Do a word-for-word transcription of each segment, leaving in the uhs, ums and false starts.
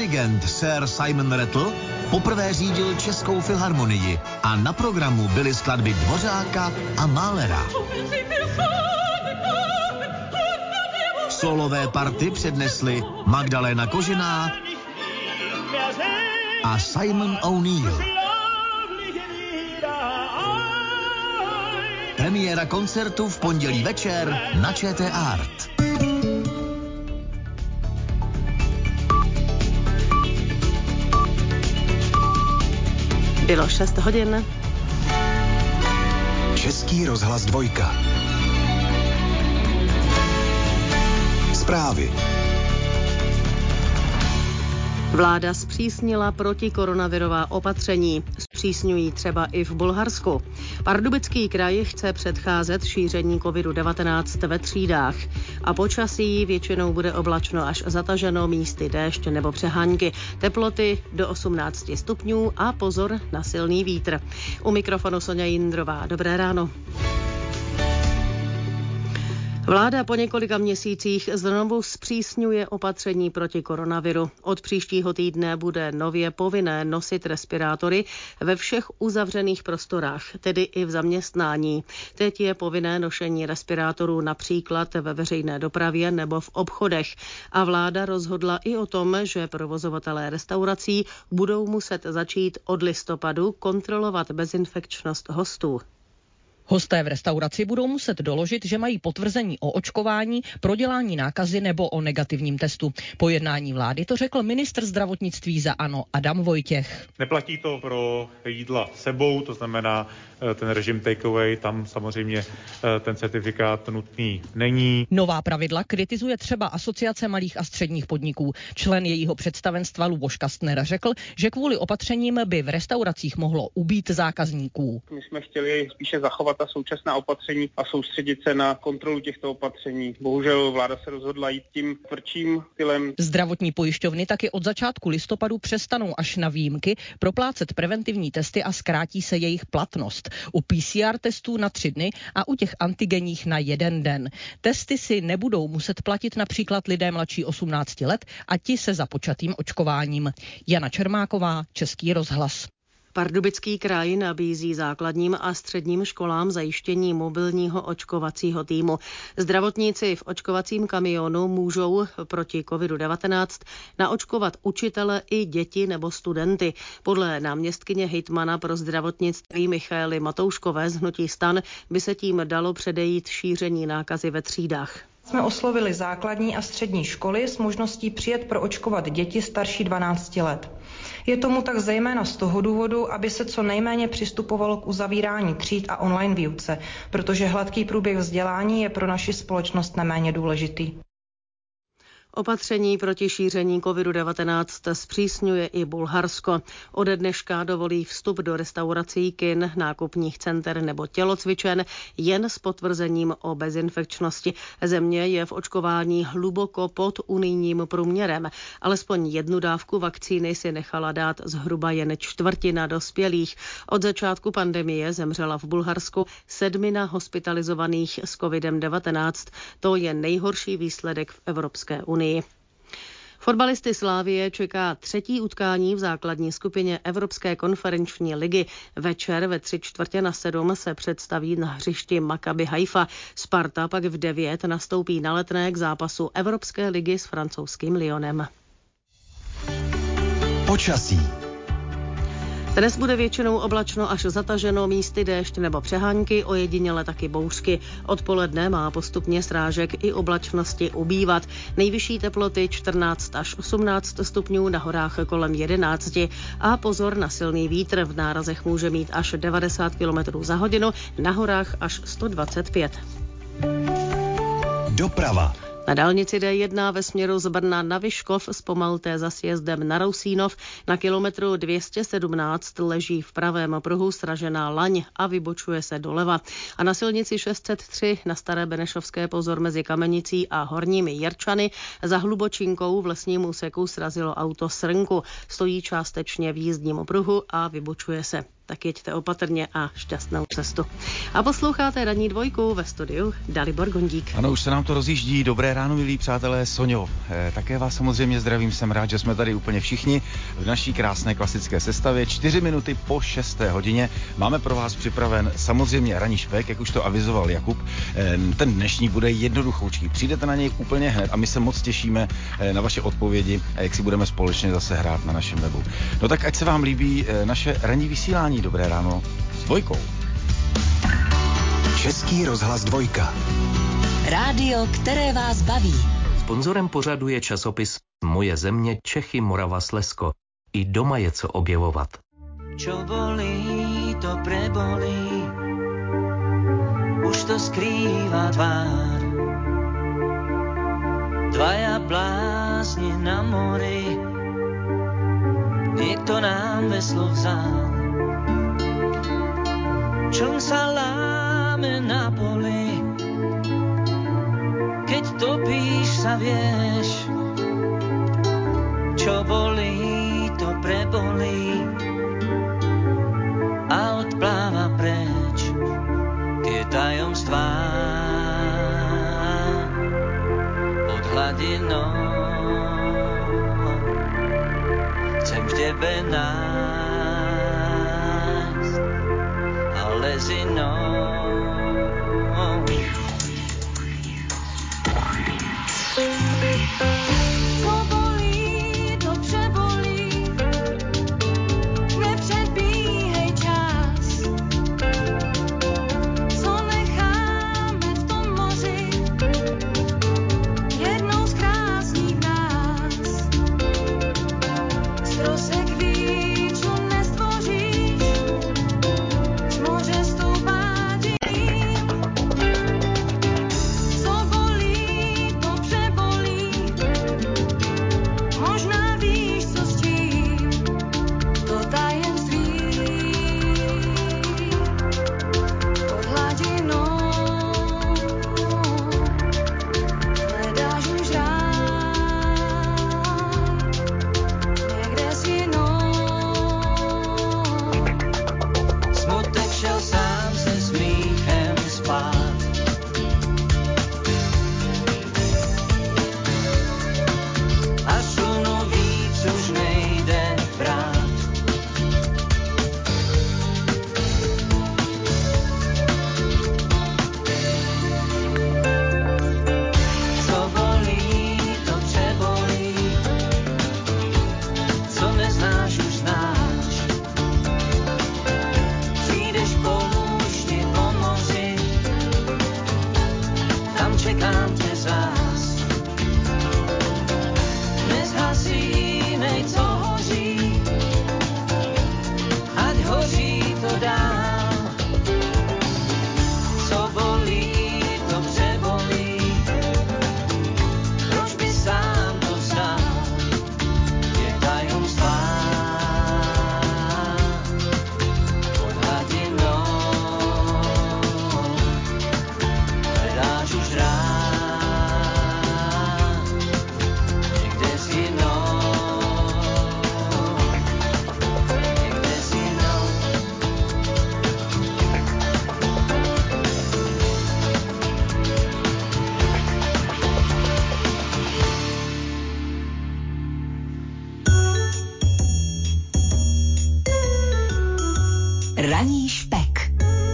Dirigent Sir Simon Rattle poprvé řídil Českou filharmonii a na programu byly skladby Dvořáka a Mahlera. Solové party přednesli Magdalena Kožená a Simon O'Neill. Premiéra koncertu v pondělí večer na ČT Art. Bylo šest hodin. Český rozhlas dvojka. Zprávy. Vláda zpřísnila protikoronavirová opatření. Zpřísňují třeba i v Bulharsku. Pardubický kraj chce předcházet šíření kovidu devatenáct ve třídách. A počasí většinou bude oblačno až zataženo, místy déšť nebo přehánky. Teploty do osmnáct stupňů a pozor na silný vítr. U mikrofonu Soňa Jindrová. Dobré ráno. Vláda po několika měsících znovu zpřísňuje opatření proti koronaviru. Od příštího týdne bude nově povinné nosit respirátory ve všech uzavřených prostorách, tedy i v zaměstnání. Teď je povinné nošení respirátorů například ve veřejné dopravě nebo v obchodech. A vláda rozhodla i o tom, že provozovatelé restaurací budou muset začít od listopadu kontrolovat bezinfekčnost hostů. Hosté v restauraci budou muset doložit, že mají potvrzení o očkování, prodělání nákazy nebo o negativním testu. Po jednání vlády to řekl ministr zdravotnictví za ANO Adam Vojtěch. Neplatí to pro jídla sebou, to znamená ten režim takeaway, tam samozřejmě ten certifikát nutný není. Nová pravidla kritizuje třeba Asociace malých a středních podniků. Člen jejího představenstva Luboš Kastner řekl, že kvůli opatřením by v restauracích mohlo ubýt zákazníků. My jsme chtěli spíše zachovat ta současná opatření a soustředit se na kontrolu těchto opatření. Bohužel vláda se rozhodla jít tím tvrdším stylem. Zdravotní pojišťovny taky od začátku listopadu přestanou až na výjimky proplácet preventivní testy a zkrátí se jejich platnost. U P C R testů na tři dny a u těch antigenních na jeden den. Testy si nebudou muset platit například lidé mladší osmnácti let a ti se započatým očkováním. Jana Čermáková, Český rozhlas. Pardubický kraj nabízí základním a středním školám zajištění mobilního očkovacího týmu. Zdravotníci v očkovacím kamionu můžou proti kovidu devatenáct naočkovat učitele i děti nebo studenty. Podle náměstkyně hejtmana pro zdravotnictví Michaely Matouškové z hnutí STAN by se tím dalo předejít šíření nákazy ve třídách. Jsme oslovili základní a střední školy s možností přijet proočkovat děti starší dvanácti let. Je tomu tak zejména z toho důvodu, aby se co nejméně přistupovalo k uzavírání tříd a online výuce, protože hladký průběh vzdělání je pro naši společnost neméně důležitý. Opatření proti šíření kovidu devatenáct zpřísňuje i Bulharsko. Ode dneška dovolí vstup do restaurací, kin, nákupních center nebo tělocvičen jen s potvrzením o bezinfekčnosti. Země je v očkování hluboko pod unijním průměrem. Alespoň jednu dávku vakcíny si nechala dát zhruba jen čtvrtina dospělých. Od začátku pandemie zemřela v Bulharsku sedmina hospitalizovaných s kovidem devatenáct. To je nejhorší výsledek v Evropské unii. Fotbalisty Slavie čeká třetí utkání v základní skupině Evropské konferenční ligy. Večer ve tři čtvrtě na sedm se představí na hřišti Maccabi Haifa. Sparta pak v devět nastoupí na Letné k zápasu Evropské ligy s francouzským Lyonem. Počasí. Dnes bude většinou oblačno až zataženo, místy déšť nebo přehánky, ojediněle taky bouřky. Odpoledne má postupně srážek i oblačnosti ubývat. Nejvyšší teploty čtrnáct až osmnáct stupňů, na horách kolem jedenáct. A pozor na silný vítr, v nárazech může mít až devadesát kilometrů za hodinu, na horách až sto dvacet pět. Doprava. Na dálnici D jedna ve směru z Brna na Vyškov zpomalte za sjezdem na Rousínov. Na kilometru dvě stě sedmnáct leží v pravém pruhu sražená laň a vybočuje se doleva. A na silnici šest set tři na Staré Benešovské pozor mezi Kamenicí a Horními Jirčany za Hlubočinkou v lesním úseku srazilo auto srnku. Stojí částečně v jízdním pruhu a vybočuje se. tak jeďte opatrně a šťastnou cestu. A posloucháte Ranní dvojku, ve studiu Dalibor Gondík. Ano, už se nám to rozjíždí. Dobré ráno, milí přátelé. Soňo, eh, také vás samozřejmě zdravím, jsem rád, že jsme tady úplně všichni v naší krásné klasické sestavě. Čtyři minuty po šesté hodině máme pro vás připraven samozřejmě ranní špek, jak už to avizoval Jakub. Eh, ten dnešní bude jednoduchoučký. Přijdete na něj úplně hned a my se moc těšíme eh, na vaše odpovědi a jak si budeme společně zase hrát na našem webu. No tak ať se vám líbí eh, naše ranní vysílání. Dobré ráno s dvojkou. Český rozhlas dvojka. Rádio, které vás baví. Sponzorem pořadu je časopis Moje země Čechy, Morava, Slezsko. I doma je co objevovat. Čo bolí, to prebolí, už to skrýva tvár. Dvaja blázni na mori, niekto nám veslo vzal. Čln sa láme na poli, keď topíš sa vieš. Čo bolí, to prebolí a odpláva preč tie tajomstvá pod hladinou. Chcem v tebe nájsť ale z inou. Ranní špek.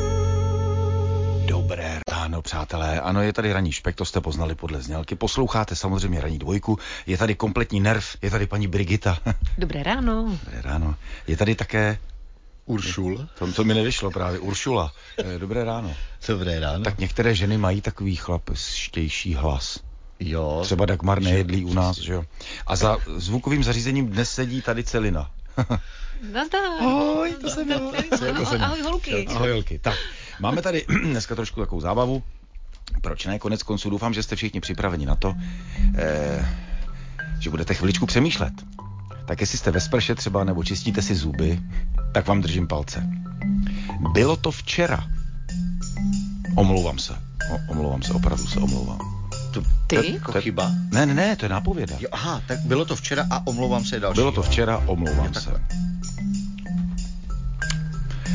Dobré ráno, přátelé. Ano, je tady ranní špek, to jste poznali podle znělky. Posloucháte samozřejmě ranní dvojku. Je tady kompletní nerv, je tady paní Brigita. Dobré ráno. Dobré ráno. Je tady také Uršul. To, to mi nevyšlo právě. Uršula. Dobré ráno. Dobré ráno. Tak některé ženy mají takový chlapštější hlas. Jo. Třeba Dagmar Nejedlí u nás, že jo. A za zvukovým zařízením dnes sedí tady Celina. Nazdar. Ahoj, to jsem já. Ahoj, holky. Ahoj, holky. Tak, máme tady dneska trošku takovou zábavu. Proč ne? Konec konců doufám, že jste všichni připraveni na to, eh, že budete chviličku přemýšlet. Tak jestli jste ve sprše třeba, nebo čistíte si zuby, tak vám držím palce. Bylo to včera. Omlouvám se. O, omlouvám se, opravdu se omlouvám. To, Ty? To, jako to, chyba? Ne, ne, ne, to je nápověda. Jo, aha, tak bylo to včera a omlouvám se další. Bylo to včera, omlouvám se.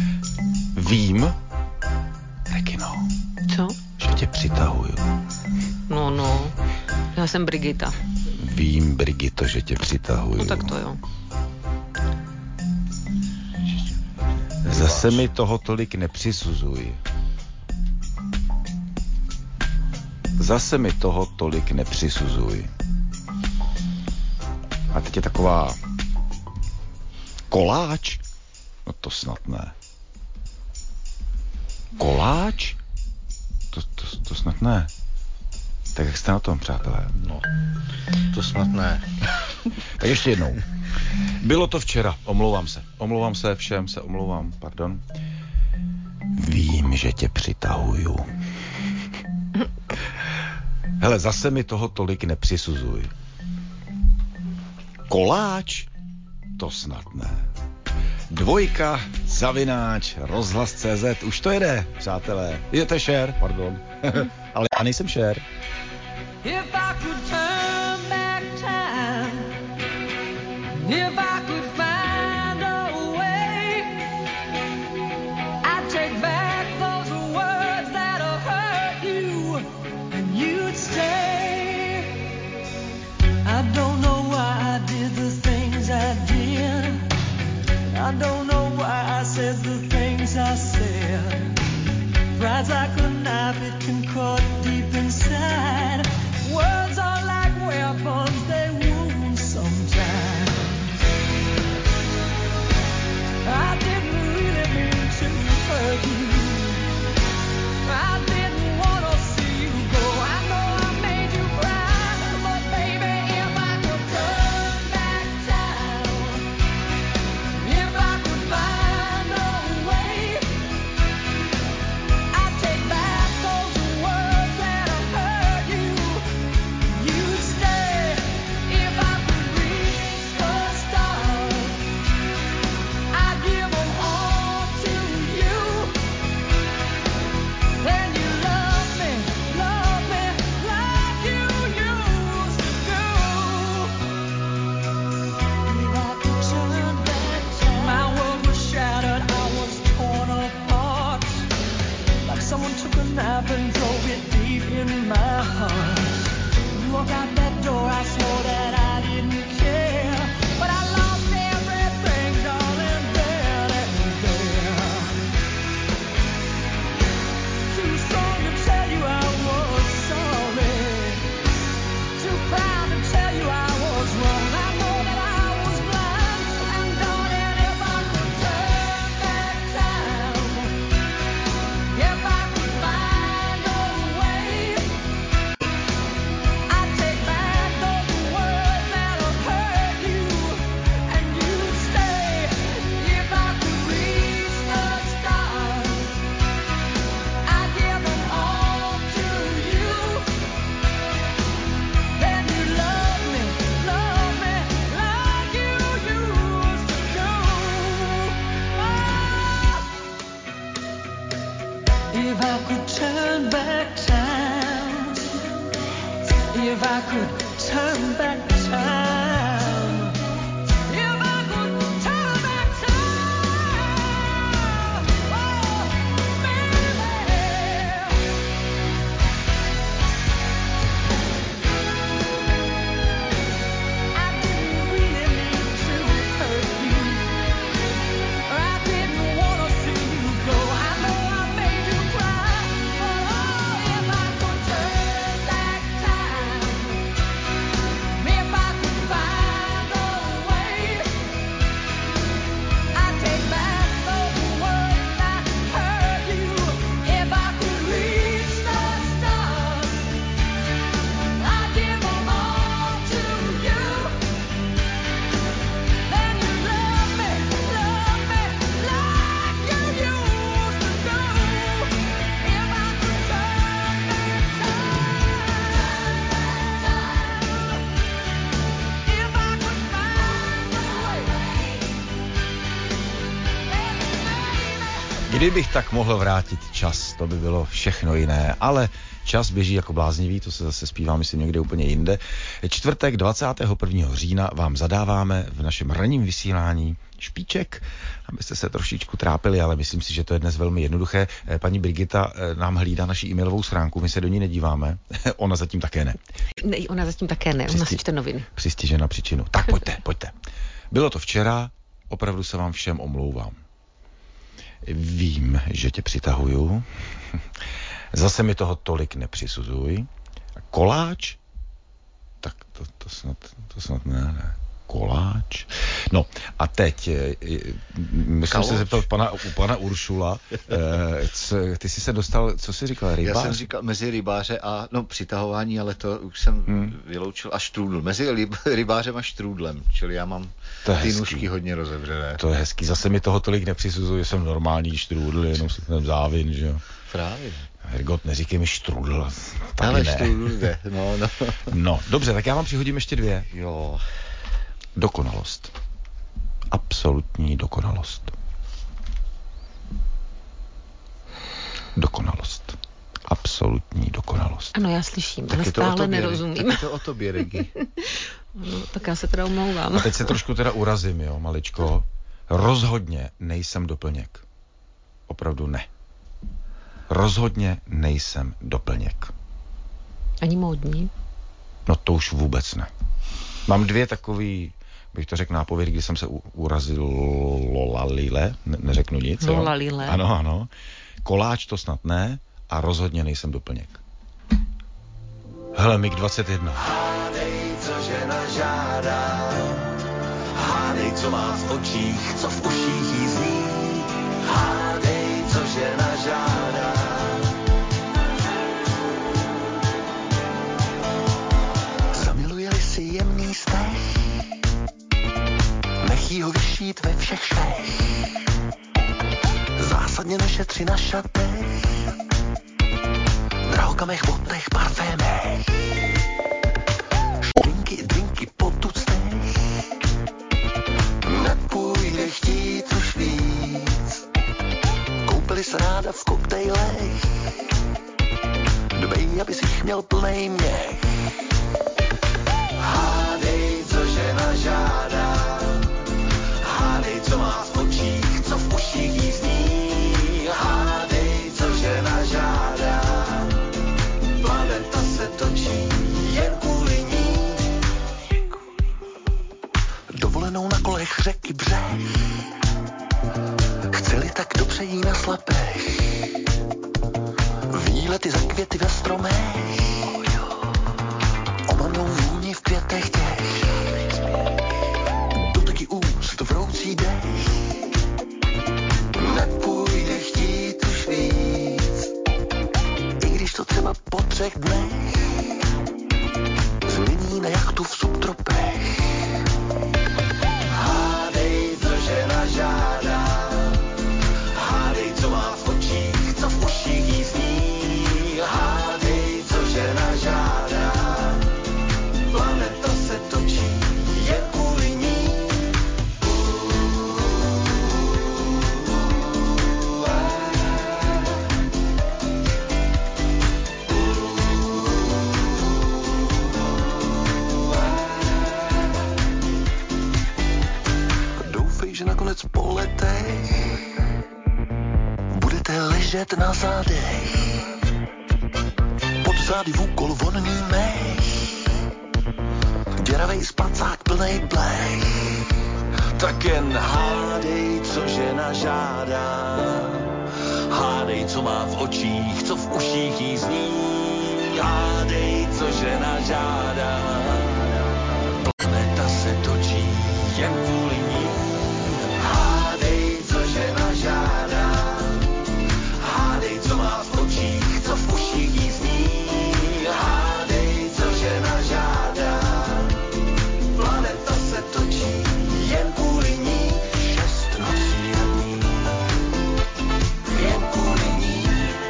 Vím, Regino, Co? že tě přitahuju. No, no, já jsem Brigita. Vím, Brigito, že tě přitahuju. No tak to jo. Zase mi toho tolik nepřisuzuj. Zase mi toho tolik nepřisuzuj. A teď je taková koláč? No to snad ne. Koláč? To, to, to snad ne. Tak jak jste na tom, přátelé? No, to snad ne. Tak ještě jednou. Bylo to včera, omlouvám se. Omlouvám se, všem se omlouvám, pardon. Vím, že tě přitahuju. Hele, zase mi toho tolik nepřisuzuj. Koláč? To snad ne. Dvojka, zavináč, rozhlas tečka cé zet, už to jede, přátelé. Je to Cher, pardon. Ale já nejsem Cher. If I could turn back time, if I could find a way, I'd take back those words that have hurt you, and you'd stay. I don't know why I did the things I did. I don't know why I said the things I said. Pride's like a knife, it can cut deep inside. Words are like weapons, they wound sometimes. I didn't really mean to hurt you. I didn't want to see you go. I know I made you cry, but baby, if I could turn back time, if I could find a way, I'd take back those words that have hurt you. You'd stay if I could reach the stars. I'd give them all to you. Then you love me, love me like you used to do. If I could turn back time, my world was shattered, I was torn apart. Like someone took a knife and drove it deep in my heart. You walk out that door, I swore that I didn't care, but I lost everything, darling, then and there. Too strong to tell you I was sorry, too proud to tell you I was wrong. I know that I was blind, and darling, if I could turn back time, if I could find a way, I'd take back those words that have hurt you, and you'd stay if I could reach the stars. I'd give them all to you. Then you love me, love me like you used to do. If I could turn back time, if I could turn back time, if I could turn back time, oh, baby. I didn't really mean to hurt you, or I didn't want to see you go. I know I made you cry, but oh, if I could turn back time, if Kdybych tak mohl vrátit čas, to by bylo všechno jiné, ale čas běží jako bláznivý, to se zase zpívá, myslím, někde úplně jinde. Čtvrtek dvacátého prvního října vám zadáváme v našem ranním vysílání špiček, abyste se trošičku trápili, ale myslím si, že to je dnes velmi jednoduché. Paní Brigita nám hlídá naši e-mailovou schránku, my se do ní nedíváme, ona zatím také ne. Ne, ona zatím také ne, ona si čte noviny. Přistižena příčinu. Tak pojďte, pojďte. Bylo to včera, opravdu se vám všem omlouvám. Vím, že tě přitahuju. Zase mi toho tolik nepřisuzuj. Koláč? Tak to, to, snad, to snad ne, ne. Koláč? No a teď, myslím se zeptat pana, u pana Uršula, co, ty jsi se dostal, co jsi říkal, rybář? Já jsem říkal mezi rybáře a, no přitahování, ale to už jsem hmm. vyloučil, a štrůdl. Mezi rybářem a štrůdlem, čili já mám ty nůžky hodně rozevřené. To je hezký, zase mi toho tolik nepřisuzuji, jsem normální štrůdl, jenom si ten závin, že jo. Právě. Hergot, neříkej mi štrůdl. Ale ne. Štrůdl jde, no, no. No, dobře, tak já vám přihodím ještě dvě. Jo. Dokonalost. Absolutní dokonalost. Dokonalost. Absolutní dokonalost. Ano, já slyším, tak ale stále tobě, nerozumím. Tak je to o tobě, Regi. No, tak já se teda omlouvám. A teď se trošku teda urazím, jo, maličko. Rozhodně nejsem doplněk. Opravdu ne. Rozhodně nejsem doplněk. Ani módní? No to už vůbec ne. Mám dvě takový, bych to řekl, nápovědy, kdy jsem se u, urazil lolalile, ne, neřeknu nic. Lolalile. Ano, ano. Koláč to snad ne a rozhodně nejsem doplněk. Hele, mig dvacet jedna. Hádej, co žena žádá, hádej, co má v očích, co v uších jí zní, hádej, co žena žádá. Zamiluje-li si jemný stech, nech jí ho vyšít ve všech švech, zásadně nešetři na šatech, drahokamech, botech, parfémech, drinky, drinky po tuctech, nepůjde chtít už víc, koupili se ráda v koktejlech, dbej, abys jich měl plnej měch. Hádej, co žena žádá, hádej, co má v očích, co v uších jí zní, hádej, co žena žádá, planeta se točí jen kvůli ní. Dovolenou na kolech řeky břeh, chce-li tak dobře jí na slepech, výlety za květy ve stromech, omanou vůni v květech těch, doteky úst, vroucí dech, nepůjde chtít už víc, i když to třeba po třech dnech změní na jachtu v subtropech. Hádej, co žena žádá, hádej, co má v očích, co v uších jí zní, hádej, co žena žádá, planeta se točí jen kvůli ní. Doufej, že nakonec po letech budete ležet na zádech, pod zády v úkol vonný mech, děravej spacák plnej blech. Tak jen hádej, co žena žádá, hádej, co má v očích, co v uších jí zní, hádej, co žena žádá, planeta se točí jen kvůli ní. Hádej, co žena žádá, hádej, co má v očích, co v uších jí zní, hádej, co žena žádá, planeta se točí jen kvůli ní. Šest nocí a dní, jen kvůli ní,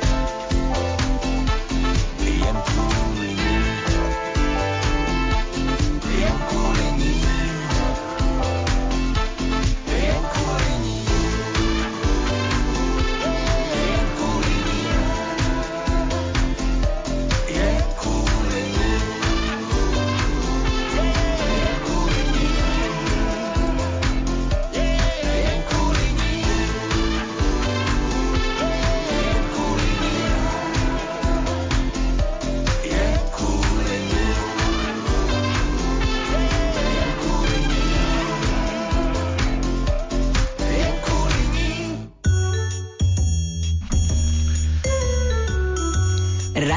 jen kvůli ní, jen kvůli ní.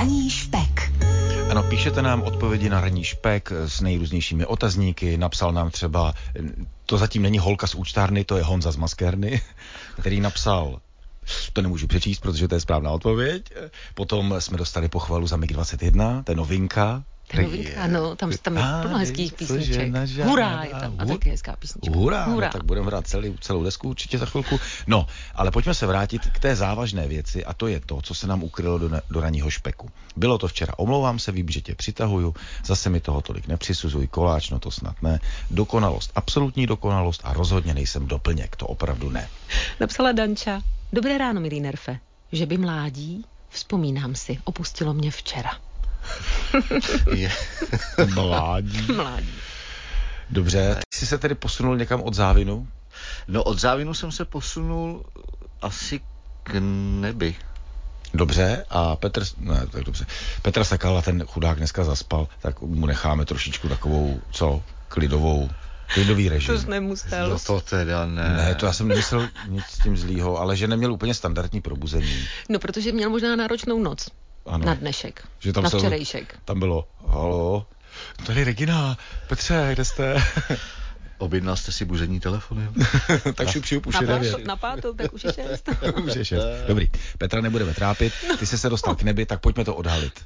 Ranní špek. Ano, píšete nám odpovědi na ranní špek s nejrůznějšími otazníky. Napsal nám třeba, to zatím není holka z účtárny, to je Honza z maskérny, který napsal, to nemůžu přečíst, protože to je správná odpověď. Potom jsme dostali pochvalu za mig dvacet jedna, to je novinka. Ta novinka, ano, tam, tam je plno hezkých písniček. Hurá je tam a taky hezká písnička. Hurá, Hurá. No, tak budeme hrát celý, celou desku určitě za chvilku. No, ale pojďme se vrátit k té závažné věci a to je to, co se nám ukrylo do, do ranního špeku. Bylo to včera, omlouvám se, vím, že tě přitahuju, zase mi toho tolik nepřisuzuj, koláč, no to snad ne. Dokonalost, absolutní dokonalost a rozhodně nejsem doplněk, to opravdu ne. Napsala Danča. Dobré ráno, milý Nerfe. Že by mládí, vzpomínám si, opustilo mě včera. Je. Mládí. Mládí. Dobře, ty jsi se tedy posunul někam od závinu? No od závinu jsem se posunul asi k nebi. Dobře, a Petr, ne, tak dobře. Petr Sakala, ten chudák dneska zaspal, tak mu necháme trošičku takovou, co, klidovou, klidový režim. To jsi nemusel. No to teda ne. Ne, to já jsem nemyslel nic s tím zlýho, ale že neměl úplně standardní probuzení. No, protože měl možná náročnou noc. Ano. Na dnešek, že tam na se, včerejšek. Tam bylo, halo, tady Regina, Petře, kde jste? Objednal jste si buzení telefonem? Tak šup, šup, už je devět. Na pátou, tak už je šest. Už je šest. Dobrý, Petra nebudeme trápit, ty jsi se dostal k nebi, tak pojďme to odhalit.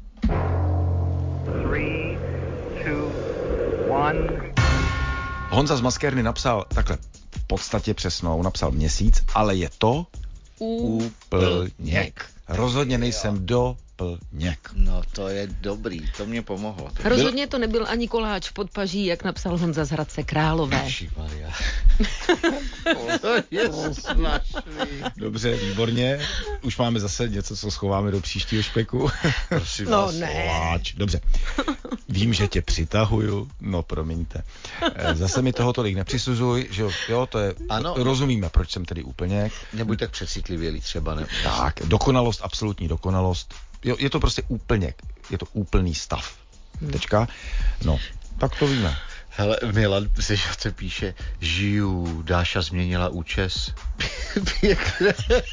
Three, two, one. Honza z maskérny napsal takhle, v podstatě přesnou, napsal měsíc, ale je to úplněk. Rozhodně nejsem doplněk. No to je dobrý, to mě pomohlo. To Rozhodně to nebyl ani koláč pod paží, jak napsal Honza z Hradce Králové. Ježišmarja. To je strašný. Dobře, výborně. Už máme zase něco, co schováme do příštího špeku. Prosím no vás. ne. Koláč. Dobře. Vím, že tě přitahuju. No promiňte. Zase mi toho tolik nepřisuzuj, že jo, jo to je, ano. Rozumíme, proč jsem tedy úplněk. Nebuď tak přecitlivělý třeba, ne? Tak, dokonalost, absolutní dokonalost. Jo, je to prostě úplněk. Je to úplný stav. Hmm. Tečka. No, tak to víme. Hele, Milan se píše, žiju, Dáša změnila účes. Pěkné.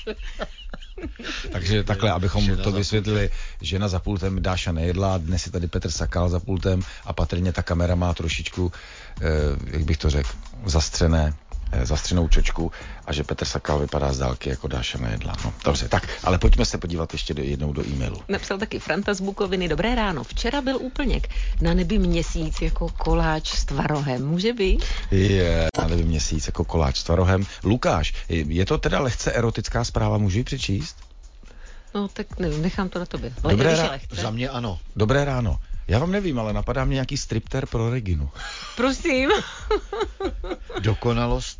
Takže takhle, abychom žena to vysvětlili, žena za pultem, Dáša nejedla, dnes je tady Petr Sakal za pultem a patrně ta kamera má trošičku, eh, jak bych to řekl, zastřené, eh, zastřenou čočku a že Petr Sakal vypadá z dálky jako Dáša nejedla. No, dobře, tak, ale pojďme se podívat ještě do, jednou do e-mailu. Napsal taky Franta z Bukoviny. Dobré ráno, včera byl úplněk. Na nebi měsíc jako koláč s tvarohem. Může být? Je, na nebi měsíc jako koláč s tvarohem. Lukáš, je to teda lehce erotická zpráva, můžu ji přečíst? No tak nevím, nechám to na tobě. Dobré ráno. Za mě ano. Dobré ráno. Já vám nevím, ale napadá mě nějaký stripter pro Reginu. Prosím. Dokonalost.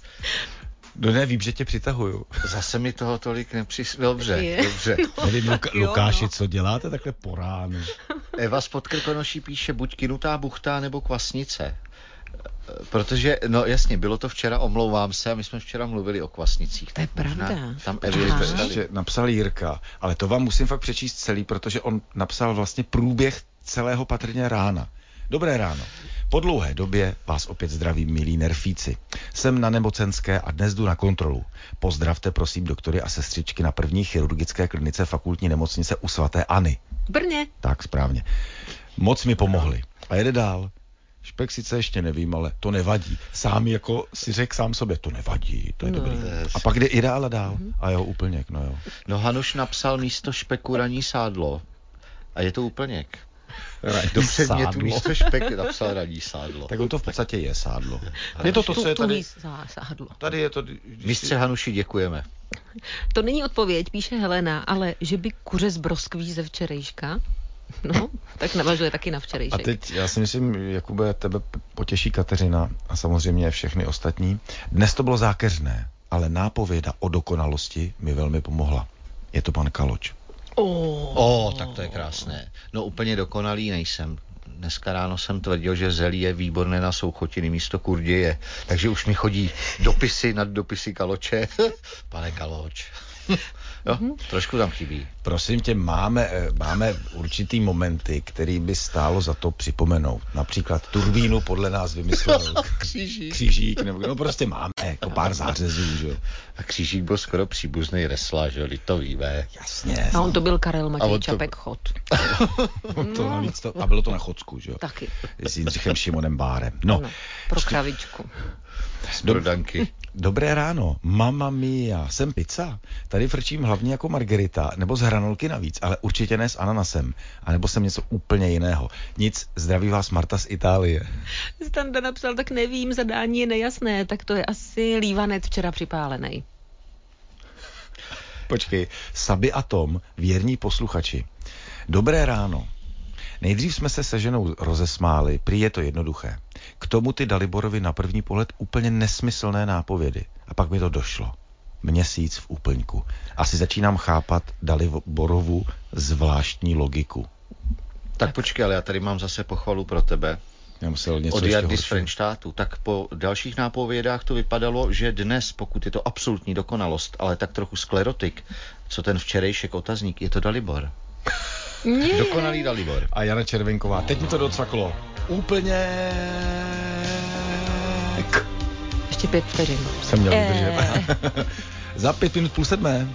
No ne, vím, že tě přitahuju. Zase mi toho tolik nepřis... Dobře, je. dobře. No, nevím, Luka- Lukáši, no. Co děláte takhle po ránu? Eva z Podkrkonoší píše buď kynutá buchta nebo kvasnice. Protože, no jasně, bylo to včera, omlouvám se, a my jsme včera mluvili o kvasnicích. To je pravda. Tam Evy ještě napsal Jirka, ale to vám musím fakt přečíst celý, protože on napsal vlastně průběh celého patrně rána. Dobré ráno. Po dlouhé době vás opět zdravím, milí nerfíci. Jsem na nemocenské a dnes jdu na kontrolu. Pozdravte prosím doktory a sestřičky na první chirurgické klinice fakultní nemocnice u svaté Anny. Brně. Tak, správně. Moc mi pomohli. A jede dál. Špek sice ještě nevím, ale to nevadí. Sám jako si řekl sám sobě, to nevadí, to je no, dobrý. A pak jde i dál a dál. Mm-hmm. A jo, úplněk, no jo. No Hanuš napsal místo špeku ranní sádlo. A je to úplněk. Do předmětu místo špek napsal ranní sádlo. Tak on to v podstatě je sádlo. Je to to, co je tady. Sádlo. Tady je to. Mistře Hanuši, děkujeme. To není odpověď, píše Helena, ale že by kuře z broskví ze včerejška. No, tak navažuje taky na včerejšek. A teď já si myslím, Jakube, tebe potěší Kateřina a samozřejmě všechny ostatní. Dnes to bylo zákeřné, ale nápověda o dokonalosti mi velmi pomohla. Je to pan Kaloč. Oh. oh, tak to je krásné. No úplně dokonalý nejsem. Dneska ráno jsem tvrdil, že zelí je výborné na souchotiny místo kurděje. Takže už mi chodí dopisy nad dopisy Kaloče. Pane Kaloč. Jo, mm-hmm. trošku tam chybí. Prosím tě, máme, máme určitý momenty, který by stálo za to připomenout. Například turbínu podle nás vymyslenou. Křížík. Křížík, nebo no prostě máme jako pár zářezů, že jo. A Křížík byl skoro příbuzný wrestler, že jo, to víme. Jasně. A on to byl Karel Matěj to... Čapek Chod. to navíc to, a bylo to na Chodsku, že jo. Taky. S Jindřichem Šimonem Bárem. No. Ano, pro kravičku. Sprodanky. Dobré ráno, mamma mia, jsem pizza. Tady frčím hlavně jako margarita, nebo z hranolky navíc, ale určitě ne s ananasem. A nebo jsem něco úplně jiného. Nic, zdraví vás Marta z Itálie. Standa napsal, tak nevím, zadání je nejasné, tak to je asi lívanec včera připálený. Počkej, Sabi a Tom, věrní posluchači. Dobré ráno. Nejdřív jsme se se ženou rozesmáli, prý je to jednoduché. K tomu ty Daliborovi na první pohled úplně nesmyslné nápovědy. A pak mi to došlo. Měsíc v úplňku. Asi začínám chápat Daliborovu zvláštní logiku. Tak počkej, ale já tady mám zase pochvalu pro tebe. Já musel něco od Jardy z Frenštátu. Tak po dalších nápovědách to vypadalo, že dnes, pokud je to absolutní dokonalost, ale tak trochu sklerotik, co ten včerejšek otazník, je to Dalibor. Yeah. Dokonalý Dalibor. A Jana Červenková. Teď mi to docvaklo. Úplně... Ještě pět vteřin. Jsem měl vydržet. Za pět minut půl sedmé.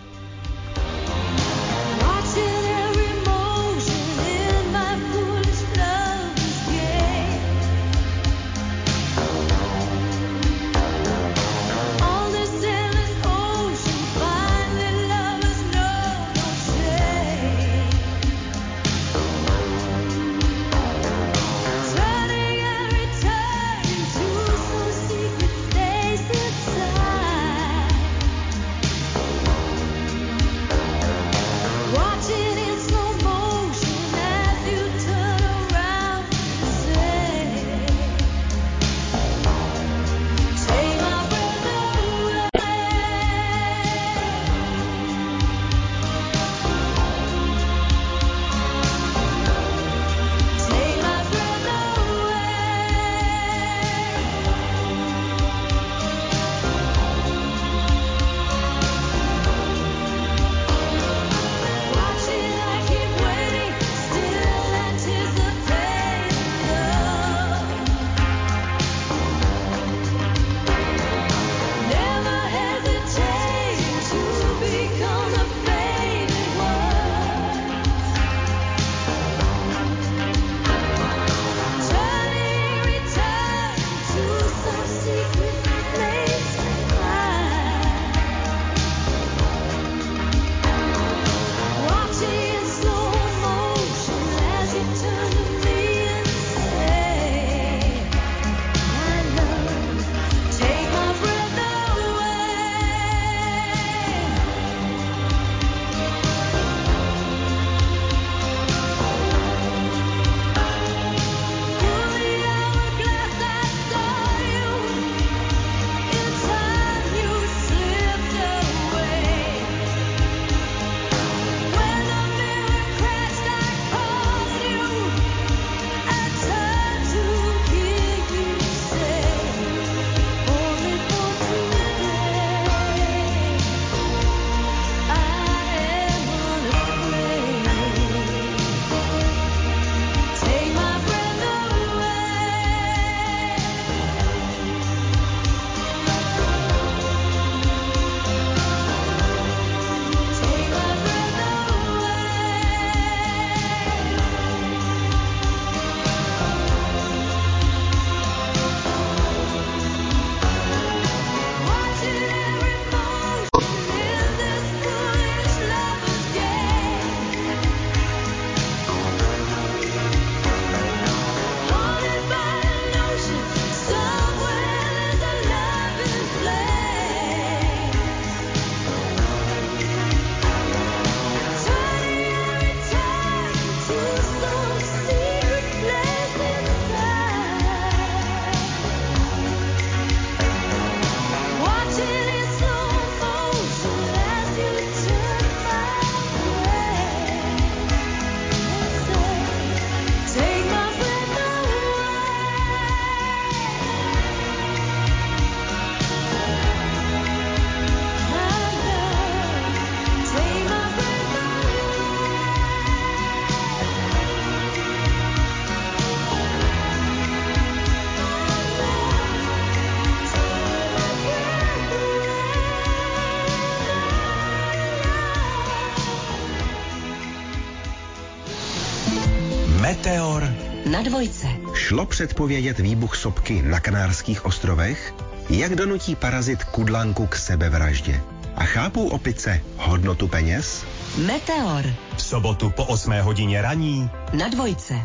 Meteor na dvojce. Šlo předpovědět výbuch sopky na Kanárských ostrovech? Jak donutí parazit kudlanku k sebevraždě? A chápou opice hodnotu peněz? Meteor V sobotu po osmé hodině raní na dvojce.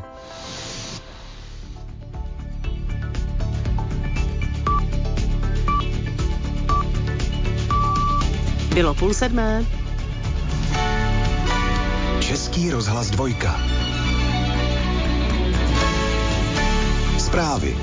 Bylo půl sedmé. Český rozhlas dvojka. Zprávy.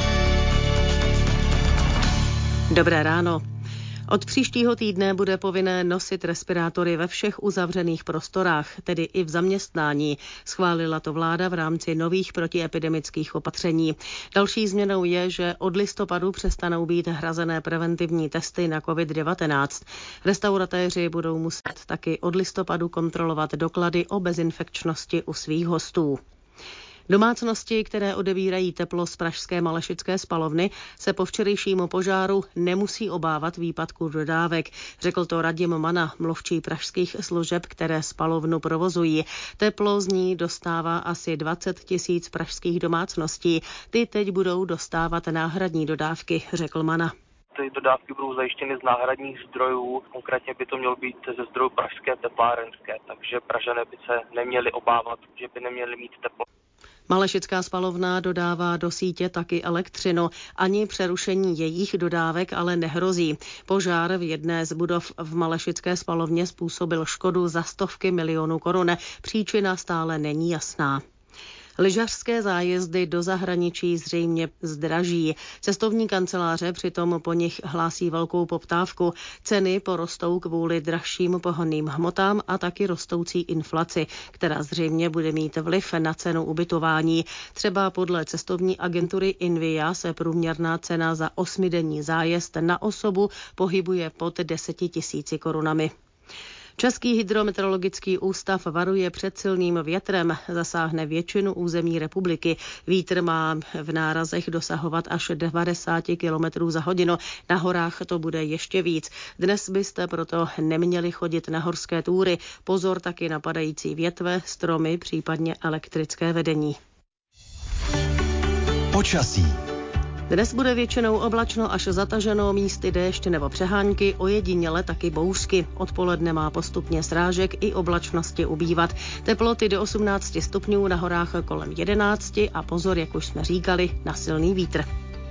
Dobré ráno. Od příštího týdne bude povinné nosit respirátory ve všech uzavřených prostorách, tedy i v zaměstnání. Schválila to vláda v rámci nových protiepidemických opatření. Další změnou je, že od listopadu přestanou být hrazené preventivní testy na covid devatenáct. Restauratéři budou muset taky od listopadu kontrolovat doklady o bezinfekčnosti u svých hostů. Domácnosti, které odebírají teplo z pražské Malešické spalovny, se po včerejšímu požáru nemusí obávat výpadku dodávek, řekl to Radim Mana, mluvčí pražských služeb, které spalovnu provozují. Teplo z ní dostává asi dvacet tisíc pražských domácností. Ty teď budou dostávat náhradní dodávky, řekl Mana. Ty dodávky budou zajištěny z náhradních zdrojů, konkrétně by to mělo být ze zdrojů pražské teplárenské, takže Pražané by se neměli obávat, že by neměli mít teplo. Malešická spalovna dodává do sítě taky elektřinu. Ani přerušení jejich dodávek ale nehrozí. Požár v jedné z budov v Malešické spalovně způsobil škodu za stovky milionů korun. Příčina stále není jasná. Lyžařské zájezdy do zahraničí zřejmě zdraží. Cestovní kanceláře přitom po nich hlásí velkou poptávku. Ceny porostou kvůli drahším pohonným hmotám a taky rostoucí inflaci, která zřejmě bude mít vliv na cenu ubytování. Třeba podle cestovní agentury Invia se průměrná cena za osmidenní zájezd na osobu pohybuje pod deseti tisíci korunami. Český hydrometeorologický ústav varuje před silným větrem, zasáhne většinu území republiky. Vítr má v nárazech dosahovat až devadesát kilometrů za hodinu. Na horách to bude ještě víc. Dnes byste proto neměli chodit na horské túry. Pozor taky na padající větve, stromy, případně elektrické vedení. Počasí. Dnes bude většinou oblačno až zataženo, místy déšť nebo přehánky, ojediněle taky bouřky. Odpoledne má postupně srážek i oblačnosti ubývat. Teploty do osmnáct stupňů, na horách kolem jedenáct a pozor, jak už jsme říkali, na silný vítr.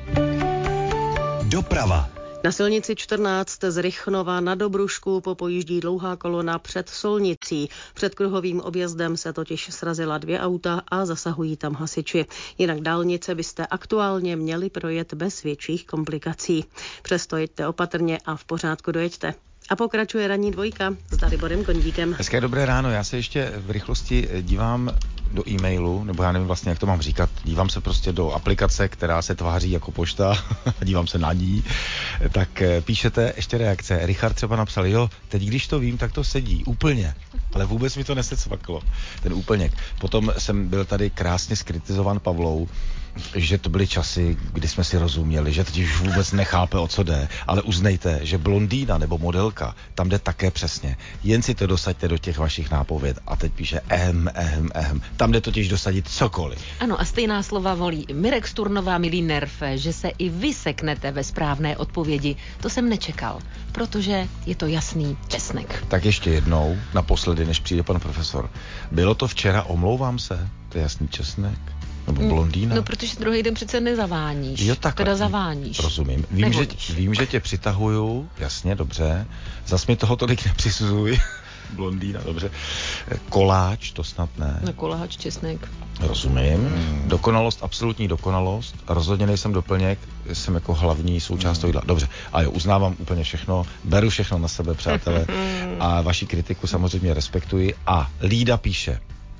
Doprava. Na silnici čtrnáct z Rychnova na Dobrušku popojíždí dlouhá kolona před Solnicí. Před kruhovým objezdem se totiž srazila dvě auta a zasahují tam hasiči. Jinak dálnice byste aktuálně měli projet bez větších komplikací. Přesto jeďte opatrně a v pořádku dojeďte. A pokračuje ranní dvojka s Daliborem Kondíkem. Hezké dobré ráno, já se ještě v rychlosti dívám do e-mailu, nebo já nevím vlastně, jak to mám říkat, dívám se prostě do aplikace, která se tváří jako pošta a dívám se na ní, tak píšete ještě reakce. Richard třeba napsal, jo, teď když to vím, tak to sedí, úplně, ale vůbec mi to nesecvaklo, ten úplněk. Potom jsem byl tady krásně skritizovan Pavlou, že to byly časy, kdy jsme si rozuměli, že teď už vůbec nechápe, o co jde, ale uznejte, že blondýna nebo modelka, tam jde také přesně. Jen si to dosaďte do těch vašich nápověd. A teď píše ehm, ehm, ehm. Tam jde totiž dosadit cokoliv. Ano, a stejná slova volí Mirek Sturnová, milý Nerfe, že se i vy seknete ve správné odpovědi. To jsem nečekal, protože je to jasný česnek. Tak ještě jednou, naposledy, než přijde pan profesor. Bylo to včera, omlouvám se, to je jasný česnek. Nebo blondýna? No, protože druhý den přece nezaváníš. Jo, takhle. Teda zaváníš. Rozumím. Vím že, vím, že tě přitahuju, jasně, dobře. Zas mi toho tolik nepřisuzuj. Blondýna, dobře. Koláč, to snad ne. No, koláč, česnek. Rozumím. Hmm. Dokonalost, absolutní dokonalost. Rozhodně nejsem doplněk, jsem jako hlavní součást toho jídla. Dobře, a jo, uznávám úplně všechno, beru všechno na sebe, přátelé. A vaši kritiku samozřejmě respektuji. A Lída píše: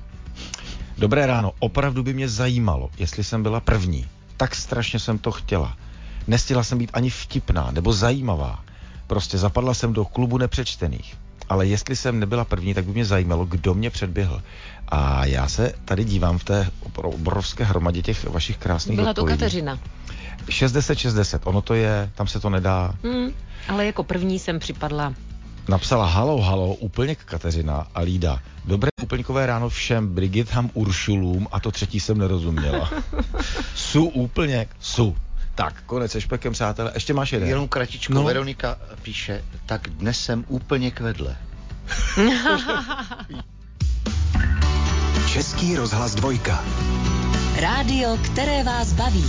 Dobré ráno, opravdu by mě zajímalo, jestli jsem byla první. Tak strašně jsem to chtěla. Nestihla jsem být ani vtipná nebo zajímavá. Prostě zapadla jsem do klubu nepřečtených. Ale jestli jsem nebyla první, tak by mě zajímalo, kdo mě předběhl. A já se tady dívám v té obrovské hromadě těch vašich krásných Byla odpovědí. to Kateřina. šest deset šest deset, ono to je, tam se to nedá. Hmm, ale jako první jsem připadla Napsala halo, halo, úplněk Kateřina a Lída. Dobré úplňkové ráno všem Brigitám, Uršulům a to třetí jsem nerozuměla. Su úplněk, su. Tak, konec se špekem, přátelé. Ještě máš jeden. Jenom kratičko, no. Veronika píše, tak dnes jsem úplně kvedle. Český rozhlas dvojka. Rádio, které vás baví.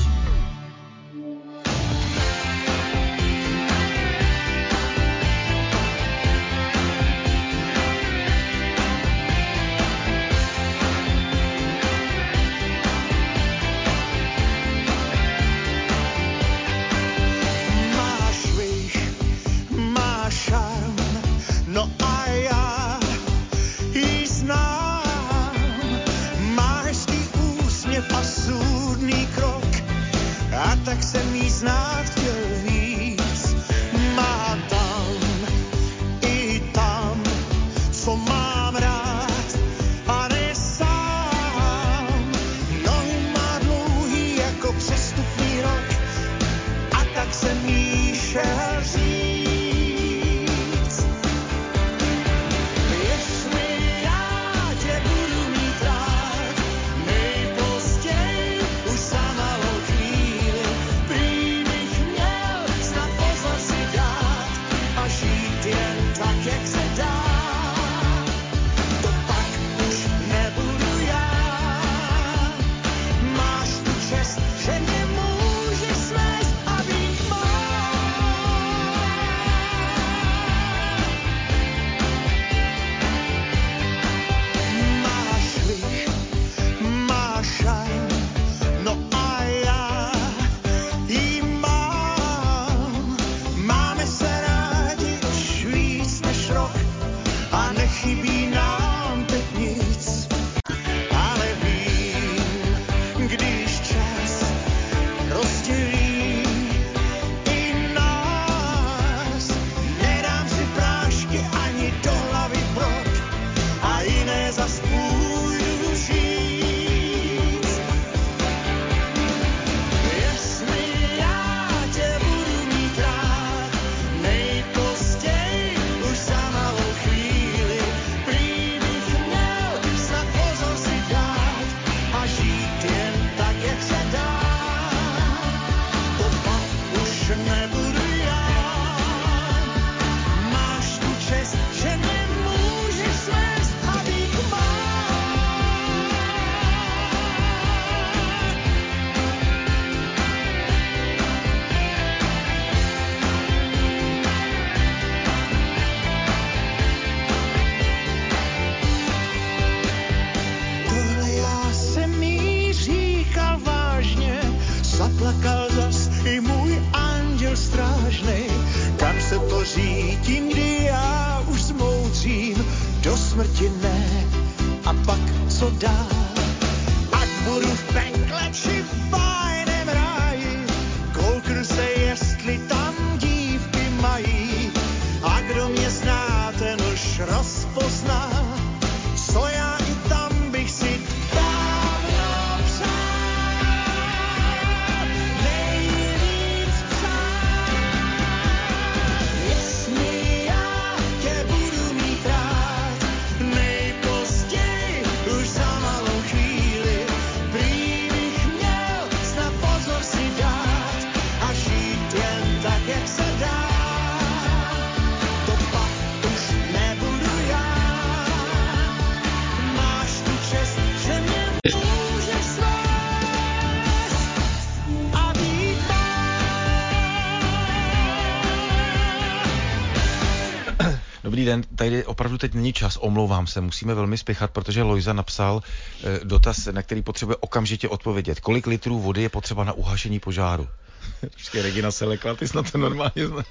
Dobrý den, tady opravdu teď není čas, omlouvám se, musíme velmi spěchat, protože Lojza napsal e, dotaz, na který potřebuje okamžitě odpovědět. Kolik litrů vody je potřeba na uhašení požáru? Počkej, Regina se lekla, ty jsi na to normálně zna...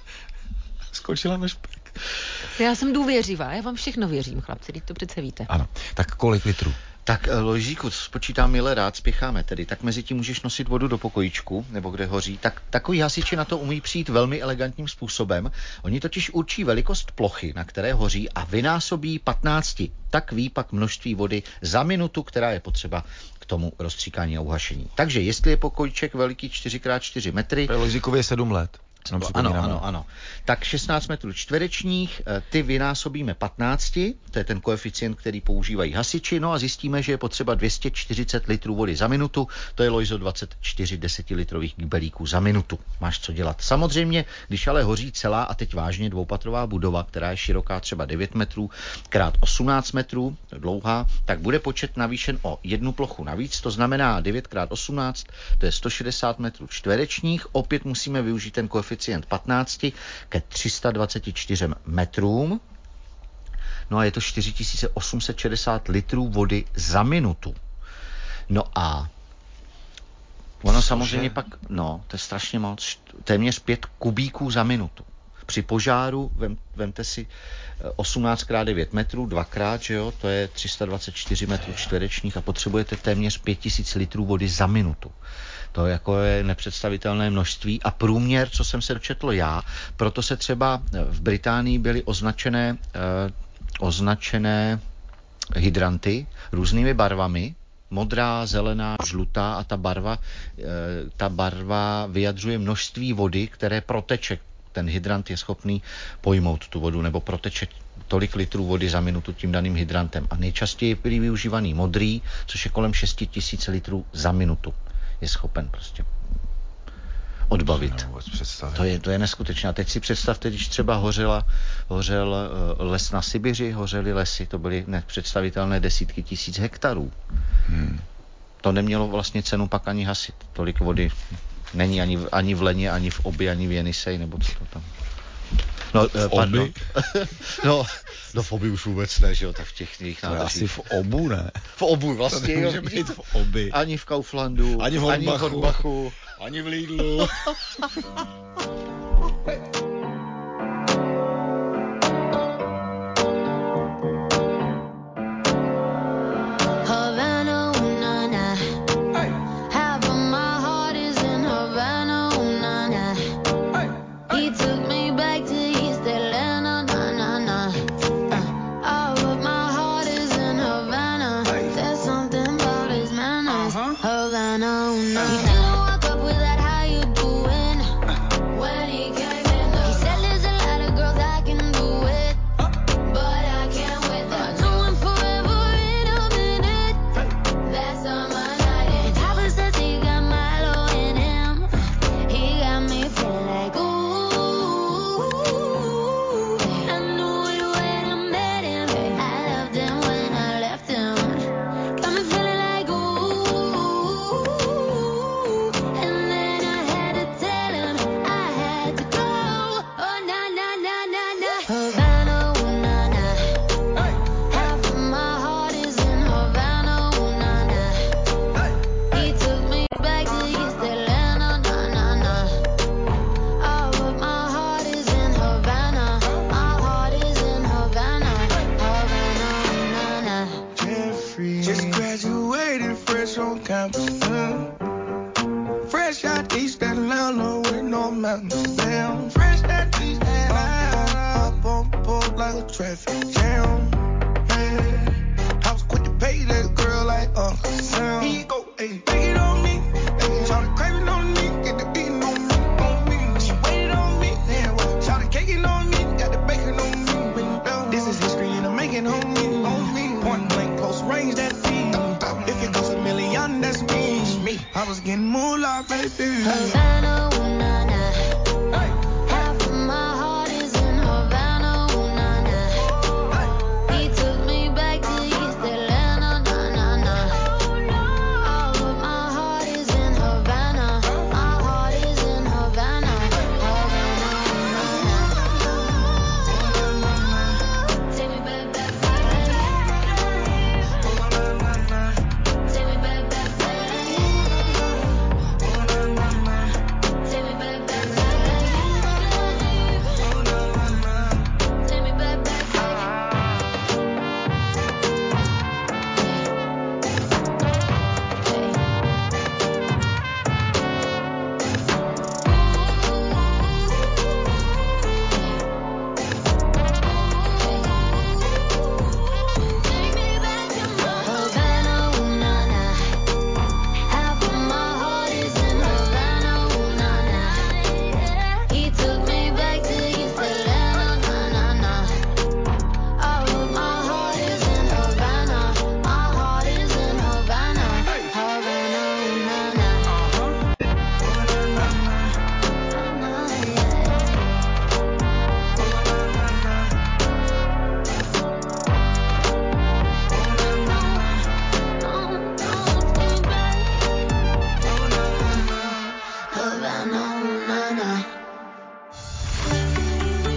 skočila na špek. Já jsem důvěřivá, já vám všechno věřím, chlapci, teď to přece víte. Ano, tak kolik litrů? Tak Lojzíku, spočítám milé rád, spěcháme tedy, tak mezi tím můžeš nosit vodu do pokojíčku, nebo kde hoří, tak takový hasiči na to umí přijít velmi elegantním způsobem. Oni totiž určí velikost plochy, na které hoří a vynásobí patnácti. Tak ví pak množství vody za minutu, která je potřeba k tomu rozstříkání a uhašení. Takže jestli je pokojíček veliký čtyři krát čtyři metry... Lojzíkovi je sedm let. Ano, ano, ano. Tak šestnáct metrů čtverečních, ty vynásobíme patnácti, to je ten koeficient, který používají hasiči, no a zjistíme, že je potřeba dvě stě čtyřicet litrů vody za minutu, to je Lojzo dvacet čtyři desetilitrových kybelíků za minutu. Máš co dělat. Samozřejmě, když ale hoří celá a teď vážně dvoupatrová budova, která je široká třeba devět metrů krát osmnáct metrů dlouhá, tak bude počet navýšen o jednu plochu navíc, to znamená devět krát osmnáct, to je sto šedesát metrů čtverečních, opět musíme využít ten koeficient patnáct ke tři sta dvacet čtyři metrům. No a je to čtyři tisíce osm set šedesát litrů vody za minutu. No a ono Cože? samozřejmě pak, no, to je strašně moc, téměř pět kubíků za minutu. Při požáru, vem, vemte si osmnáct krát devět metrů, dvakrát, že jo, to je tři sta dvacet čtyři metrů čtverečních a potřebujete téměř pět tisíc litrů vody za minutu. To jako je nepředstavitelné množství a průměr, co jsem se dočetl já, proto se třeba v Británii byly označené, eh, označené hydranty různými barvami, modrá, zelená, žlutá a ta barva, eh, ta barva vyjadřuje množství vody, které proteče. Ten hydrant je schopný pojmout tu vodu nebo proteče tolik litrů vody za minutu tím daným hydrantem. A nejčastěji je využívaný modrý, což je kolem šest tisíc litrů za minutu. Je schopen prostě odbavit. To je, to je neskutečné. A teď si představte, když třeba hořela, hořel les na Sibiři, hořely lesy, to byly nepředstavitelné desítky tisíc hektarů. Hmm. To nemělo vlastně cenu pak ani hasit. Tolik vody není ani v, ani v Leně, ani v Obi, ani v Jenisej, nebo co to tam. No, v pardon. no, no v Obi už vůbec ne, že jo, tak v těch jejich nádržích. Asi v Obu ne. V Obu vlastně. To nemůže být v Obi. Ani v Kauflandu, ani v Hornbachu, ani v Lidlu.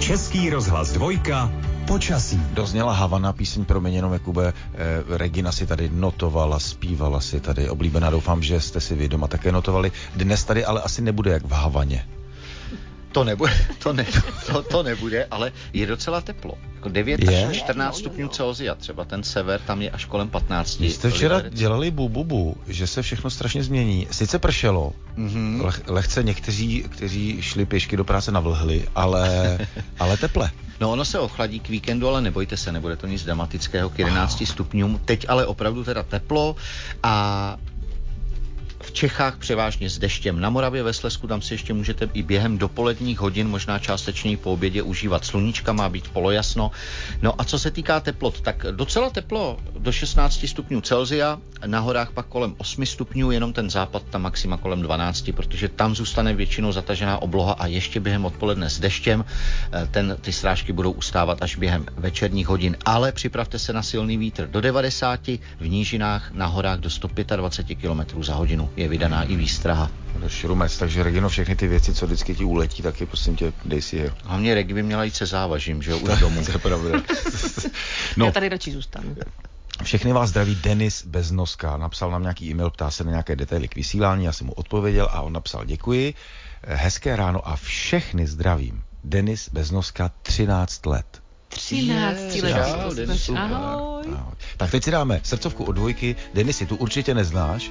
Český rozhlas dvojka. Počasí. Dozněla Havana, píseň Proměněno, Jakube. Eh, Regina si tady notovala, zpívala si tady. Oblíbená, doufám, že jste si vy doma také notovali. Dnes tady ale asi nebude jak v Havaně. To nebude, to, ne, to, to nebude, ale je docela teplo. Jako devět až čtrnáct stupňů Celsia, třeba ten sever, tam je až kolem patnáct. Vy jste včera dělali bu-bu-bu, že se všechno strašně změní. Sice pršelo, mm-hmm. leh, lehce někteří, kteří šli pěšky do práce navlhli, ale, ale teple. No ono se ochladí k víkendu, ale nebojte se, nebude to nic dramatického k jedenácti wow. stupňům. Teď ale opravdu teda teplo a v Čechách převážně s deštěm. Na Moravě, ve Slezsku, tam si ještě můžete i během dopoledních hodin, možná částečně po obědě užívat sluníčka, má být polojasno. No a co se týká teplot, tak docela teplo do šestnácti stupňů Celsia, na horách pak kolem osmi stupňů, jenom ten západ, tam maxima kolem dvanácti, protože tam zůstane většinou zatažená obloha a ještě během odpoledne s deštěm. Ten, ty srážky budou ustávat až během večerních hodin, ale připravte se na silný vítr do devadesáti, v nížinách na horách do sto dvacet pět kilometrů za hodinu. Je vydaná i výstraha. Šrumec, takže Regino, všechny ty věci, co vždycky ti uletí, taky prosím tě, dej si je. Hlavně Regi by měla jít se závažím, že jo, už domů. To je pravda. No. Já tady radši zůstanu. Všechny vás zdraví Denis Beznoska. Napsal nám nějaký e-mail, ptá se na nějaké detaily k vysílání, já jsem mu odpověděl a on napsal děkuji. Hezké ráno a všechny zdravím. Denis Beznoska, třináct let. třináct let. Ahoj. Tak teď si dáme srdcovku od dvojky. Denisy, tu určitě neznáš,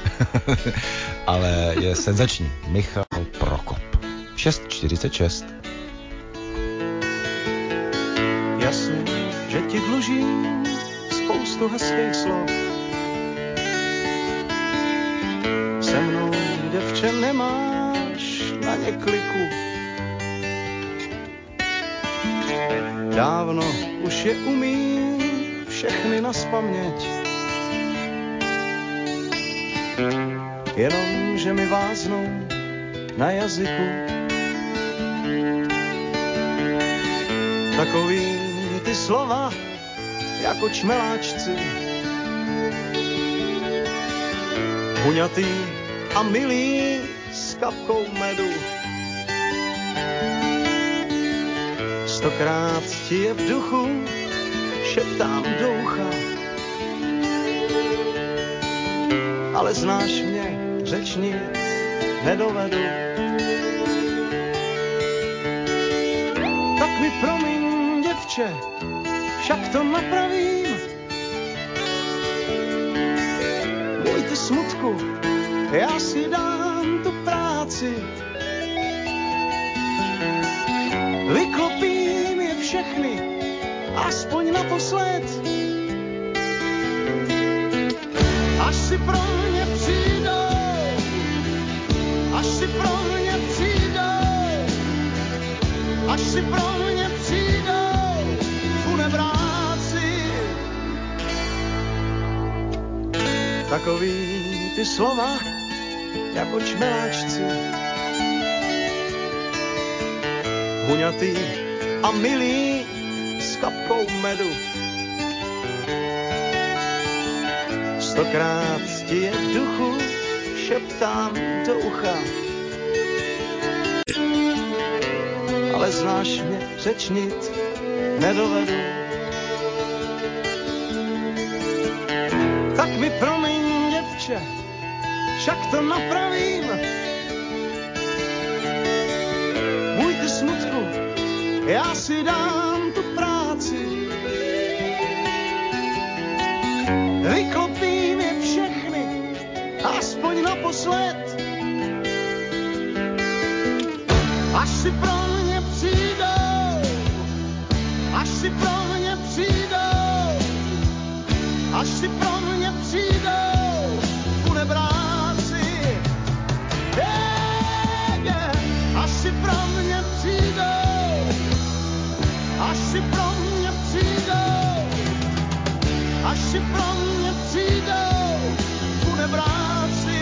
ale je senzační. Michal Prokop. šest čtyřicet šest. Jasně, že ti dlužím spoustu hezkých slov. Se mnou, děvče, nemáš na ně kliku. Dávno už je umím všechny naspaměť. Jenom, že mi váznou na jazyku. Takový ty slova jako čmeláčci. Huňatý a milý s kapkou medu. Stokrát ti je v duchu, šeptám do ucha. Ale znáš mě, řečnit nedovedu. Tak mi promiň, děvče, však to napravím. Můj ty smutku, já si dám tu práci. Vyklopím je všechny, aspoň naposled. Až si pro mě přijdou, až si pro mě přijdou, až si pro mě přijdou, funebráci. Takový ty slova jako čmeláčci. Huňatý a milý s kapkou medu. Stokrát ti je v duchu, šeptám do ucha. Ale znáš mě, řečnit nedovedu. Tak mi promiň, děvče, však to napravím. Můj ty smutku, já si dám tu práci. Vyklopím je všechny, aspoň naposled. Až si pro mě přijdou, až si pro mě přijdou, až si pro mě přijdou, funebráci. Yeah, yeah. Až si pro mě přijdou, až si pro mě přijdou, až si pro mě přijdou, funebráci.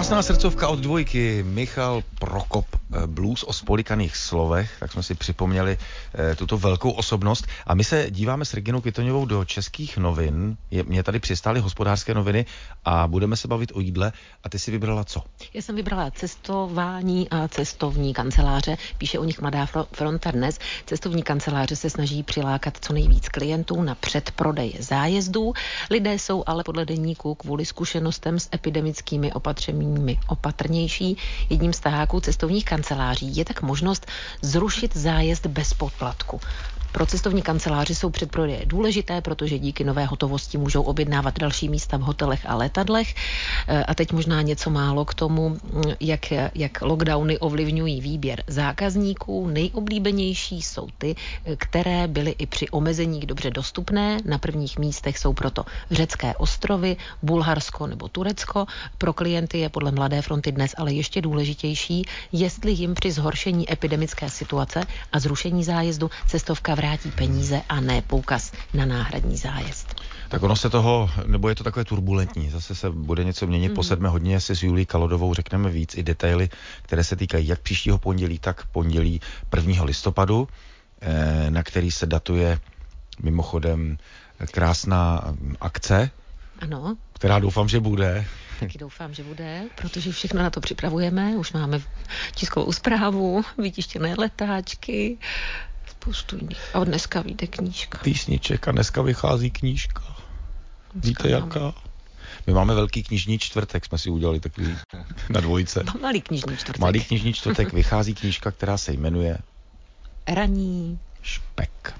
Krásná srdcovka od dvojky, Michal Prokop, blues o spolikaných slovech, tak jsme si připomněli e, tuto velkou osobnost. A my se díváme s Reginou Kytoňovou do českých novin. Je, mě tady přistály Hospodářské noviny a budeme se bavit o jídle. A ty si vybrala co? Já jsem vybrala cestování a cestovní kanceláře. Píše o nich Mladá fronta dnes. Cestovní kanceláře se snaží přilákat co nejvíc klientů na předprodej zájezdů. Lidé jsou ale podle deníku kvůli zkušenostem s epidemickými opatřeními opatrnější. Jedním z taháků cestovních kanceláří je tak možnost zrušit zájezd bez poplatku. Pro cestovní kanceláři jsou předprodeje důležité, protože díky nové hotovosti můžou objednávat další místa v hotelech a letadlech. A teď možná něco málo k tomu, jak, jak lockdowny ovlivňují výběr zákazníků. Nejoblíbenější jsou ty, které byly i při omezeních dobře dostupné. Na prvních místech jsou proto řecké ostrovy, Bulharsko nebo Turecko. Pro klienty je podle Mladé fronty dnes ale ještě důležitější, jestli jim při zhoršení epidemické situace a zrušení zájezdu cestovka vrátí peníze a ne poukaz na náhradní zájezd. Tak ono se toho, nebo je to takové turbulentní, zase se bude něco měnit mm. po sedmé hodině, si s Julí Kalodovou řekneme víc i detaily, které se týkají jak příštího pondělí, tak pondělí prvního listopadu, na který se datuje mimochodem krásná akce, ano, která doufám, že bude. Taky doufám, že bude, protože všechno na to připravujeme, už máme tiskovou zprávu, vytištěné letáčky, spoustu jiných. A od dneska vyjde knížka. Písniček a dneska vychází knížka. Víte jaká? My máme velký knižní čtvrtek, jsme si udělali takový na dvojce. Malý knižní čtvrtek. Malý knižní čtvrtek vychází knížka, která se jmenuje Raní špek.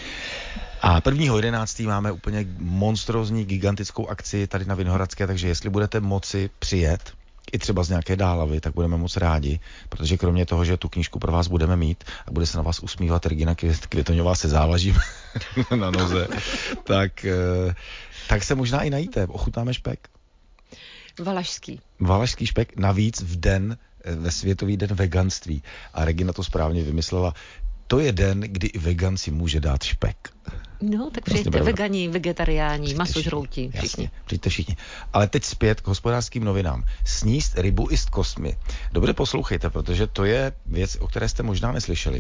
A prvního jedenáctého máme úplně monstrózní, gigantickou akci tady na Vinohradské, takže jestli budete moci přijet, i třeba z nějaké dálavy, tak budeme moc rádi, protože kromě toho, že tu knížku pro vás budeme mít a bude se na vás usmívat Regina Květoňová se závažím na noze, tak, tak se možná i najíte. Ochutnáme špek. Valašský. Valašský špek, navíc v den, ve Světový den veganství. A Regina to správně vymyslela. To je den, kdy i vegan si může dát špek. No, tak přijďte, vlastně vegani, vegetariáni, masožrouti, všichni. Jasně, přijďte všichni. Ale teď zpět k Hospodářským novinám. Sníst rybu i s kostmi. Dobře poslouchejte, protože to je věc, o které jste možná neslyšeli.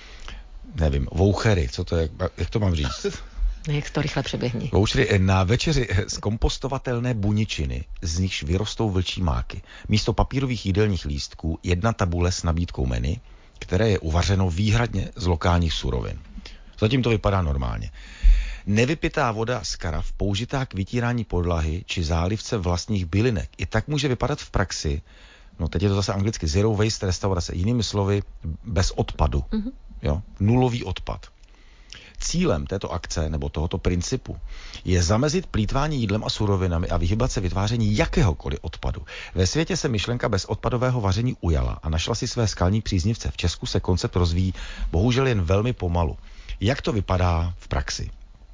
Nevím, vouchery, co to je, jak to mám říct? Jak to rychle přeběhni. Vouchery na večeři z kompostovatelné buničiny, z nichž vyrostou vlčí máky. Místo papírových jídelních lístků jedna tabule s nabídkou menu, které je uvařeno výhradně z lokálních surovin. Zatím to vypadá normálně. Nevypitá voda z karav, použitá k vytírání podlahy či zálivce vlastních bylinek. I tak může vypadat v praxi, no teď je to zase anglicky, zero waste restaurace, jinými slovy, bez odpadu. Mm-hmm. Jo? Nulový odpad. Cílem této akce nebo tohoto principu je zamezit plýtvání jídlem a surovinami a vyhybat se vytváření jakéhokoliv odpadu. Ve světě se myšlenka bezodpadového vaření ujala a našla si své skalní příznivce. V Česku se koncept rozvíjí bohužel jen velmi pomalu. Jak to vypadá v praxi?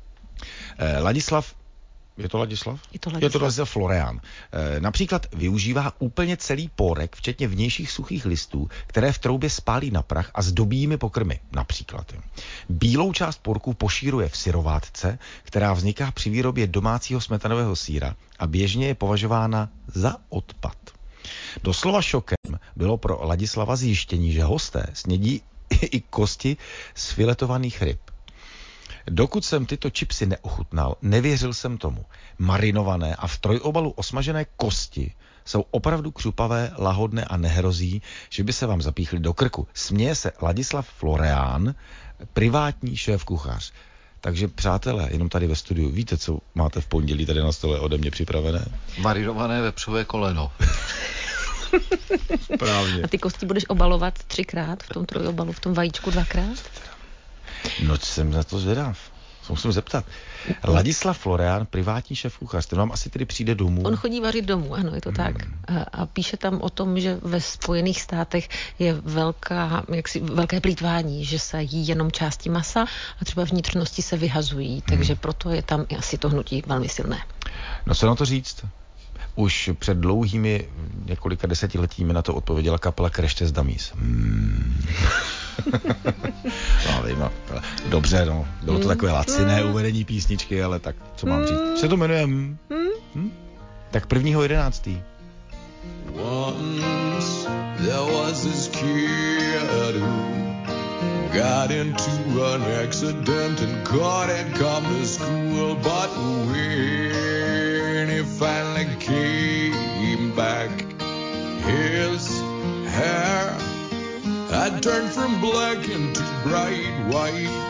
Eh, Ladislav, je to Ladislav? Je to Ladislav. Je to Ladislav Florián. Eh, například využívá úplně celý pórek, včetně vnějších suchých listů, které v troubě spálí na prach a zdobí jimi pokrmy. Například. Bílou část porku pošíruje v syrovátce, která vzniká při výrobě domácího smetanového sýra a běžně je považována za odpad. Doslova šokem bylo pro Ladislava zjištění, že hosté snědí i kosti z filetovaných ryb. Dokud jsem tyto čipsy neochutnal, nevěřil jsem tomu. Marinované a v trojobalu osmažené kosti jsou opravdu křupavé, lahodné a nehrozí, že by se vám zapíchly do krku. Směje se Ladislav Florián, privátní šéf-kuchař. Takže přátelé, jenom tady ve studiu, víte, co máte v pondělí tady na stole ode mě připravené? Marinované vepřové koleno. Správně. A ty kosti budeš obalovat třikrát v tom trojobalu, v tom vajíčku dvakrát? No, jsem na to zvědav. Musím zeptat. Ladislav Florián, privátní šéf-kuchař, ten vám asi tedy přijde domů. On chodí vařit domů, ano, je to hmm. tak. A, a píše tam o tom, že ve Spojených státech je velká, jaksi, velké plýtvání, že se jí jenom části masa a třeba vnitřnosti se vyhazují, hmm. takže proto je tam i asi to hnutí velmi silné. No co na to říct? Už před dlouhými několika desetiletími na to odpověděla kapela Crash Test Dummies. Hmm. No, vím, no. Dobře, no. Bylo to takové laciné uvedení písničky, ale tak, co mám říct? Se to jmenuje? Hmm? Hmm? Tak prvního jedenáctý. was this kid who got into an accident and couldn't come to school. But when he finally came back, his hair had turned from black into bright white.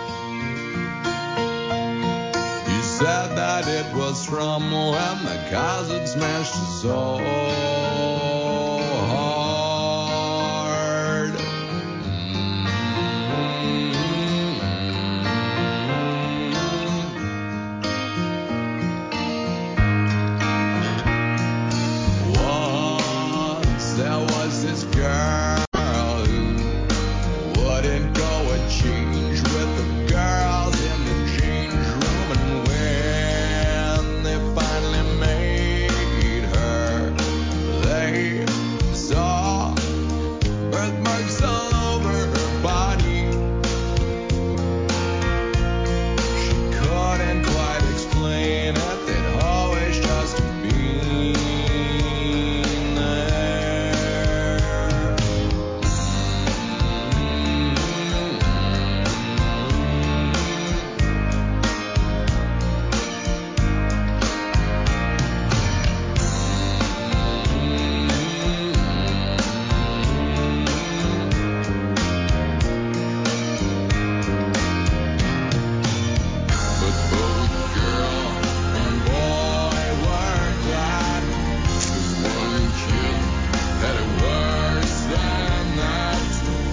He said that it was from when the cars had smashed his soul hard. Once there was this girl who wouldn't go and change with the girls in the change room, and when they finally made her, they saw birthmarks all over her body. She couldn't quite explain it, they'd always just been there. But both girl and boy were glad, 'cause one kid had it worse than that.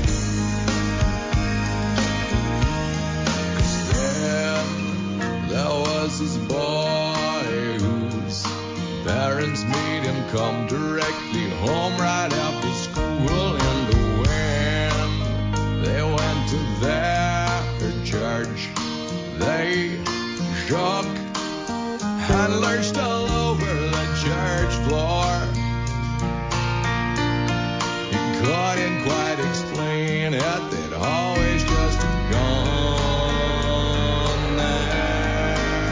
'Cause then there was this boy whose parents made him come directly home right after school, and when they went to their church, they shook and lurched all over the church floor. He couldn't quite explain it, they'd always just gone there.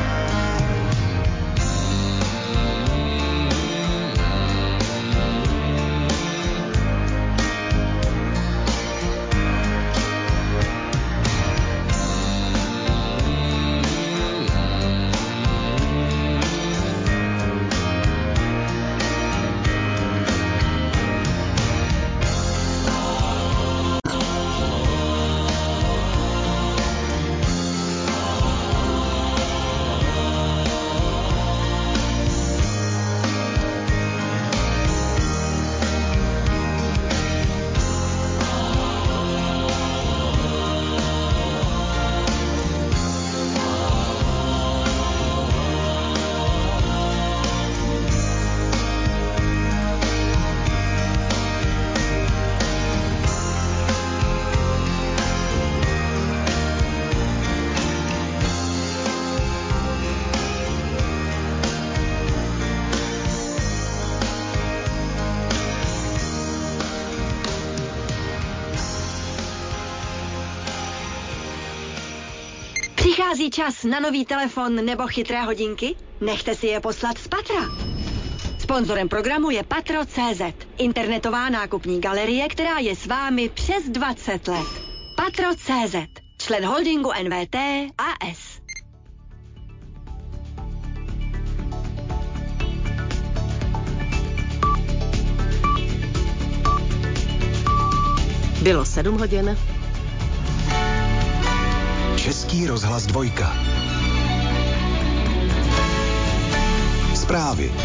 Přichází čas na nový telefon nebo chytré hodinky? Nechte si je poslat z Patra. Sponzorem programu je Patro tečka cé zet, internetová nákupní galerie, která je s vámi přes dvacet let. Patro tečka cé zet, člen holdingu N V T A S. Bylo sedm hodin. Český rozhlas dvojka. Zprávy.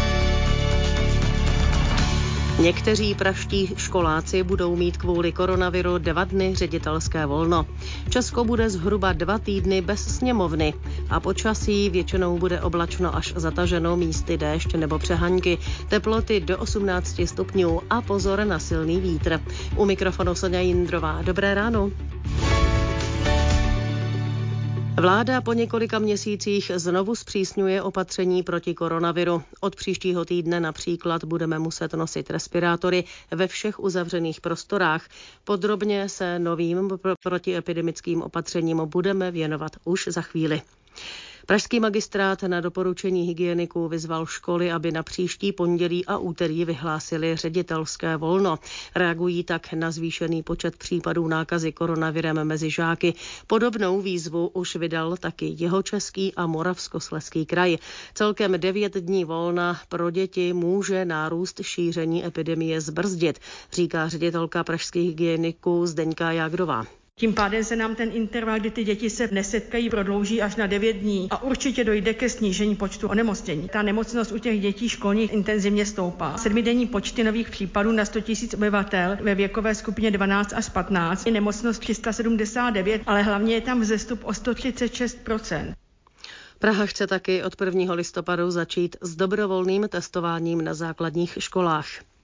Někteří pražští školáci budou mít kvůli koronaviru dva dny ředitelské volno. Česko bude zhruba dva týdny bez sněmovny a počasí většinou bude oblačno až zataženo, místy déšť nebo přehaňky. Teploty do osmnáct stupňů a pozor na silný vítr. U mikrofonu Soňa Jindrová. Dobré ráno. Vláda po několika měsících znovu zpřísňuje opatření proti koronaviru. Od příštího týdne například budeme muset nosit respirátory ve všech uzavřených prostorách. Podrobně se novým protiepidemickým opatřením budeme věnovat už za chvíli. Pražský magistrát na doporučení hygieniků vyzval školy, aby na příští pondělí a úterý vyhlásili ředitelské volno. Reagují tak na zvýšený počet případů nákazy koronavirem mezi žáky. Podobnou výzvu už vydal taky Jihočeský a Moravskoslezský kraj. Celkem devět dní volna pro děti může nárůst šíření epidemie zbrzdit, říká ředitelka pražských hygieniků Zdeňka Jágrová. Tím pádem se nám ten interval, kdy ty děti se nesetkají, prodlouží až na devět dní a určitě dojde ke snížení počtu onemocnění. Ta nemocnost u těch dětí školních intenzivně stoupá. Sedmidenní počty nových případů na sto tisíc obyvatel ve věkové skupině dvanáct až patnáct je nemocnost tři sta sedmdesát devět, ale hlavně je tam vzestup o sto třicet šest procent. Praha chce taky od prvního listopadu začít s dobrovolným testováním na základních školách.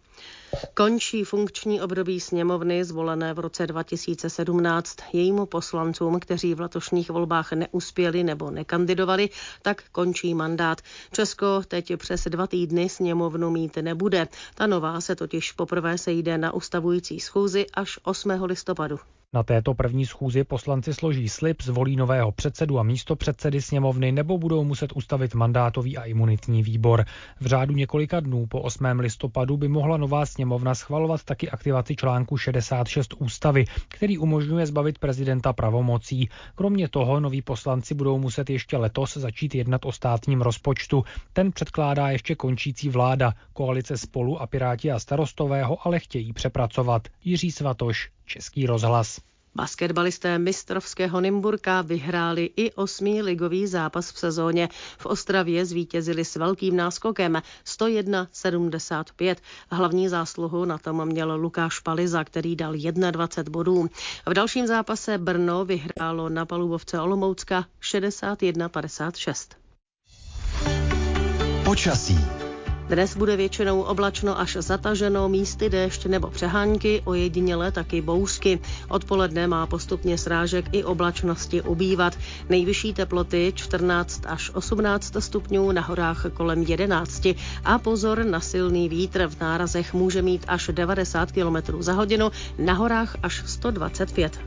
Končí funkční období sněmovny zvolené v roce dva tisíce sedmnáct. Jejímu poslancům, kteří v letošních volbách neuspěli nebo nekandidovali, tak končí mandát. Česko teď přes dva týdny sněmovnu mít nebude. Ta nová se totiž poprvé sejde na ustavující schůzi až osmého listopadu. Na této první schůzi poslanci složí slib, zvolí nového předsedu a místopředsedy sněmovny nebo budou muset ustavit mandátový a imunitní výbor. V řádu několika dnů po osmého listopadu by mohla nová sněmovna schvalovat taky aktivaci článku šedesát šest ústavy, který umožňuje zbavit prezidenta pravomocí. Kromě toho noví poslanci budou muset ještě letos začít jednat o státním rozpočtu. Ten předkládá ještě končící vláda. Koalice Spolu a Piráti a Starostové ho ale chtějí přepracovat. Jiří Svatoš, Český rozhlas. Basketbalisté mistrovského Nymburka vyhráli i osmý ligový zápas v sezóně. V Ostravě zvítězili s velkým náskokem sto jedna sedmdesát pět. Hlavní zásluhu na tom měl Lukáš Paliza, který dal dvacet jedna bodů. V dalším zápase Brno vyhrálo na palubovce Olomoucka šedesát jedna padesát šest. Počasí. Dnes bude většinou oblačno až zataženo, místy déšť nebo přehánky, ojediněle taky bouřky. Odpoledne má postupně srážek i oblačnosti ubývat. Nejvyšší teploty čtrnáct až osmnáct stupňů, na horách kolem jedenáct. A pozor na silný vítr, v nárazech může mít až devadesát kilometrů za hodinu, na horách až sto dvacet pět.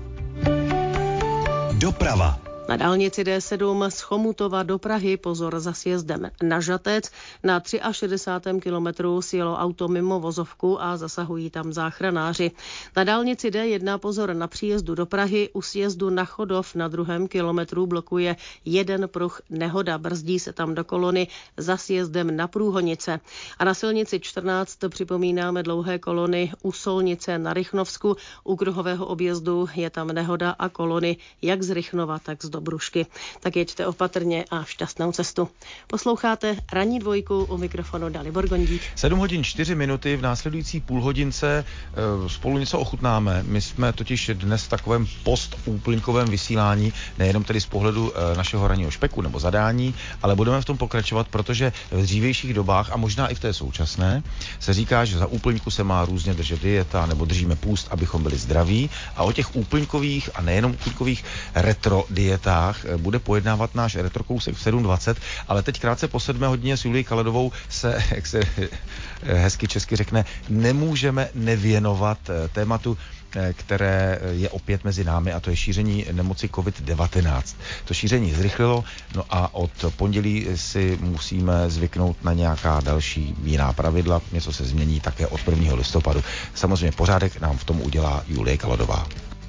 Doprava. Na dálnici D sedm z Chomutova do Prahy pozor za sjezdem na Žatec. Na šedesátém třetím kilometru sjelo auto mimo vozovku a zasahují tam záchranáři. Na dálnici D jedna pozor na příjezdu do Prahy. U sjezdu na Chodov na druhém kilometru blokuje jeden pruh nehoda. Brzdí se tam do kolony za sjezdem na Průhonice. A na silnici čtrnáct připomínáme dlouhé kolony u Solnice na Rychnovsku. U kruhového objezdu je tam nehoda a kolony jak z Rychnova, tak z Dobrušky. Tak jeďte opatrně a šťastnou cestu. Posloucháte Ranní dvojku, u mikrofonu Dalibor Gondík. sedm hodin čtyři minuty, v následující půlhodince spolu něco ochutnáme. My jsme totiž dnes v takovém postúplňkovém vysílání, nejenom tedy z pohledu našeho ranního špeku nebo zadání, ale budeme v tom pokračovat, protože v dřívějších dobách a možná i v té současné se říká, že za úplňku se má různě držet dieta nebo držíme půst, abychom byli zdraví, a o těch úplňkových a nejenom úplňkových retro dietách bude pojednávat náš retrokousek v sedm dvacet, ale teď krátce po sedmé hodině s Julií Kaledovou se, jak se hezky česky řekne, nemůžeme nevěnovat tématu, které je opět mezi námi, a to je šíření nemoci covid devatenáct. To šíření zrychlilo, no a od pondělí si musíme zvyknout na nějaká další jiná pravidla, něco se změní také od prvního listopadu. Samozřejmě pořádek nám v tom udělá Julie Kaledová.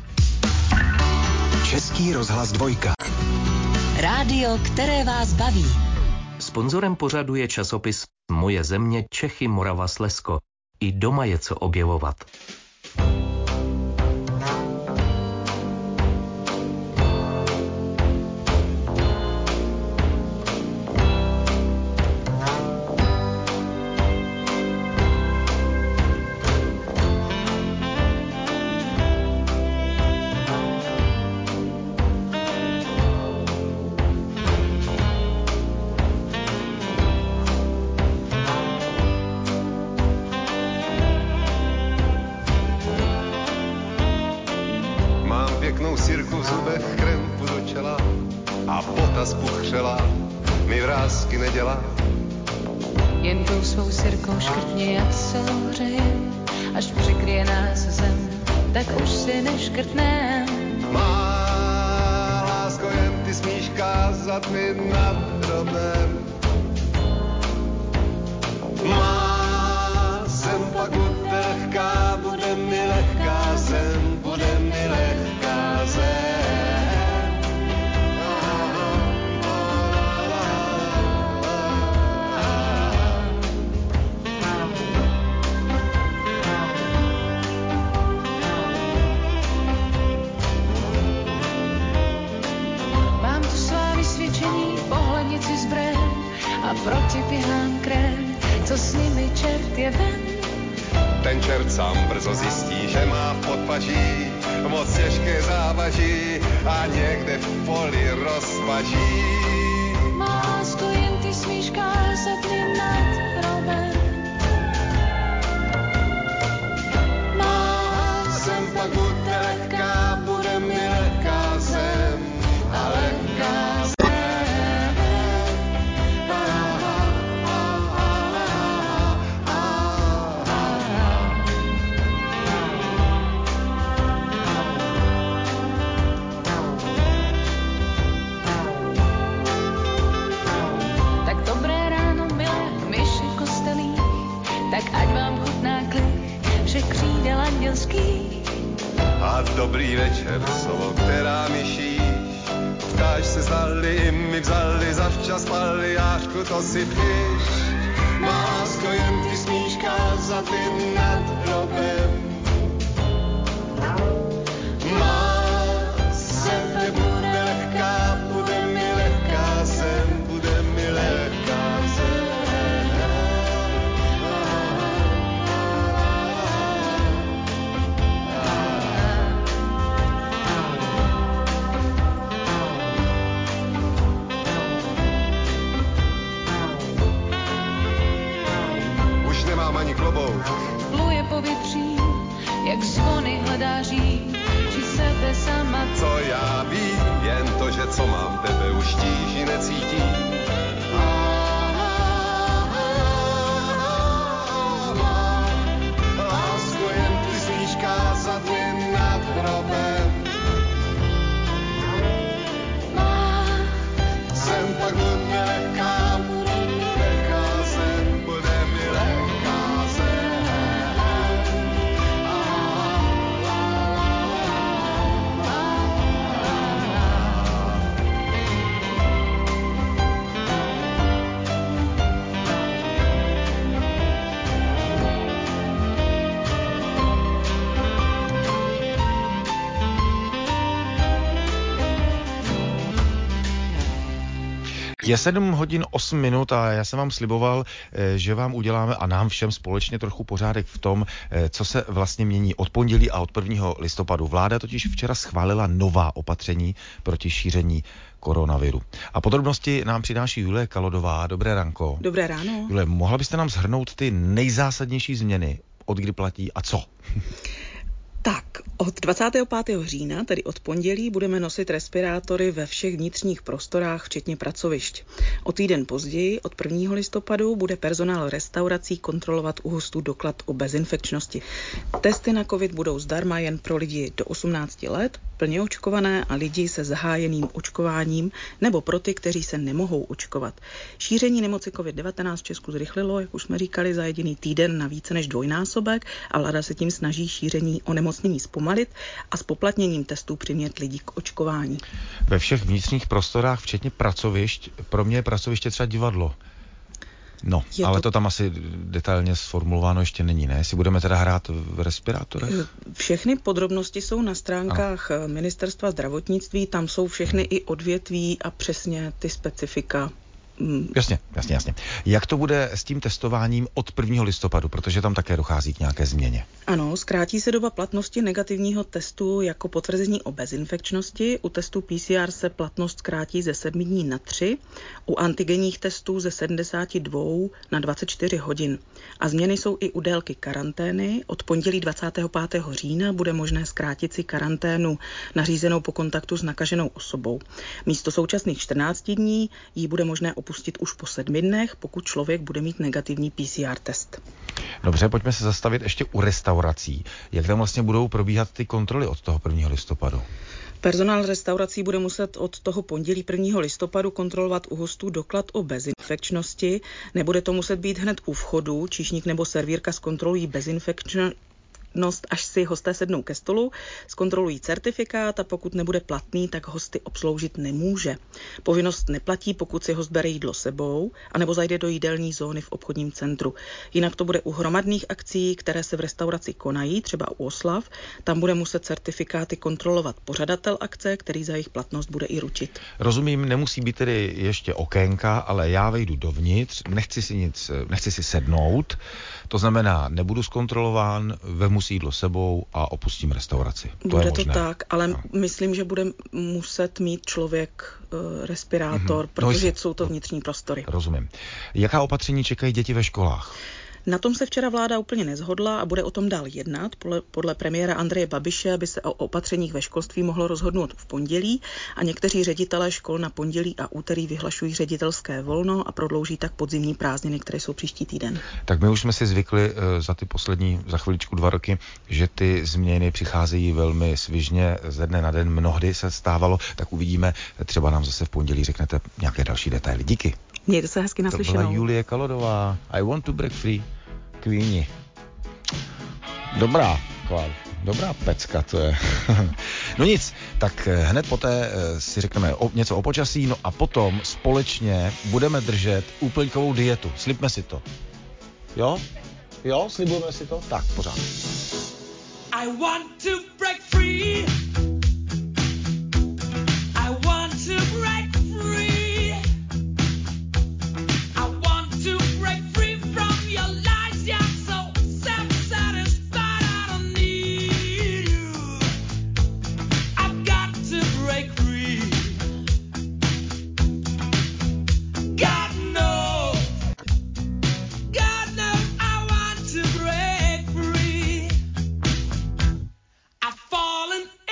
Český rozhlas dvojka. Rádio, které vás baví. Sponzorem pořadu je časopis Moje země Čechy, Morava, Slezsko. I doma je co objevovat. Jen tou svou sirkou škrtni, jak se louřeje, až přikryje nás zem, tak už si neškrtnem. Má lásko, jen ty smíš kázat za tvým nadrobem. Má zem pak bude lehká, bude mi lehká zem, bude mi lehká zem. Mám tu svá vysvědčení, pohlednici zbraň a proti běhám krém, co s nimi čert je ven. Ten čert sám brzo zjistí, že má v podpaží moc těžké závaží a někde v poli rozpaží. Má lásko, jen ty smíš kázat mi nad hrobem. Má zem pak bude lehká, bude mi lehká zem a lehká zem. Tak dobré ráno, milé myši kostelí, tak ať vám chutná klid všech křídel andělských. A dobrý večer, slovo, která mi šíš. Ptáš se zdali, i mi vzali, zavčas spali, Jářku, to si píš. Má lásko, jen ty smíš kázat i nad hrobem. Má zem te bude lehká, bude mi lehká zem, bude mi lehká zem. Už nemám ani klobouk. Pluje povětří, jak zvony hledá říň, či sebe sama. Co já vím, jen to, že co mám tebe už tíži necítím. Lásko, jen ty smíš kázat mi nad hrobem. Zem pak bude lehká, bude mi lehká zem, bude mi lehká zem. Je sedm hodin osm minut a já jsem vám sliboval, že vám uděláme a nám všem společně trochu pořádek v tom, co se vlastně mění od pondělí a od prvního listopadu. Vláda totiž včera schválila nová opatření proti šíření koronaviru. A podrobnosti nám přináší Julie Kalodová. Dobré ranko. Dobré ráno. Julie, mohla byste nám shrnout ty nejzásadnější změny, od kdy platí a co? Tak, od dvacátého pátého října, tedy od pondělí, budeme nosit respirátory ve všech vnitřních prostorách, včetně pracovišť. O týden později, od prvního listopadu, bude personál restaurací kontrolovat u hostů doklad o bezinfekčnosti. Testy na covid budou zdarma jen pro lidi do osmnácti let, plně očkované a lidi se zahájeným očkováním nebo pro ty, kteří se nemohou očkovat. Šíření nemoci covid devatenáct v Česku zrychlilo, jak už jsme říkali, za jediný týden na více než dvojnásobek a vláda se tím snaží šíření onemocnění zpomalit a s poplatněním testů přimět lidi k očkování. Ve všech vnitřních prostorách, včetně pracovišť, pro mě je pracoviště třeba divadlo. No, je ale to... to tam asi detailně sformulováno ještě není, ne? Jestli budeme teda hrát v respirátorech? Všechny podrobnosti jsou na stránkách ano. Ministerstva zdravotnictví, tam jsou všechny i odvětví a přesně ty specifika. Jasně, jasně, jasně. Jak to bude s tím testováním od prvního listopadu, protože tam také dochází k nějaké změně? Ano, zkrátí se doba platnosti negativního testu jako potvrzení o bezinfekčnosti. U testu P C R se platnost zkrátí ze sedmi dní na tři, u antigenních testů ze sedmdesáti dvou na dvacet čtyři hodin. A změny jsou i u délky karantény. Od pondělí dvacátého pátého října bude možné zkrátit si karanténu nařízenou po kontaktu s nakaženou osobou. Místo současných čtrnácti dní jí bude možné opustit pustit už po sedmi dnech, pokud člověk bude mít negativní P C R test. Dobře, pojďme se zastavit ještě u restaurací. Jak tam vlastně budou probíhat ty kontroly od toho prvního listopadu? Personál restaurací bude muset od toho pondělí prvního listopadu kontrolovat u hostů doklad o bezinfekčnosti. Nebude to muset být hned u vchodu. Číšník nebo servírka zkontrolují bezinfekčnost, až si hosté sednou ke stolu, zkontrolují certifikát a pokud nebude platný, tak hosty obsloužit nemůže. Povinnost neplatí, pokud si host bere jídlo sebou, anebo zajde do jídelní zóny v obchodním centru. Jinak to bude u hromadných akcí, které se v restauraci konají, třeba u oslav. Tam bude muset certifikáty kontrolovat pořadatel akce, který za jejich platnost bude i ručit. Rozumím, nemusí být tedy ještě okénka, ale já vejdu dovnitř, nechci si nic, nechci si sednout, to znamená, nebudu zkontrolován, vemu si jídlo sebou a opustím restauraci. To bude je to možné. tak, ale no. myslím, že bude muset mít člověk uh, respirátor, mm-hmm. protože no jsou to vnitřní prostory. Rozumím. Jaká opatření čekají děti ve školách? Na tom se včera vláda úplně nezhodla a bude o tom dál jednat. Podle, podle premiéra Andreje Babiše by se o opatřeních ve školství mohlo rozhodnout v pondělí a někteří ředitelé škol na pondělí a úterý vyhlašují ředitelské volno a prodlouží tak podzimní prázdniny, které jsou příští týden. Tak my už jsme si zvykli za ty poslední, za chviličku dva roky, že ty změny přicházejí velmi svižně ze dne na den. Mnohdy se stávalo, tak uvidíme, třeba nám zase v pondělí řeknete nějaké další detaily. Díky. Mějte se hezky naslyšenou. To byla Julie Kalodová. I want to break free. Queeni. Dobrá, dobrá pecka to je. No nic, tak hned poté si řekneme o, něco o počasí, no a potom společně budeme držet úplňkovou dietu. Slibme si to. Jo? Jo, slibujeme si to? Tak, pořád. I want to break free. I want to break free. Fallen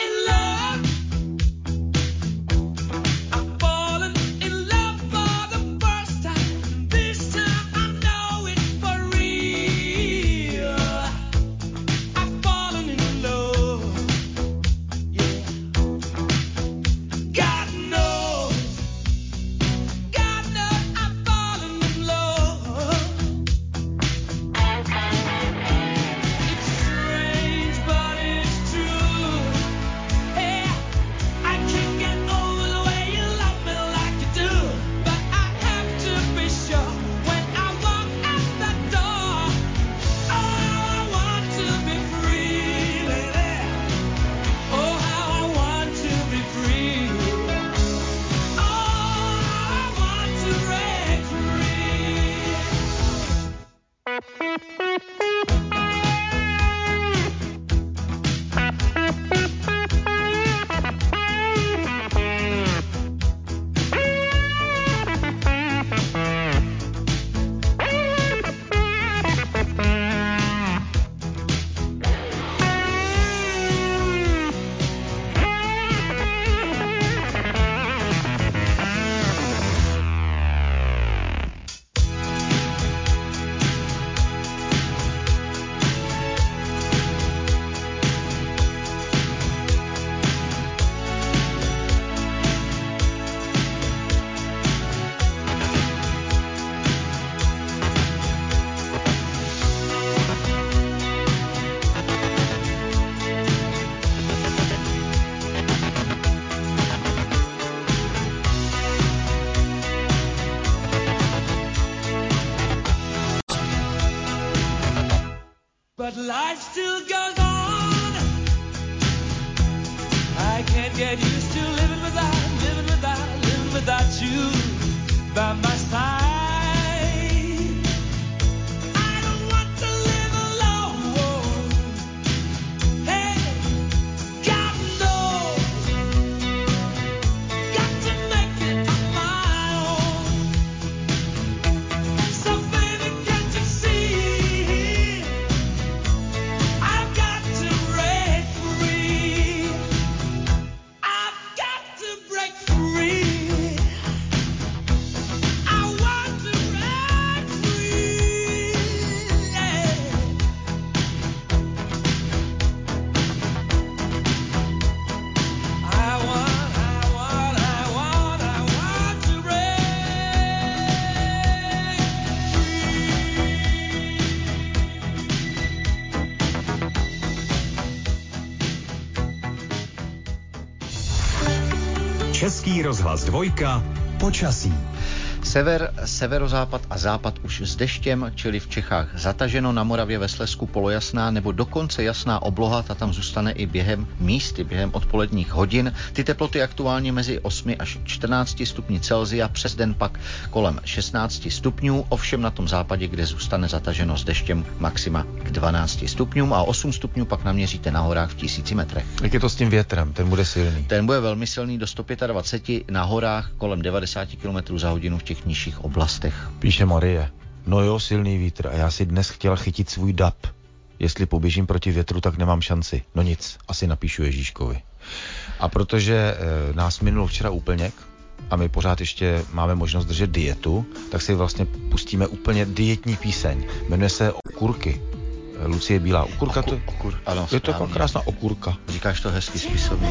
Český rozhlas dvojka. Počasí. Sever, severozápad a západ už s deštěm, čili v Čechách zataženo, na Moravě ve Slezsku polojasná nebo dokonce jasná obloha, ta tam zůstane i během místy, během odpoledních hodin. Ty teploty aktuálně mezi osmi až čtrnácti stupni Celsia, přes den pak kolem šestnácti stupňů, ovšem na tom západě, kde zůstane zataženo s deštěm, maxima k dvanácti stupňům a osm stupňů pak naměříte na horách v tisíci metrech. Jak je to s tím větrem? Ten bude silný? Ten bude velmi silný, do sto dvacet pět, na horách kolem devadesát kilometrů za hodinu v těch nižších oblastech. Píše Marie. No jo, silný vítr a já si dnes chtěla chytit svůj dap. Jestli poběžím proti větru, tak nemám šanci. No nic, asi napíšu Ježíškovi. A protože e, nás minul včera úplněk a my pořád ještě máme možnost držet dietu, tak si vlastně pustíme úplně dietní píseň. Jmenuje se Okurky. Lucie Bílá. Okurka Okur, to... okur, ano, je to jako krásná okurka. Říkáš to hezky spisovně.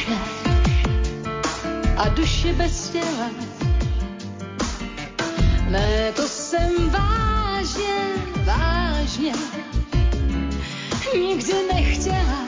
A duše bez těla. Ne, to jsem vážně, vážně nikdy nechtěla.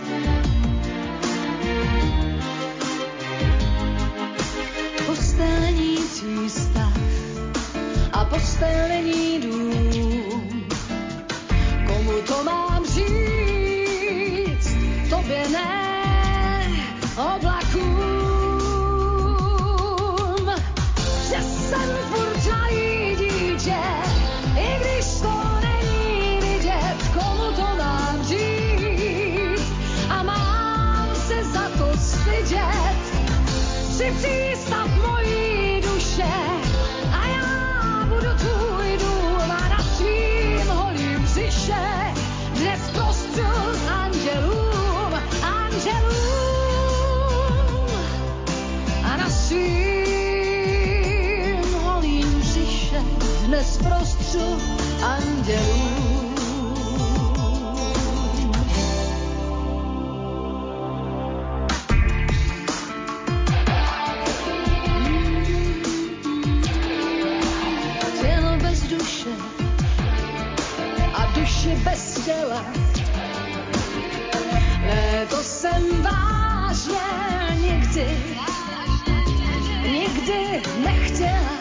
Postel není tvý stav a postel není dům. Komu to mám říct? Tobě ne, oblakům. Že jsem furt malý dítě, i když to není vidět, komu to mám říct a mám se za to stydět. Jsi přístav mojí duše a já budu tvůj dům a na svým holým břiše dnes prostřu andělům, andělům a na svým holým břiše dnes prostřu andělům. Tělo bez duše a duše bez těla. Ne, to jsem vážně nikdy, nikdy nechtěla.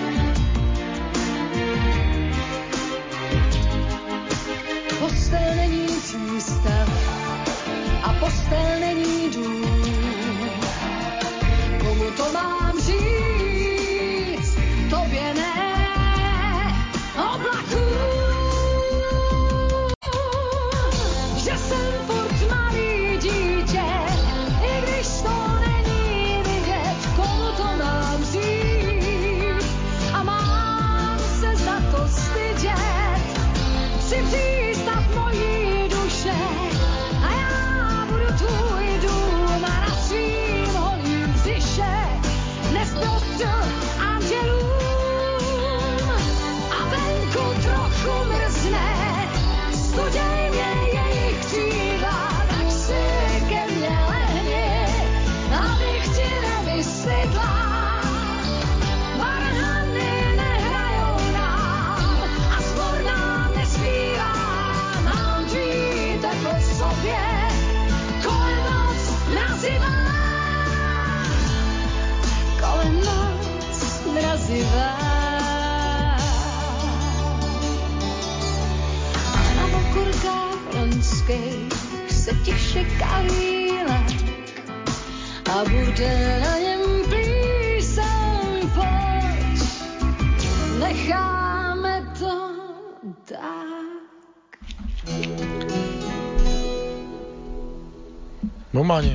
Postel není tvůj stav a postel není dům. Komu to mám říct? Tobě ne, oblakům. Že jsem furt malý dítě, i když to není vidět, komu to mám říct a mám se za to stydět. Jsi přístav mojí duše a já budu tvůj dům a na svým holým břiše dnes prostřu andělům. A venku trochu mrzne, studěj mě jejich křídla, tak si ke mně lehni, abych ti nevystydla. Varhany nehrajou nám a zbor nám nespívá, mám tvý teplo v sobě, kolem noc mrazivá, kolem noc mrazivá. A na okurkách lonských se tiše kalíla a bude na něm píseň, pojď, necháme to tak. Normálně.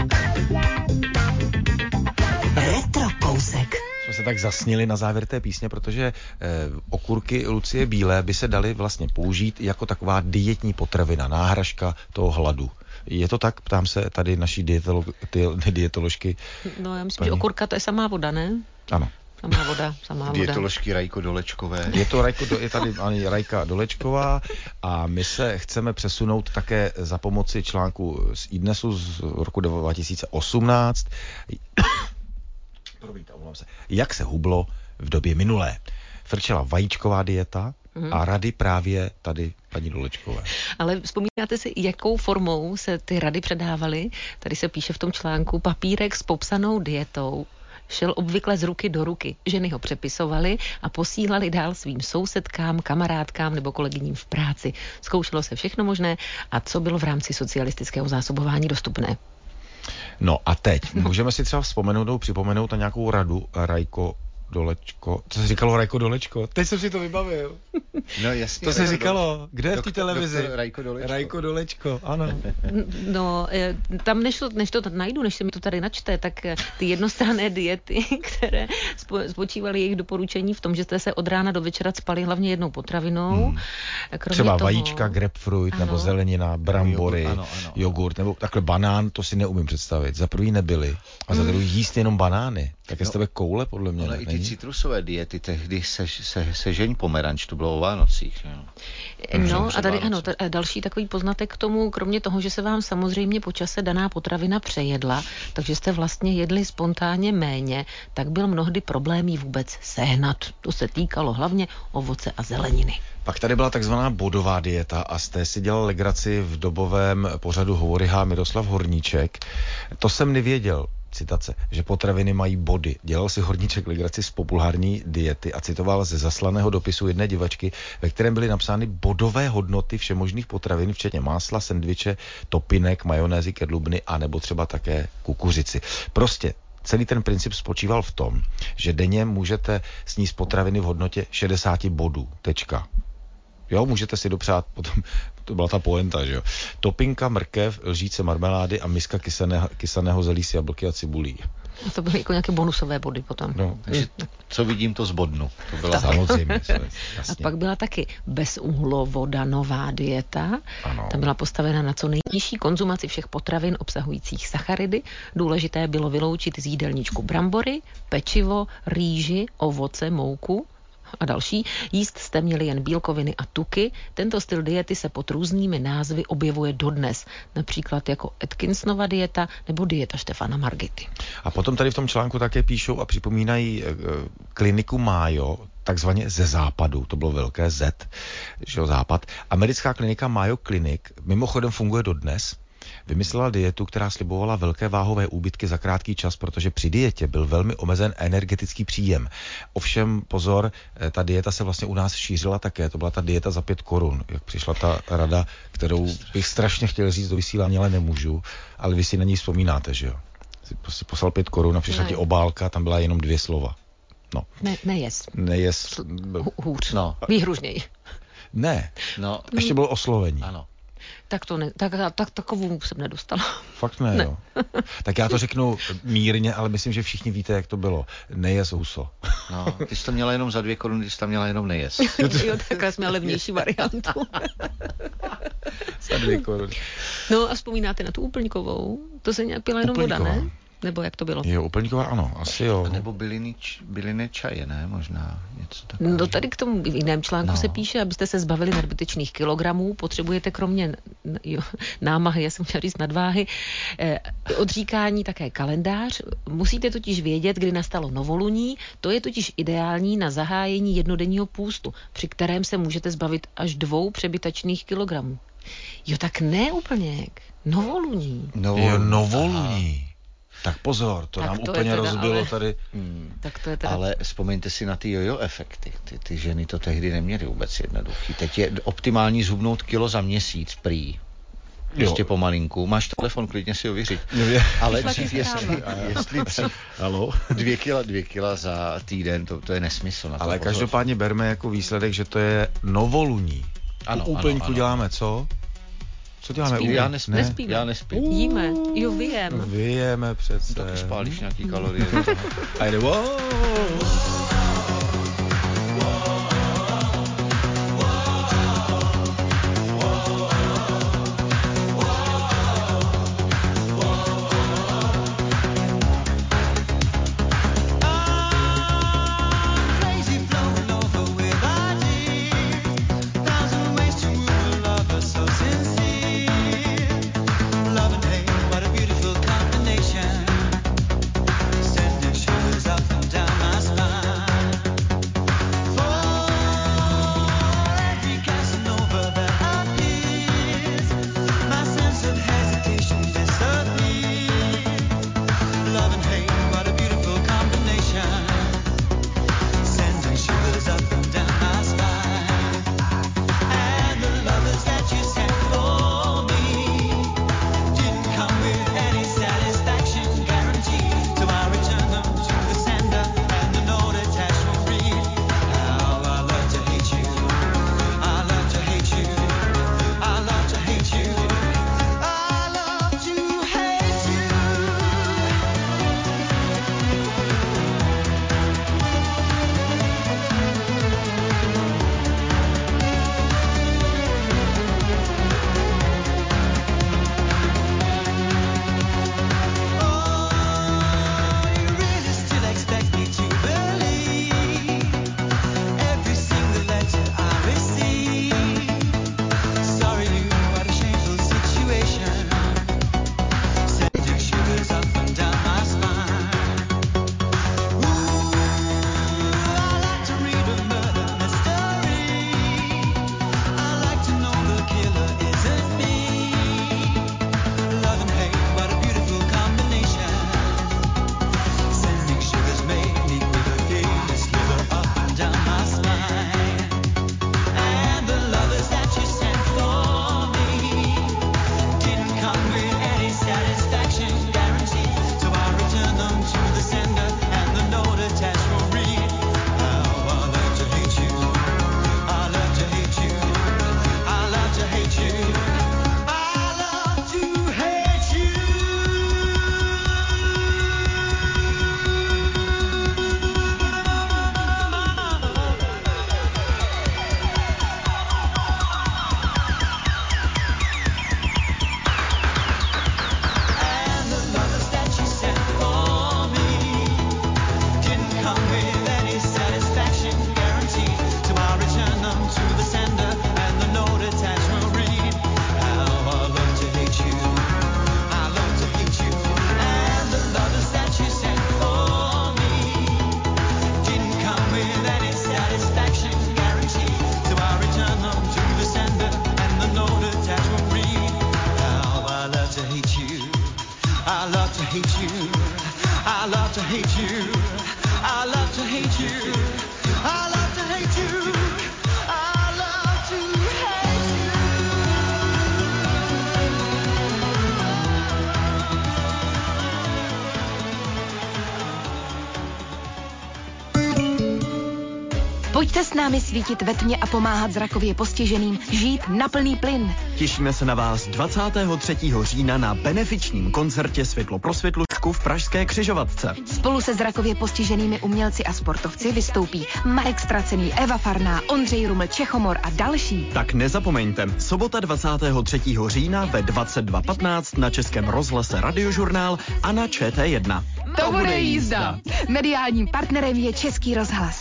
Retro kousek. Jsme se tak zasnili na závěr té písně, protože eh, okurky Lucie Bílé by se daly vlastně použít jako taková dietní potravina, náhražka toho hladu. Je to tak? Ptám se tady naší dietolo, ty, dietoložky. No já myslím, paní... že okurka to je samá voda, ne? Ano. Samá voda, samá voda. Dietoložky Rajko Dolečkové. Je to Rajko, je tady ani Rajka Dolečková a my se chceme přesunout také za pomoci článku z iDnesu z roku dva tisíce osmnáct. Promiňte, omlouvám se. Jak se hublo v době minulé? Frčela vajíčková dieta, Hmm. A rady právě tady paní Dolečkové. Ale vzpomínáte si, jakou formou se ty rady předávaly? Tady se píše v tom článku, papírek s popsanou dietou šel obvykle z ruky do ruky. Ženy ho přepisovaly a posílali dál svým sousedkám, kamarádkám nebo kolegyním v práci. Zkoušelo se všechno možné a co bylo v rámci socialistického zásobování dostupné. No a teď, můžeme si třeba vzpomenout nebo připomenout na nějakou radu Rajko Dolečko. Co se říkalo Rajko Dolečko? Teď jsem si to vybavil. No jasně. To se říkalo. Kde je v té televizi? Rajko Dolečko. Rajko Dolečko, ano. No, tam než to, než to najdu, než se mi to tady načte, tak ty jednostranné diety, které spočívaly jejich doporučení v tom, že jste se od rána do večera spali hlavně jednou potravinou. Hmm. Třeba toho, vajíčka, grapefruit, ano. nebo zelenina, brambory, jogurt, ano, ano. jogurt, nebo takhle banán, to si neumím představit. Za prvý nebyly a za druhý jíst jenom banány. Tak je z tebe koule, podle mě. Ale i ty citrusové diety, tehdy se, se, sežeň pomeranč, to bylo o Vánocích. Jo. No a tady ano, t- další takový poznatek k tomu, kromě toho, že se vám samozřejmě po čase daná potravina přejedla, takže jste vlastně jedli spontánně méně, tak byl mnohdy problém jí vůbec sehnat. To se týkalo hlavně ovoce a zeleniny. Pak tady byla takzvaná bodová dieta a z té si dělal legraci v dobovém pořadu Hovory H. Miroslav Horníček. To jsem nevěděl. Citace, že potraviny mají body. Dělal si Horníček legraci z populární diety a citoval ze zaslaného dopisu jedné divačky, ve kterém byly napsány bodové hodnoty všemožných potravin, včetně másla, sendviče, topinek, majonézy, kedlubny a nebo třeba také kukuřici. Prostě celý ten princip spočíval v tom, že denně můžete sníst potraviny v hodnotě šedesát bodů. Tečka. Jo, můžete si dopřát, potom, to byla ta poenta, že jo. Topinka, mrkev, lžíce marmelády a miska kysaného, kysaného zelí s jablky a cibulí. A to byly jako nějaké bonusové body potom. No, takže co vidím, to zbodnu. To byla samozřejmě. A pak byla taky bezuhlovodanová dieta. Ano. Ta byla postavena na co nejnižší konzumaci všech potravin obsahujících sacharidy. Důležité bylo vyloučit z jídelníčku brambory, pečivo, rýži, ovoce, mouku a další. Jíst jste měli jen bílkoviny a tuky. Tento styl diety se pod různými názvy objevuje dodnes. Například jako Atkinsonova dieta nebo dieta Štefana Margity. A potom tady v tom článku také píšou a připomínají e, kliniku Mayo, takzvaně ze západu, to bylo velké Z, že jo, západ. Americká klinika Mayo Clinic mimochodem funguje dodnes. Vymyslela dietu, která slibovala velké váhové úbytky za krátký čas, protože při dietě byl velmi omezen energetický příjem. Ovšem, pozor, ta dieta se vlastně u nás šířila také. To byla ta dieta za pět korun, jak přišla ta rada, kterou bych strašně chtěl říct do vysílání, ale nemůžu. Ale vy si na ní vzpomínáte, že jo? Si prostě poslal pět korun a přišla ne. ti obálka, tam byla jenom dvě slova. No. Ne, nejes. Nejes. Hůř. No. Výhružněji. Ne. No. Ještě bylo oslovení. Ano. Tak to ne, tak, tak takovou jsem nedostala. Fakt ne, ne. Jo. Tak já to řeknu mírně, ale myslím, že všichni víte, jak to bylo. Nejes huso. No, ty jsi to měla jenom za dvě koruny, ty jsi tam měla jenom nejes. Jo, takhle jsme levnější variantu. Za dvě koruny. No a vzpomínáte na tu úplňkovou? To se nějak pila jenom voda, ne? Nebo jak to bylo? Jo, úplňková, ano, asi jo. A nebo byliny, byliny čaje, ne? Možná něco takového. No tady k tomu v jiném článku no. se píše, abyste se zbavili nadbytečných kilogramů, potřebujete kromě jo, námahy, já jsem chtěla říct nadváhy, eh, odříkání také kalendář. Musíte totiž vědět, kdy nastalo novoluní, to je totiž ideální na zahájení jednodenního půstu, při kterém se můžete zbavit až dvou přebytečných kilogramů. Jo, tak ne úplně. Novoluní. Novoluní. Jo, novoluní. Tak pozor, to tak nám to úplně rozbilo ale... tady. Hmm. Tak to je teda... Ale vzpomeňte si na ty jojo efekty. Ty, ty ženy to tehdy neměly vůbec jednoduchý. Teď je optimální zhubnout kilo za měsíc prý. Ještě pomalinku. Máš telefon, klidně si ho vyřiď. Ale dřív, jestli, jestli dřív, Halo? Dvě kila, dvě kila za týden, to, to je nesmysl. Na to ale pozor. Každopádně berme jako výsledek, že to je novoluní. Ano, U úplňku ano, ano. děláme co? Co děláme? Spím, já nespím. Nespíme. Já nespím. Jíme. Jo, vyjem. Vyjeme přece. Taky spálíš nějaký kalorie. A jde, wow. Down my spine. I love to hate you. I love to hate you. I love to hate you. I love to hate you. I love to Pojďte s námi svítit ve tmě a pomáhat zrakově postiženým žít na plný plyn. Těšíme se na vás dvacátého třetího října na benefičním koncertě Světlo pro světlušku v pražské Křižovatce. Spolu se zrakově postiženými umělci a sportovci vystoupí Marek Ztracený, Eva Farná, Ondřej Ruml, Čechomor a další. Tak nezapomeňte, sobota dvacátého třetího října ve dvacet dva patnáct na Českém rozhlase Radiožurnál a na Č T jedna. To, to bude jízda. Mediálním partnerem je Český rozhlas.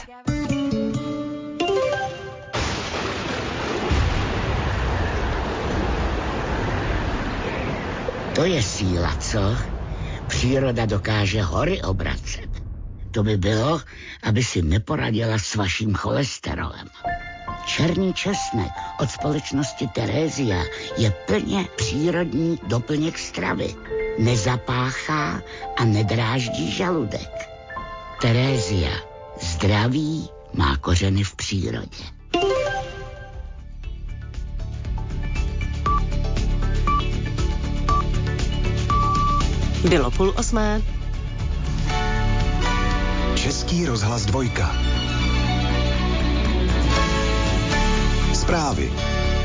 To je síla, co? Příroda dokáže hory obracet. To by bylo, aby si neporadila s vaším cholesterolem. Černý česnek od společnosti Terézia je plně přírodní doplněk stravy. Nezapáchá a nedráždí žaludek. Terézia. Zdraví má kořeny v přírodě. Bylo půl osmé. Český rozhlas dvojka. Zprávy.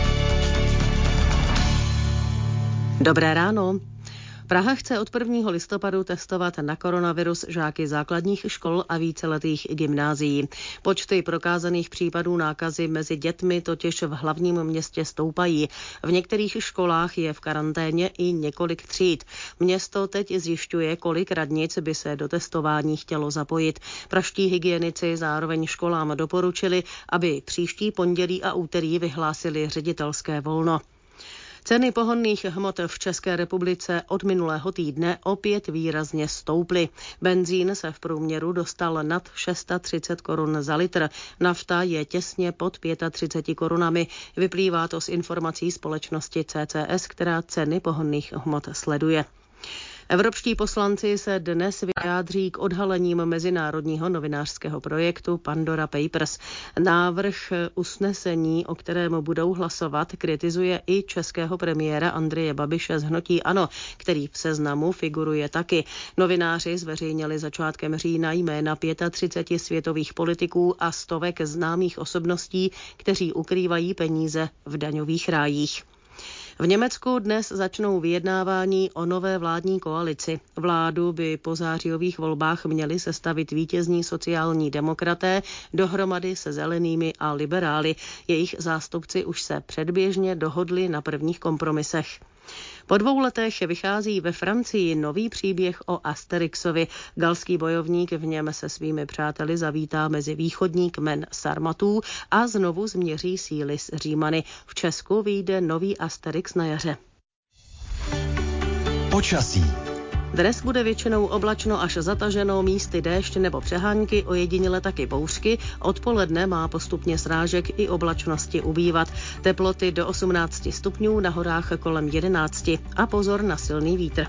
Dobré ráno. Praha chce od prvního listopadu testovat na koronavirus žáky základních škol a víceletých gymnázií. Počty prokázaných případů nákazy mezi dětmi totiž v hlavním městě stoupají. V některých školách je v karanténě i několik tříd. Město teď zjišťuje, kolik radnic by se do testování chtělo zapojit. Pražští hygienici zároveň školám doporučili, aby příští pondělí a úterý vyhlásili ředitelské volno. Ceny pohonných hmot v České republice od minulého týdne opět výrazně stouply. Benzín se v průměru dostal nad třicet šest korun za litr. Nafta je těsně pod třicet pět korunami. Vyplývá to z informací společnosti C C S, která ceny pohonných hmot sleduje. Evropští poslanci se dnes vyjádří k odhalením mezinárodního novinářského projektu Pandora Papers. Návrh usnesení, o kterém budou hlasovat, kritizuje i českého premiéra Andreje Babiše z hnutí ANO, který v seznamu figuruje taky. Novináři zveřejnili začátkem října jména třicet pět světových politiků a stovek známých osobností, kteří ukrývají peníze v daňových rájích. V Německu dnes začnou vyjednávání o nové vládní koalici. Vládu by po zářijových volbách měli sestavit vítězní sociální demokraté dohromady se zelenými a liberály. Jejich zástupci už se předběžně dohodli na prvních kompromisech. Po dvou letech vychází ve Francii nový příběh o Asterixovi. Galský bojovník v něm se svými přáteli zavítá mezi východní kmen Sarmatů a znovu změří síly s Římany. V Česku vyjde nový Asterix na jaře. Počasí. Dnes bude většinou oblačno až zataženo, místy déšť nebo přehánky, ojediněle taky bouřky. Odpoledne má postupně srážek i oblačnosti ubývat. Teploty do osmnáct stupňů, na horách kolem jedenáct a pozor na silný vítr.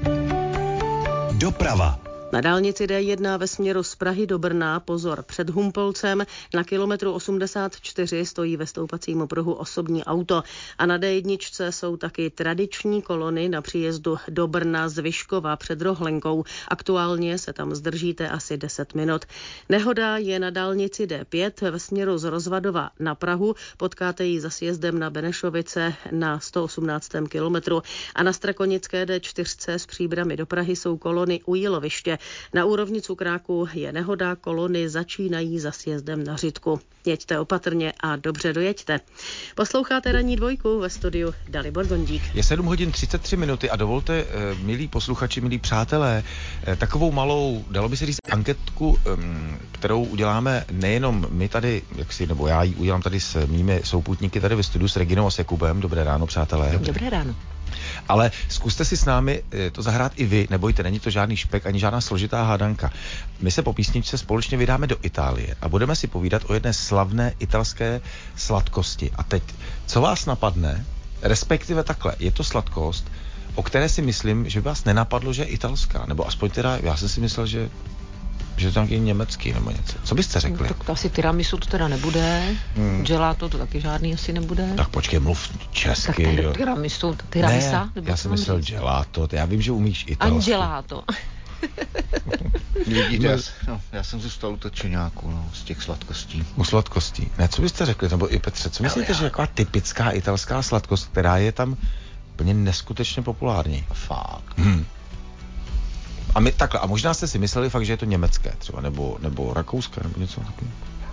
Doprava. Na dálnici D jedna ve směru z Prahy do Brna pozor před Humpolcem. Na kilometru osmdesát čtyři stojí ve stoupacím pruhu osobní auto. A na D jedna jsou taky tradiční kolony na příjezdu do Brna z Vyškova před Rohlenkou. Aktuálně se tam zdržíte asi deset minut. Nehoda je na dálnici D pět ve směru z Rozvadova na Prahu. Potkáte ji za sjezdem na Benešovice na sto osmnáctém kilometru. A na Strakonické D čtyři s Příbrami do Prahy jsou kolony u Jíloviště. Na úrovni Cukráku je nehoda, kolony začínají za sjezdem na Řitku. Jeďte opatrně a dobře dojeďte. Posloucháte Ranní dvojku, ve studiu Dalibor Gondík. Je sedm hodin třicet tři minuty a dovolte, milí posluchači, milí přátelé, takovou malou, dalo by se říct, anketku, kterou uděláme nejenom my tady, jak si, nebo já ji udělám tady s mými souputníky tady ve studiu s Reginou a s Jakubem. Dobré ráno, přátelé. Dobré ráno. Ale zkuste si s námi to zahrát i vy, nebojte, není to žádný špek ani žádná složitá hádanka. My se po písničce společně vydáme do Itálie a budeme si povídat o jedné slavné italské sladkosti. A teď, co vás napadne, respektive takhle, je to sladkost, o které si myslím, že by vás nenapadlo, že je italská, nebo aspoň teda, já jsem si myslel, že že to je německý nebo něco. Co byste řekli? No, tak to asi tiramisu to teda nebude, hmm. gelato to taky žádný asi nebude. Tak počkej, mluv česky. Tak ten tiramisu, tiramisa? Ne, nebo já jsem myslel říct? Gelato, já vím, že umíš italsky. Angelato. Vidíte, já, no, já jsem zůstal u točeňáku, no, z těch sladkostí. U sladkostí. Ne, co byste řekli, nebo i Petře, co myslíte, že je taková typická italská sladkost, která je tam úplně neskutečně populární? Fakt. Hmm. A my takhle, a možná jste si mysleli fakt, že je to německé třeba, nebo, nebo rakouské, nebo něco takového.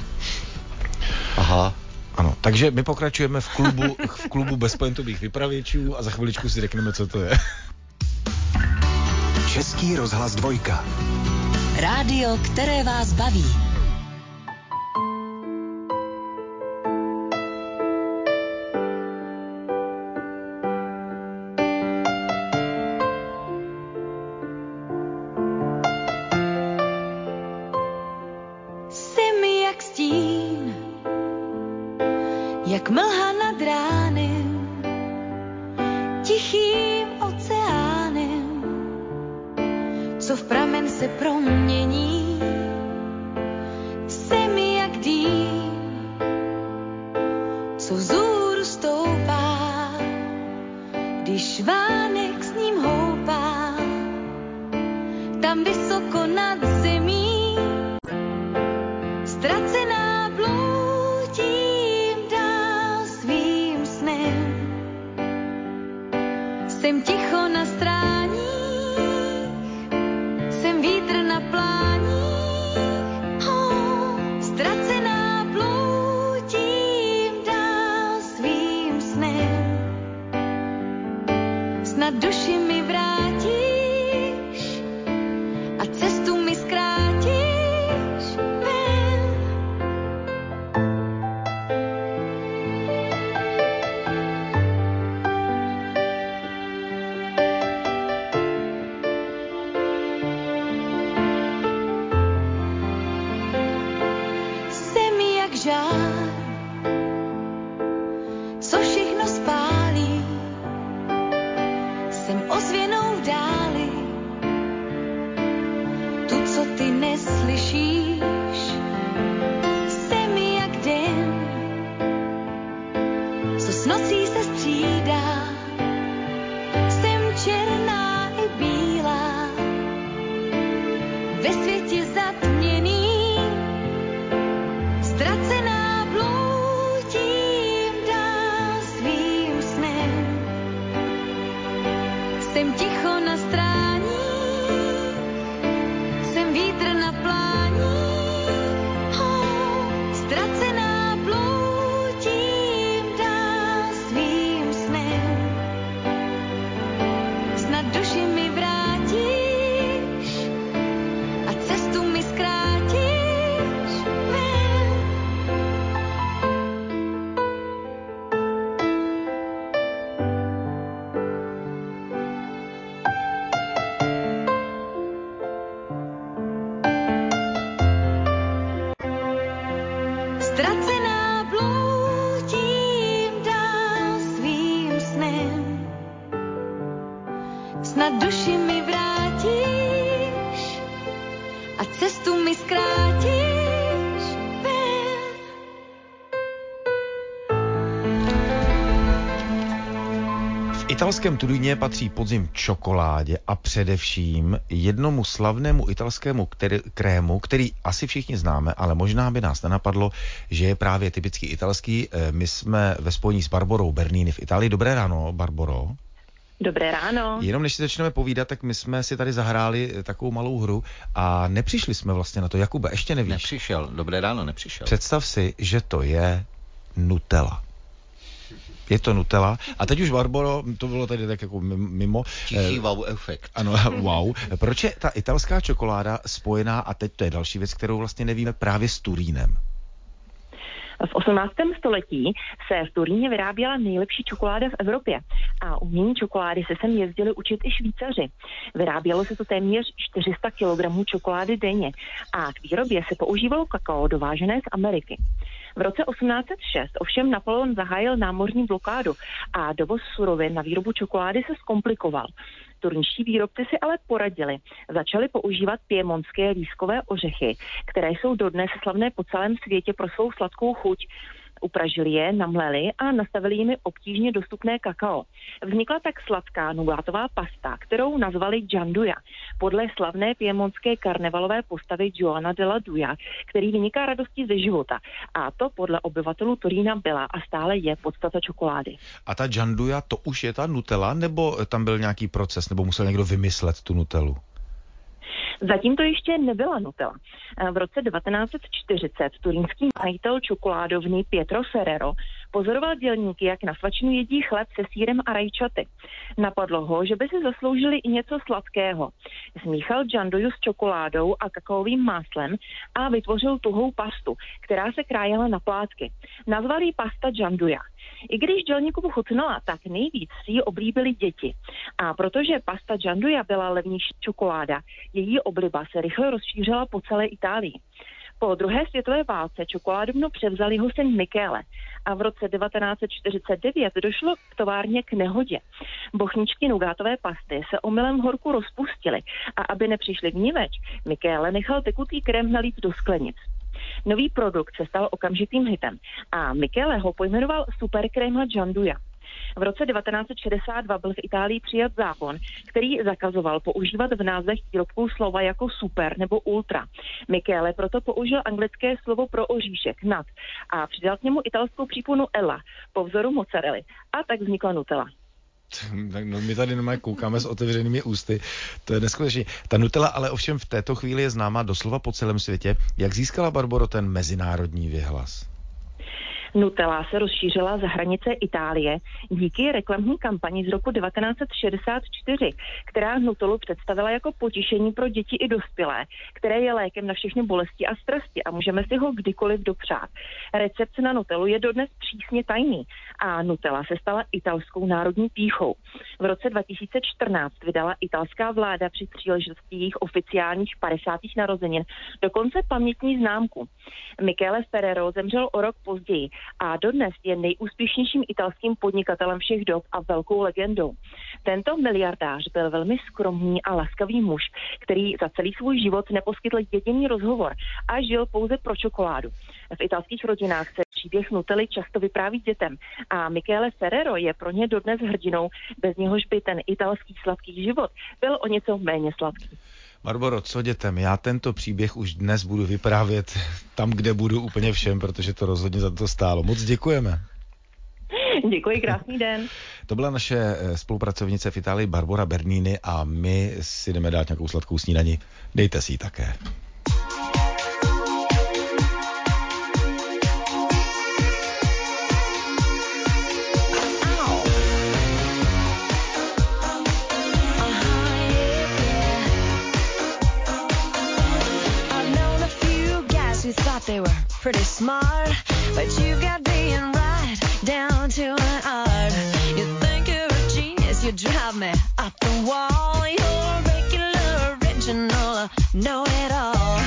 Aha. Ano, takže my pokračujeme v klubu, v klubu bezpointových vypravěčů a za chviličku si řekneme, co to je. Český rozhlas dvojka. Rádio, které vás baví. Jak mlha nad ránem, tichým oceánem, co v pramen se promění. Jsem jak dým, co vzhůru stoupá, když vánek s ním houpá, tam vysoko nad zemí, ztracená jsem ticho na stráních, jsem vítr na pláních, oh, ztracená bloudím dál svým snem. Snad duši mi vrátíš a cestu mi zkrátíš ven. Co všechno spálí, jsem ozvěnou v dáli, tu, co ty neslyšíš, jsem jak den, co s nocí se střídá, jsem černá i bílá, ve světě zatměný, ztracená. Jsem ticho na stráních, jsem vítr na pláních, oh, ztracená bloudím dál svým snem. Snad duši mi vrátíš a cestu mi zkrátíš ven. Ztracená bloudím dál svým snem. Snad duši mi vrátíš a cestu mi zkrátíš ven. V italském Turíně patří podzim čokoládě a především jednomu slavnému italskému který, krému, který asi všichni známe, ale možná by nás nenapadlo, že je právě typicky italský. My jsme ve spojení s Barborou Bernini v Itálii. Dobré ráno, Barboro. Dobré ráno. Jenom než si začneme povídat, tak my jsme si tady zahráli takovou malou hru a nepřišli jsme vlastně na to. Jakube, ještě nevíš? Nepřišel. Dobré ráno, nepřišel. Představ si, že to je Nutella. Je to Nutella. A teď už, Barboro, to bylo tady tak jako mimo. Tichý wow efekt. Ano, wow. Proč je ta italská čokoláda spojená, a teď to je další věc, kterou vlastně nevíme, právě s Turínem? V osmnáctém století se v Turíně vyráběla nejlepší čokoláda v Evropě a umění čokolády se sem jezdili učit i Švýcaři. Vyrábělo se to téměř čtyři sta kilogramů čokolády denně a k výrobě se používalo kakao dovážené z Ameriky. V roce osmnáct set šest ovšem Napoleon zahájil námořní blokádu a dovoz surovin na výrobu čokolády se zkomplikoval. Turnští výrobci si ale poradili. Začali používat piemontské lískové ořechy, které jsou dodnes slavné po celém světě pro svou sladkou chuť. Upražili je, namleli a nastavili jimi obtížně dostupné kakao. Vznikla tak sladká nugátová pasta, kterou nazvali gianduja, podle slavné piemontské karnevalové postavy Giovanna della Duja, který vyniká radostí ze života. A to podle obyvatelů Turína byla a stále je podstata čokolády. A ta gianduja, to už je ta Nutella, nebo tam byl nějaký proces, nebo musel někdo vymyslet tu Nutellu? Zatím to ještě nebyla Nutella. V roce devatenáct set čtyřicet turínský majitel čokoládovny Pietro Ferrero pozoroval dělníky, jak na svačinu jedí chléb se sýrem a rajčaty. Napadlo ho, že by si zasloužili i něco sladkého. Smíchal gianduju s čokoládou a kakaovým máslem a vytvořil tuhou pastu, která se krájela na plátky. Nazval ji pasta gianduja. I když dělníkům chutnala, tak nejvíc si ji oblíbili děti. A protože pasta gianduja byla levnější čokoláda, její obliba se rychle rozšířila po celé Itálii. Po druhé světové válce čokoládovnu převzal jeho syn Michele a v roce devatenáct set čtyřicet devět došlo v továrně k nehodě. Bochničky nugátové pasty se omylem v horku rozpustily a aby nepřišli vniveč, Michele nechal tekutý krém nalít do sklenic. Nový produkt se stal okamžitým hitem a Michele ho pojmenoval Supercrema gianduja. V roce devatenáct set šedesát dva byl v Itálii přijat zákon, který zakazoval používat v názvech výrobků slova jako super nebo ultra. Michele proto použil anglické slovo pro oříšek nut a přidal k němu italskou příponu Ella po vzoru mozzarelly a tak vznikla Nutella. Tak no, my tady normálně koukáme s otevřenými ústy. To je neskutečné. Ta Nutella ale ovšem v této chvíli je známá doslova po celém světě. Jak získala, Barboro, ten mezinárodní věhlas? Nutella se rozšířila za hranice Itálie díky reklamní kampani z roku devatenáct set šedesát čtyři, která Nutellu představila jako potěšení pro děti i dospělé, které je lékem na všechny bolesti a strasti a můžeme si ho kdykoliv dopřát. Recept na Nutellu je dodnes přísně tajný a Nutella se stala italskou národní pýchou. V roce dva tisíce čtrnáct vydala italská vláda při příležitosti jejich oficiálních padesátých narozenin dokonce pamětní známku. Michele Ferrero zemřel o rok později a dodnes je nejúspěšnějším italským podnikatelem všech dob a velkou legendou. Tento miliardář byl velmi skromný a laskavý muž, který za celý svůj život neposkytl jediný rozhovor a žil pouze pro čokoládu. V italských rodinách se příběh Nutelly často vypráví dětem a Michele Ferrero je pro ně dodnes hrdinou, bez něhož by ten italský sladký život byl o něco méně sladký. Barboro, co dětem? Já tento příběh už dnes budu vyprávět tam, kde budu úplně všem, protože to rozhodně za to stálo. Moc děkujeme. Děkuji, krásný den. To byla naše spolupracovnice v Itálii Barbora Bernini a my si jdeme dát nějakou sladkou snídani. Dejte si ji také. They were pretty smart, but you got being right down to an art. You think you're a genius, you drive me up the wall. You're a regular, original, know-it-all.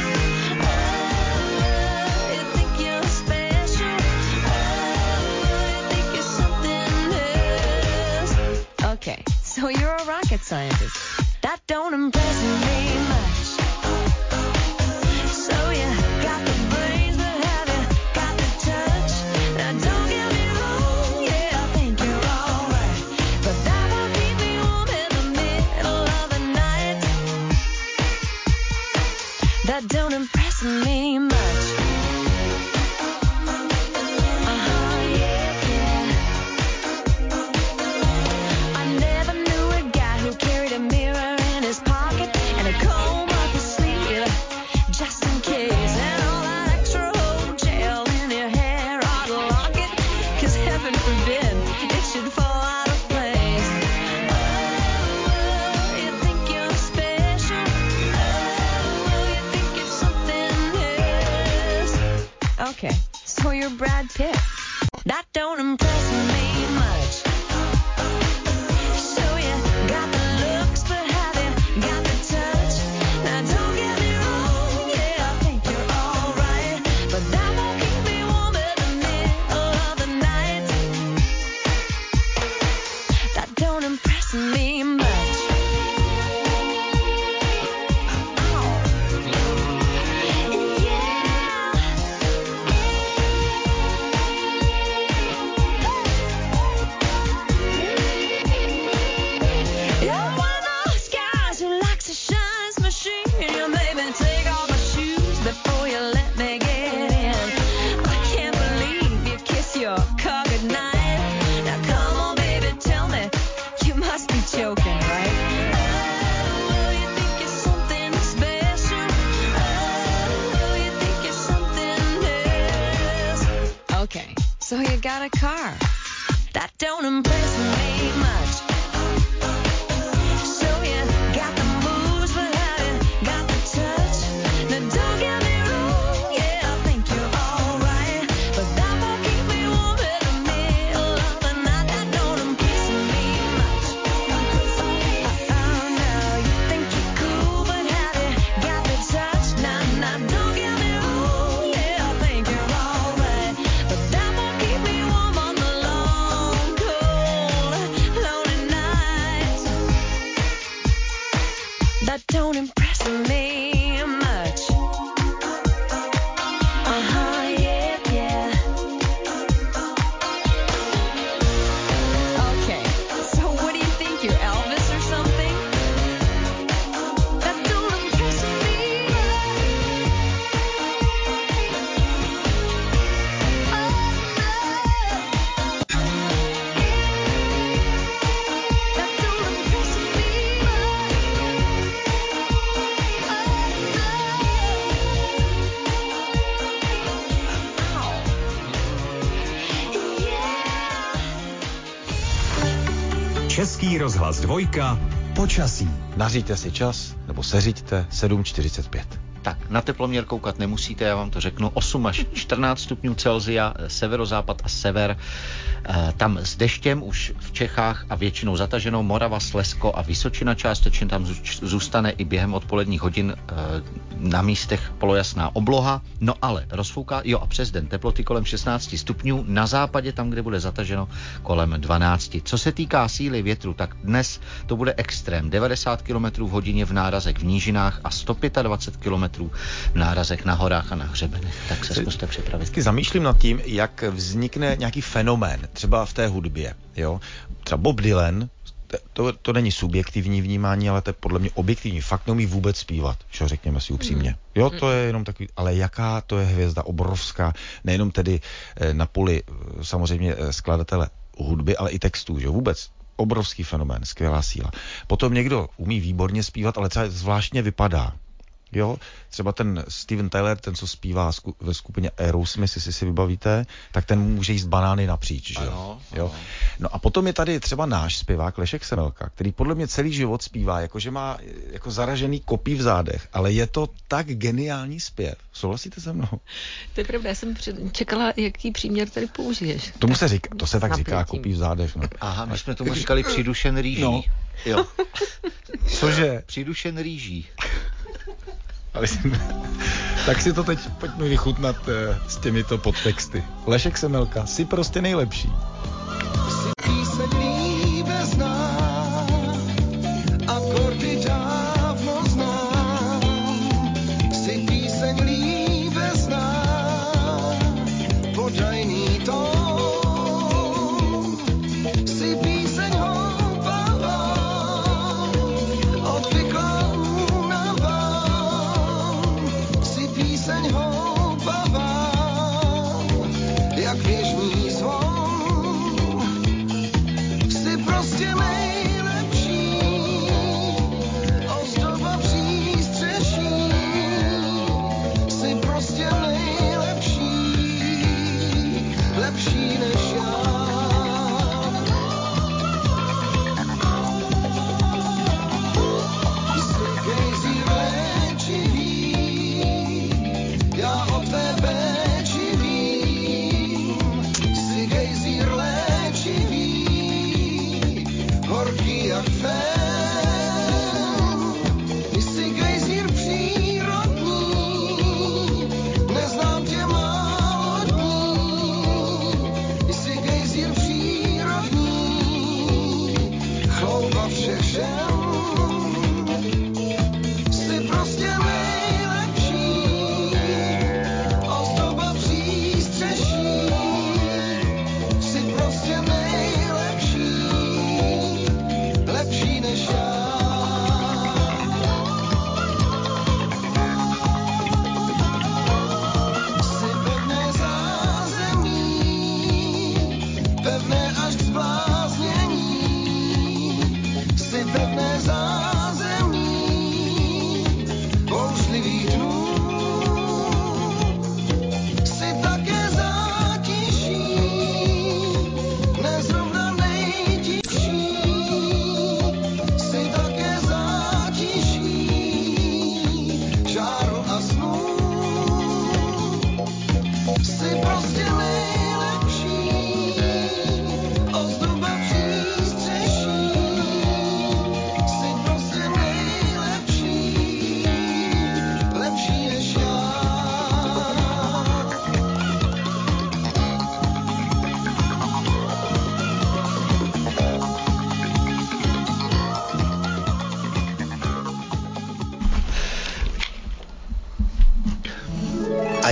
Oh, you think you're special. Oh, you think you're something else. Okay, so you're a rocket scientist. That don't impress me much. So you got the that don't impress me much. Uh-huh, yeah, yeah. I never knew a guy who carried a mirror in his pocket and a comb up his sleeve, just in case. And all that extra old gel in your hair ought to lock it, 'cause heaven forbid it should fall out of place. Oh, you think you're special. Okay, so you're Brad Pitt. That don't impress me much. So you got the looks, but have you got the touch? Now don't get me wrong, yeah, I think you're alright, but that won't keep me warm in the got a car. That don't impress me much. So you got the moves, but have you got the touch? Now don't get me wrong, yeah, I think you're alright, but that won't keep me warm in the middle of the night. That don't impress me much. Oh no, you think you're cool, but have you got the touch? Nah, nah, don't get me wrong, yeah, I think you're alright, but that won't keep me warm on the long, cold, lonely nights. That don't impress me much. Uh-huh, yeah, yeah. Okay, so what do you think, you're Elvis or something? That don't impress me Český rozhlas dvojka. Počasí. Nařiďte si čas, nebo seřiďte sedm čtyřicet pět. Tak, na teploměr koukat nemusíte, já vám to řeknu. osm až čtrnáct stupňů Celsia, severozápad a sever. E, tam s deštěm už v Čechách a většinou zataženo. Morava, Slezsko a Vysočina částečně tam zůstane i během odpoledních hodin e, na místech polojasná obloha. No ale rozfouká, jo, a přes den teploty kolem šestnáct stupňů. Na západě, tam, kde bude zataženo, kolem dvanáct. Co se týká síly větru, tak dnes to bude extrém. devadesát kilometrů v hodině v nárazech v nížinách a sto dvacet pět kilometrů v nárazech na horách a na hřebenech. Tak se zkuste připravit. Vždycky zamýšlím nad tím, jak vznikne nějaký fenomén, třeba v té hudbě. Jo? Třeba Bob Dylan, to, to není subjektivní vnímání, ale to je podle mě objektivní. Fakt neumí vůbec zpívat, čo řekněme si upřímně. Jo, to je jenom takový, ale jaká to je hvězda, obrovská, nejenom tedy na poli samozřejmě skladatele hudby, ale i textů, že vůbec obrovský fenomén, skvělá síla. Potom někdo umí výborně zpívat, ale třeba zvláštně vypadá. Jo, třeba ten Steven Tyler, ten, co zpívá sku- ve skupině Aerosmith, jestli si vybavíte, tak ten může jíst banány napříč, že ano, jo? ano. No a potom je tady třeba náš zpěvák Lešek Semelka, který podle mě celý život zpívá, jakože má jako zaražený kopí v zádech, ale je to tak geniální zpěv. Souhlasíte se mnou? To je pravda, já jsem čekala, jaký příměr tady použiješ. Tomu se říká, to se tak Napětím. říká, kopí v zádech. No. Aha, my jsme tomu říkali přidušen rýží. No. Jo. Cože? Přidušen rýží. Ale tak si to teď pojďme vychutnat uh, s těmito podtexty. Lešek Semelka, jsi prostě nejlepší. Píseň líbezná, akordy dávno znám. Jsi píseň líbezná, podajný tón. Jsi píseň houpavá, odvyklá únavám. Jsi píseň houpavá, jak běžný zvon.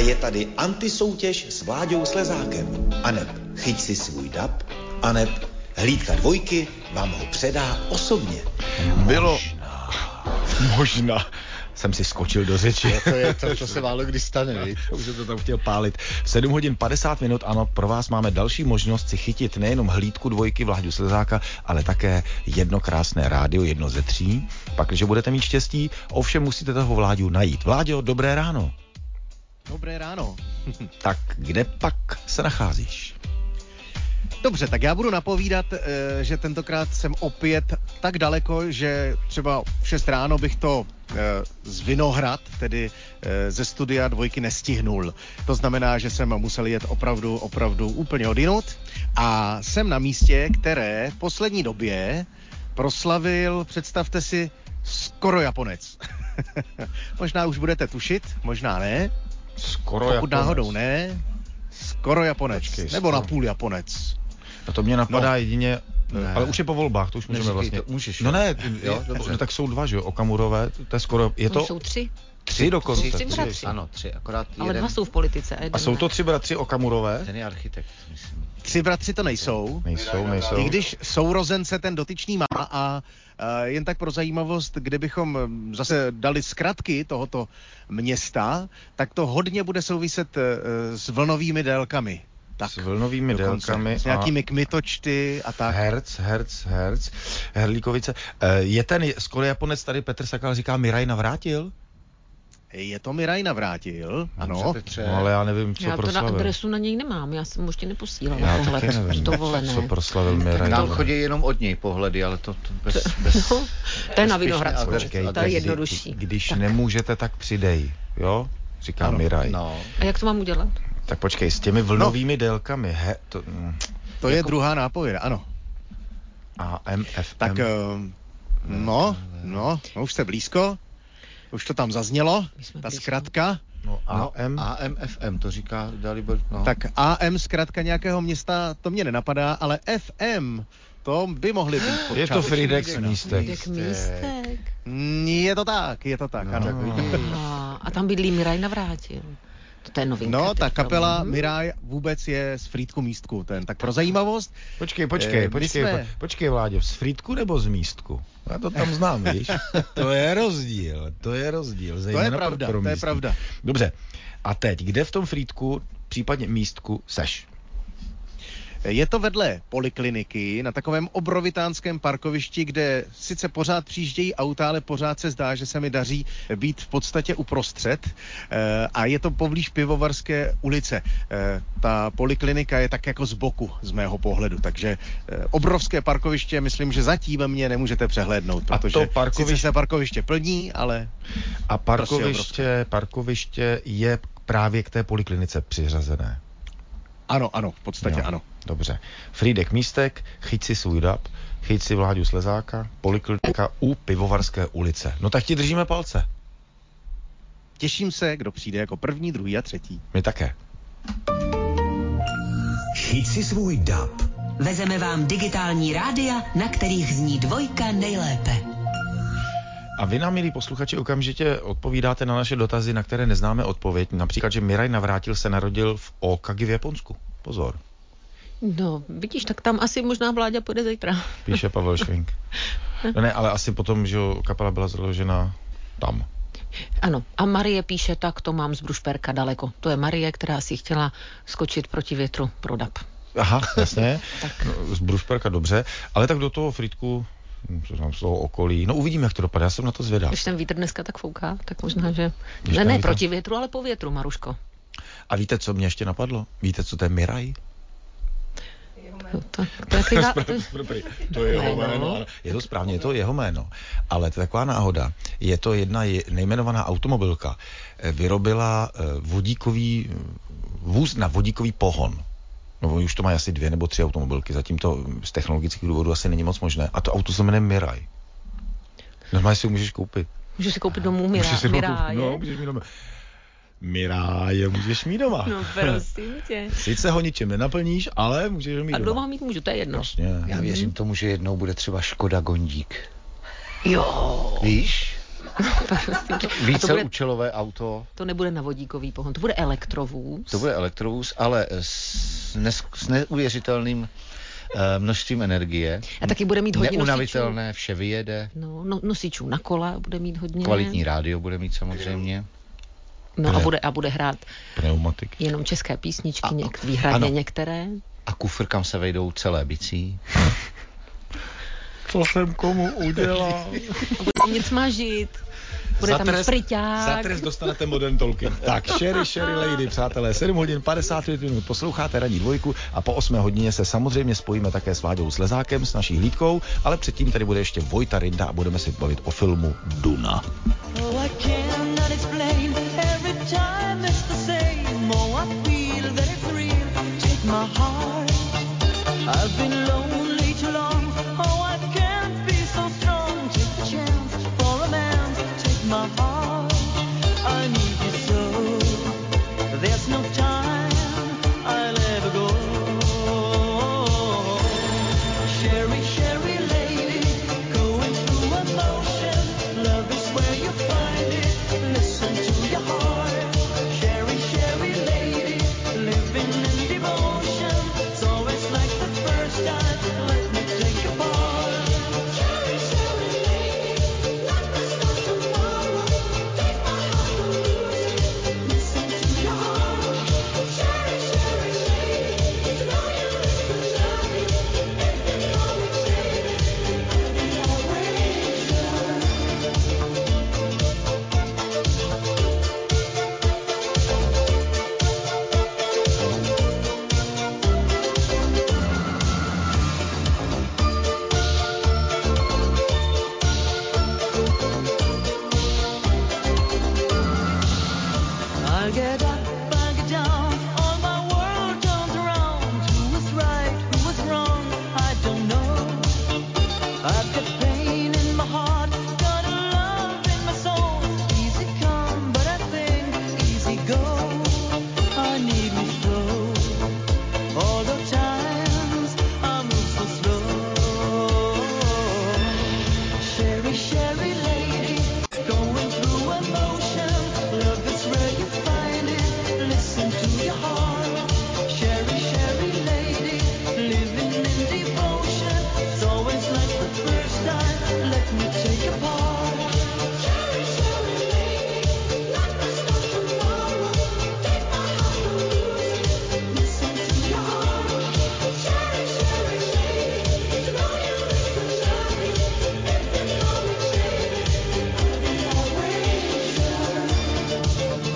je tady antisoutěž s Vláďou Slezákem. Aneb chyť si svůj dab, aneb hlídka dvojky vám ho předá osobně. Bylo... Možná. Jsem si skočil do řeči. To, je, to, to se málo kdy stane, viď? Už jsem to tam chtěl pálit. V sedm hodin padesát minut, ano, pro vás máme další možnost si chytit nejenom hlídku dvojky Vláďu Slezáka, ale také jedno krásné rádio, jedno ze tří. Pak, když budete mít štěstí, ovšem musíte toho Vláďu najít. Vláďo, dobré ráno. Dobré ráno. Tak kde pak se nacházíš? Dobře, tak já budu napovídat, že tentokrát jsem opět tak daleko, že třeba v šest ráno bych to z Vinohrad, tedy ze studia dvojky nestihnul. To znamená, že jsem musel jet opravdu, opravdu úplně odinut a jsem na místě, které v poslední době proslavil, představte si, skoro Japonec. Možná už budete tušit, možná ne. Skoro Pokud Japonec. náhodou ne, skoro Japonec. Počkej, nebo skoro. napůl Japonec. No to mě napadá No. jedině, Ne. ale už je po volbách, to už můžeme Neříkej vlastně. to, můžeš, no jo. ne, Jo, je, dobře. no tak jsou dva, že jo, Okamurové, to je skoro, je to... Oni jsou tři. Tři dokonce. Tři bratři. Ano, tři, akorát Ale jeden. dva jsou v politice. A, jeden A jsou to tři bratři Okamurové? Ten je architekt, myslím. Tři bratři to nejsou. Nejsou, nejsou. I když sourozence ten dotyčný má a, a jen tak pro zajímavost, kdybychom zase dali zkratky tohoto města, tak to hodně bude souviset uh, s vlnovými délkami. Tak, s vlnovými dokonce. délkami. S nějakými kmitočty a tak. Herc, herc, herc, Herlíkovice. E, je ten skoro Japonec, tady Petr Sakal říká, Miraj navrátil? Je to Miraj Navrátil, ano. No, ale já nevím, co já to na proslavil. adresu na něj nemám, já jsem mu ještě neposílala Já pohled taky nevím, dovolené. co proslavil Miraj. Nám chodí jenom od něj pohledy, ale to, to bez... bez No, to je na Vinohradsku, Počkej, to je jednodušší. Když tak. nemůžete, tak přidej, jo? Říká Ano, Miraj. No. A jak to mám udělat? Tak počkej, s těmi vlnovými no. délkami, he, to... Mm, To je druhá nápověda, ano. A M F M. Tak, uh, no, no, no, už jste blízko. Už to tam zaznělo, ta zkratka. No, No, A M. A M F M, to říká Dalibor. No. Tak A M zkratka nějakého města, to mě nenapadá, ale F M, to by mohly být. Je to Fridex místek. Fridex místek. Mm, Je to tak, je to tak, No, ano. tak vidíš. A, a tam bydlí Miraj Navrátil. To je novinka. No, ta teďka. kapela Mhm. Miraj vůbec je z Frýdku místku, ten. Tak pro zajímavost. Počkej, počkej, eh, my počkej, jsme- po, počkej, Vláďo, z Frýdku nebo z místku? Já to tam znám, víš? To je rozdíl, to je rozdíl. To je pravda, to je pravda. Dobře, a teď, kde v tom Frýdku, případně místku, seš? Je to vedle polikliniky na takovém obrovitánském parkovišti, kde sice pořád přijíždějí auta, ale pořád se zdá, že se mi daří být v podstatě uprostřed. E, a je to poblíž Pivovarské ulice. E, ta poliklinika je tak jako z boku, z mého pohledu. Takže e, obrovské parkoviště, myslím, že zatím mě nemůžete přehlédnout, A protože to parkoviště- sice se parkoviště plní, ale... A Prostě parkoviště, parkoviště je právě k té poliklinice přiřazené. Ano, ano, v podstatě Jo, ano. Dobře. Frýdek místek, chyť si svůj dab, chyť si Vláďu Slezáka, poliklinika u Pivovarské ulice. No tak ti držíme palce. Těším se, kdo přijde jako první, druhý a třetí. My také. Chyť si svůj dab. Vezeme vám digitální rádia, na kterých zní dvojka nejlépe. A vy nám, milí posluchači, okamžitě odpovídáte na naše dotazy, na které neznáme odpověď. Například, že Miraj Navrátil se narodil v Okagi v Japonsku. Pozor, No, vidíš, tak tam asi možná Vláďa půjde zítra. píše Pavel Švink. No ne, ale asi potom, že jo, kapela byla založena tam. Ano, a Marie píše, tak to mám z Brušperka daleko. To je Marie, která si chtěla skočit proti větru pro dab. Aha, jasně. No, z Brušperka dobře, ale tak do toho Frýdku, co tam z toho okolí, no uvidíme, jak to dopadne, já jsem na to zvědav. Když ten vítr dneska tak fouká, tak možná, že... Když Ne, ten ne vítr- proti větru, ale po větru, Maruško. A víte, co mě ještě napadlo? Víte, co to je Miraj? To, to, to, je kriva... To je jeho Jméno. jméno. ale Je to správně, je to jeho jméno. Ale to je taková náhoda. Je to jedna je- nejmenovaná automobilka. Eh, Vyrobila eh, vodíkový vůz na vodíkový pohon. No oni už to mají asi dvě nebo tři automobilky. Zatím to z technologických důvodů asi není moc možné. A to auto se jmenuje Miraj. Normálně si ho můžeš koupit. Můžeš si koupit domů Mirá, Můžeš si ho koupit- Miráje. No, můžeš mít doma. Miráje můžeš mít doma. No, prosím tě. Sice ho ničem nenaplníš, ale můžeš ho mít A doma. doma ho mít můžu, to je jedno. Jasně. Já věřím tomu, že jednou bude třeba Škoda Gondík. Jo. Víš? Víceúčelové auto. To nebude na vodíkový pohon, to bude elektrovůz. To bude elektrovůz, ale s, nes, s neuvěřitelným uh, množstvím energie. A taky bude mít hodně neunavitelné, nosičů. Vše vyjede. No, no, nosičů na kola bude mít hodně. Kvalitní rádio bude mít samozřejmě. No a bude, a bude hrát pneumatiky. Jenom české písničky, něk, výhradně některé. A kufr, kam se vejdou celé bicí. Co jsem komu udělal? Bude nic mažit. Bude za tam trest, spriťák. Za trest dostanete Modern Talking. Tak, Sherry, Sherry Lady, přátelé, sedm hodin padesát pět minut posloucháte Ranní dvojku a po osmé hodině se samozřejmě spojíme také s Vláďou Slezákem, s naší hlídkou, ale předtím tady bude ještě Vojta Rinda a budeme si bavit o filmu Duna. Oh, I cannot explain. Every time it's the same. Oh, I feel that it's real. Take my heart. I've been lonely too long. Oh, I can't be so strong. Take the chance for a man. Take my heart. I need you so. There's no time I'll ever go. Sherry, Sherry lady, going through emotion. Love is where you find it. Listen to your heart. Sherry, Sherry lady, living in devotion. It's always like the first time. Let me take a part. Sherry, Sherry lady, like the stars tomorrow. Take my heart and lose it. Listen to your heart. Sherry, Sherry lady, you know you really deserve it. If you know it, baby, I'll be always yours. I'll get up, I'll get down, all my world turns around. Who is right, who is wrong, I don't know. I've got pain in my heart, got a love in my soul. Easy come, but I think easy go. I need me slow, all the times I move so slow. Sherry, Sherry lady, going through emotion. Love is where you find it. Listen to your heart. Sherry, Sherry lady, living in devotion. It's always like the first time. Let me take a part. Sherry, Sherry lady, like the stars tomorrow. Take my heart and lose it. Listen to your heart. Sherry, Sherry lady, you know you really deserve it. If you know it, baby, I'll be always yours.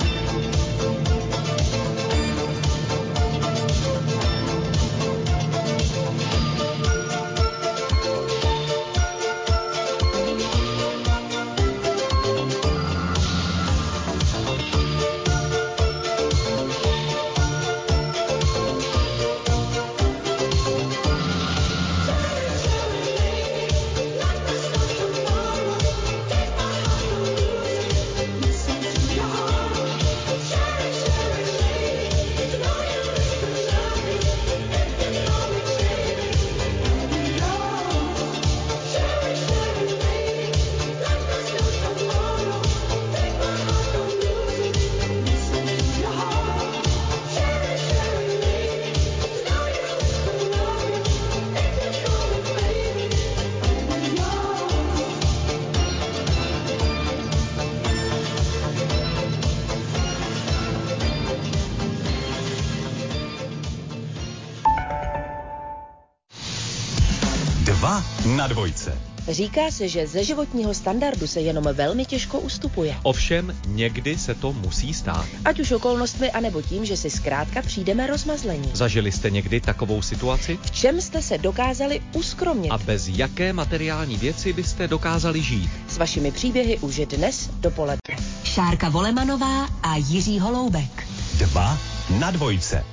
Dva na dvojce. Říká se, že ze životního standardu se jenom velmi těžko ustupuje. Ovšem, někdy se to musí stát. Ať už okolnostmi, anebo tím, že si zkrátka přijdeme rozmazlení. Zažili jste někdy takovou situaci? V čem jste se dokázali uskromnit? A bez jaké materiální věci byste dokázali žít? S vašimi příběhy už dnes dopoledne. Šárka Volemanová a Jiří Holoubek. Dva na dvojce.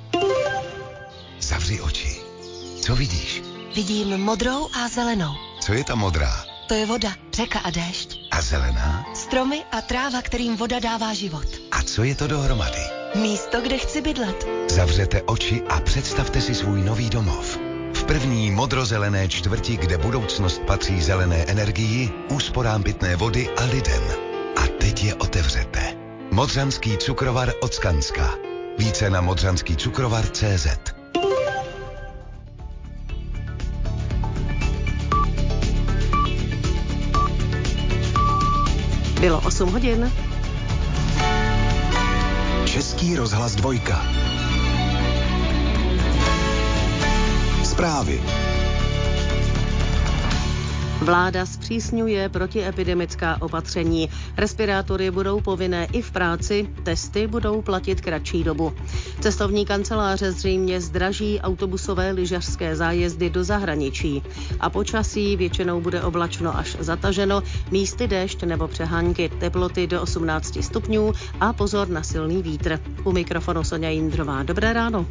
Zavři oči. Co vidíš? Vidím modrou a zelenou. Co je ta modrá? To je voda, řeka a déšť. A zelená? Stromy a tráva, kterým voda dává život. A co je to dohromady? Místo, kde chci bydlet. Zavřete oči a představte si svůj nový domov. V první modrozelené čtvrti, kde budoucnost patří zelené energii, úsporám pitné vody a lidem. A teď je otevřete. Modřanský cukrovar od Skanska. Více na modřanský cukrovar tečka cé zet. Bylo osm hodin. Český rozhlas dvojka. Zprávy. Vláda zpřísňuje protiepidemická opatření. Respirátory budou povinné i v práci, testy budou platit kratší dobu. Cestovní kanceláře zřejmě zdraží autobusové lyžařské zájezdy do zahraničí. A počasí většinou bude oblačno až zataženo, místy déšť nebo přehánky, teploty do osmnáct stupňů a pozor na silný vítr. U mikrofonu Sonja Jindrová. Dobré ráno.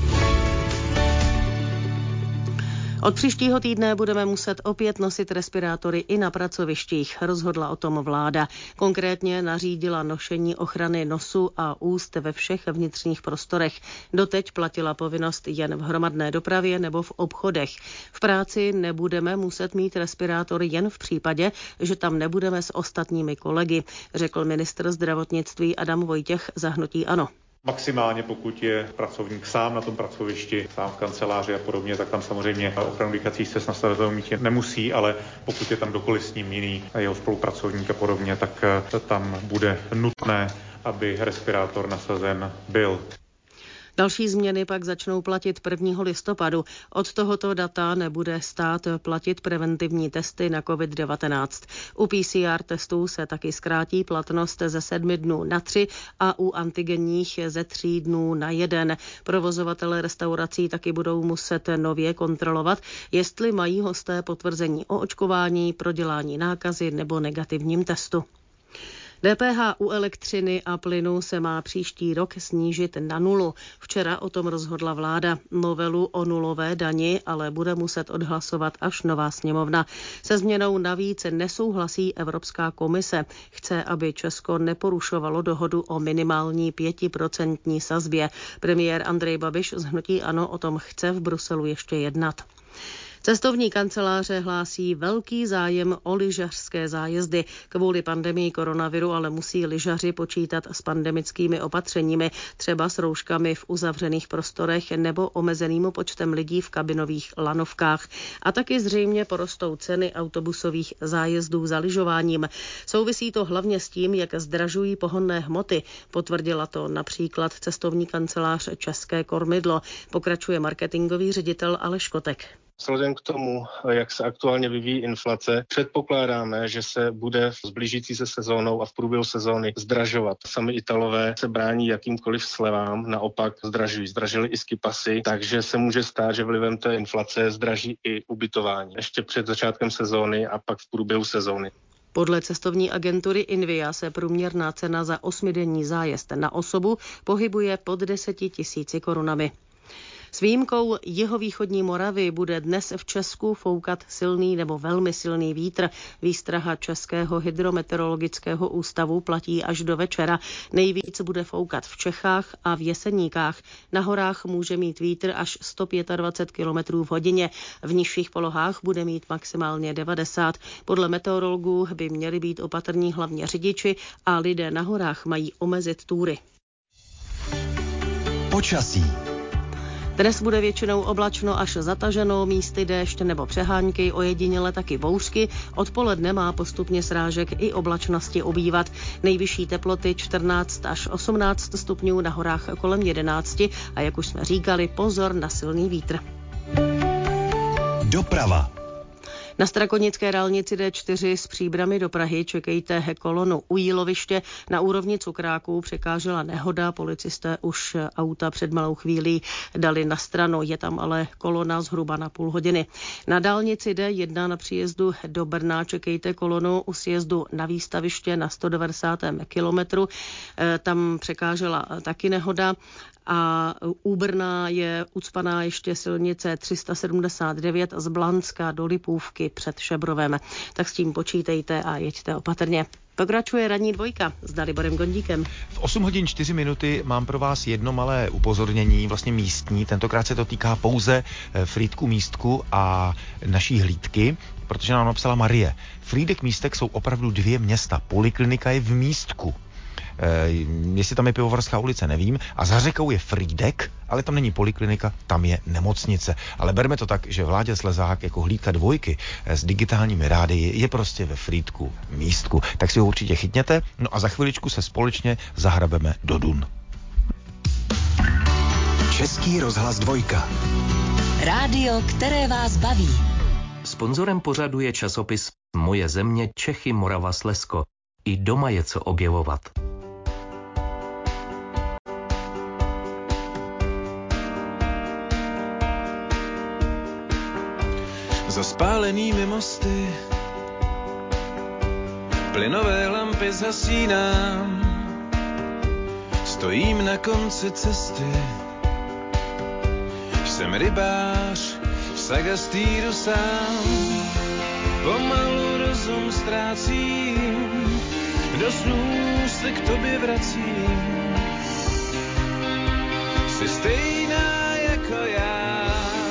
Od příštího týdne budeme muset opět nosit respirátory i na pracovištích, rozhodla o tom vláda. Konkrétně nařídila nošení ochrany nosu a úst ve všech vnitřních prostorech. Doteď platila povinnost jen v hromadné dopravě nebo v obchodech. V práci nebudeme muset mít respirátory jen v případě, že tam nebudeme s ostatními kolegy, řekl ministr zdravotnictví Adam Vojtěch za hnutí ANO. Maximálně pokud je pracovník sám na tom pracovišti, sám v kanceláři a podobně, tak tam samozřejmě ochranu dýchacích cest nastavitelů mít nemusí, ale pokud je tam kdokoliv s ním jiný, jeho spolupracovník a podobně, tak tam bude nutné, aby respirátor nasazen byl. Další změny pak začnou platit prvního listopadu. Od tohoto data nebude stát platit preventivní testy na covid devatenáct. U P C R testů se taky zkrátí platnost ze sedmi dnů na tři a u antigenních ze tří dnů na jeden. Provozovatelé restaurací taky budou muset nově kontrolovat, jestli mají hosté potvrzení o očkování, prodělání nákazy nebo negativním testu. D P H u elektřiny a plynu se má příští rok snížit na nulu. Včera o tom rozhodla vláda. Novelu o nulové dani ale bude muset odhlasovat až nová sněmovna. Se změnou navíc nesouhlasí Evropská komise. Chce, aby Česko neporušovalo dohodu o minimální pětiprocentní sazbě. Premiér Andrej Babiš z hnutí ANO o tom chce v Bruselu ještě jednat. Cestovní kanceláře hlásí velký zájem o lyžařské zájezdy. Kvůli pandemii koronaviru ale musí lyžaři počítat s pandemickými opatřeními, třeba s rouškami v uzavřených prostorech nebo omezeným počtem lidí v kabinových lanovkách. A taky zřejmě porostou ceny autobusových zájezdů za lyžováním. Souvisí to hlavně s tím, jak zdražují pohonné hmoty. Potvrdila to například cestovní kancelář České kormidlo. Pokračuje marketingový ředitel Aleš Kotek. Vzhledem k tomu, jak se aktuálně vyvíjí inflace, předpokládáme, že se bude v blížící se sezónou a v průběhu sezóny zdražovat. Sami Italové se brání jakýmkoliv slevám, naopak zdražují. Zdražili i skipasy, takže se může stát, že vlivem té inflace zdraží i ubytování. Ještě před začátkem sezóny a pak v průběhu sezóny. Podle cestovní agentury Invia se průměrná cena za osmidenní zájezd na osobu pohybuje pod deseti tisíci korunami. S výjimkou jihovýchodní Moravy bude dnes v Česku foukat silný nebo velmi silný vítr. Výstraha Českého hydrometeorologického ústavu platí až do večera. Nejvíc bude foukat v Čechách a v Jeseníkách. Na horách může mít vítr až sto dvacet pět kilometrů v hodině. V nižších polohách bude mít maximálně devadesát. Podle meteorologů by měli být opatrní hlavně řidiči a lidé na horách mají omezit túry. Počasí. Dnes bude většinou oblačno až zataženo, místy déšť nebo přehánky, ojediněle taky bouřky. Odpoledne má postupně srážek i oblačnosti obývat. Nejvyšší teploty čtrnáct až osmnáct stupňů, na horách kolem jedenáct. A jak už jsme říkali, pozor na silný vítr. Doprava. Na Strakonické dálnici D čtyři z Příbrami do Prahy čekejte kolonu u Jíloviště. Na úrovni Cukráků překážela nehoda, policisté už auta před malou chvílí dali na stranu, je tam ale kolona zhruba na půl hodiny. Na dálnici D jedna na příjezdu do Brna čekejte kolonu u sjezdu na Výstaviště na sto devadesátém kilometru. Tam překážela taky nehoda a u Brna je ucpaná ještě silnice tři sta sedmdesát devět z Blanska do Lipůvky před Šebrovem. Tak s tím počítejte a jeďte opatrně. Pokračuje ranní dvojka s Daliborem Gondíkem. V osm hodin čtyři minuty mám pro vás jedno malé upozornění, vlastně místní. Tentokrát se to týká pouze Frýdku Místku a naší hlídky, protože nám napsala Marie. Frýdek Místek jsou opravdu dvě města. Poliklinika je v Místku. E, jestli tam je Pivovarská ulice, nevím. A za řekou je Frýdek, ale tam není poliklinika, tam je nemocnice. Ale berme to tak, že Vláďa Slezák jako hlídka dvojky s digitálními rádii je prostě ve Frýdku Místku. Tak si ho určitě chytněte. No a za chviličku se společně zahrabeme do dun. Český rozhlas dvojka. Rádio, které vás baví. Sponzorem pořadu je časopis Moje země Čechy, Morava, Slezsko. I doma je co objevovat. Za spálenými mosty plynové lampy zhasínám. Stojím na konci cesty. Jsem rybář v Sagastýru sám. Pomalu rozum ztrácím, do snů se k tobě vracím. Jsi stejná jako já.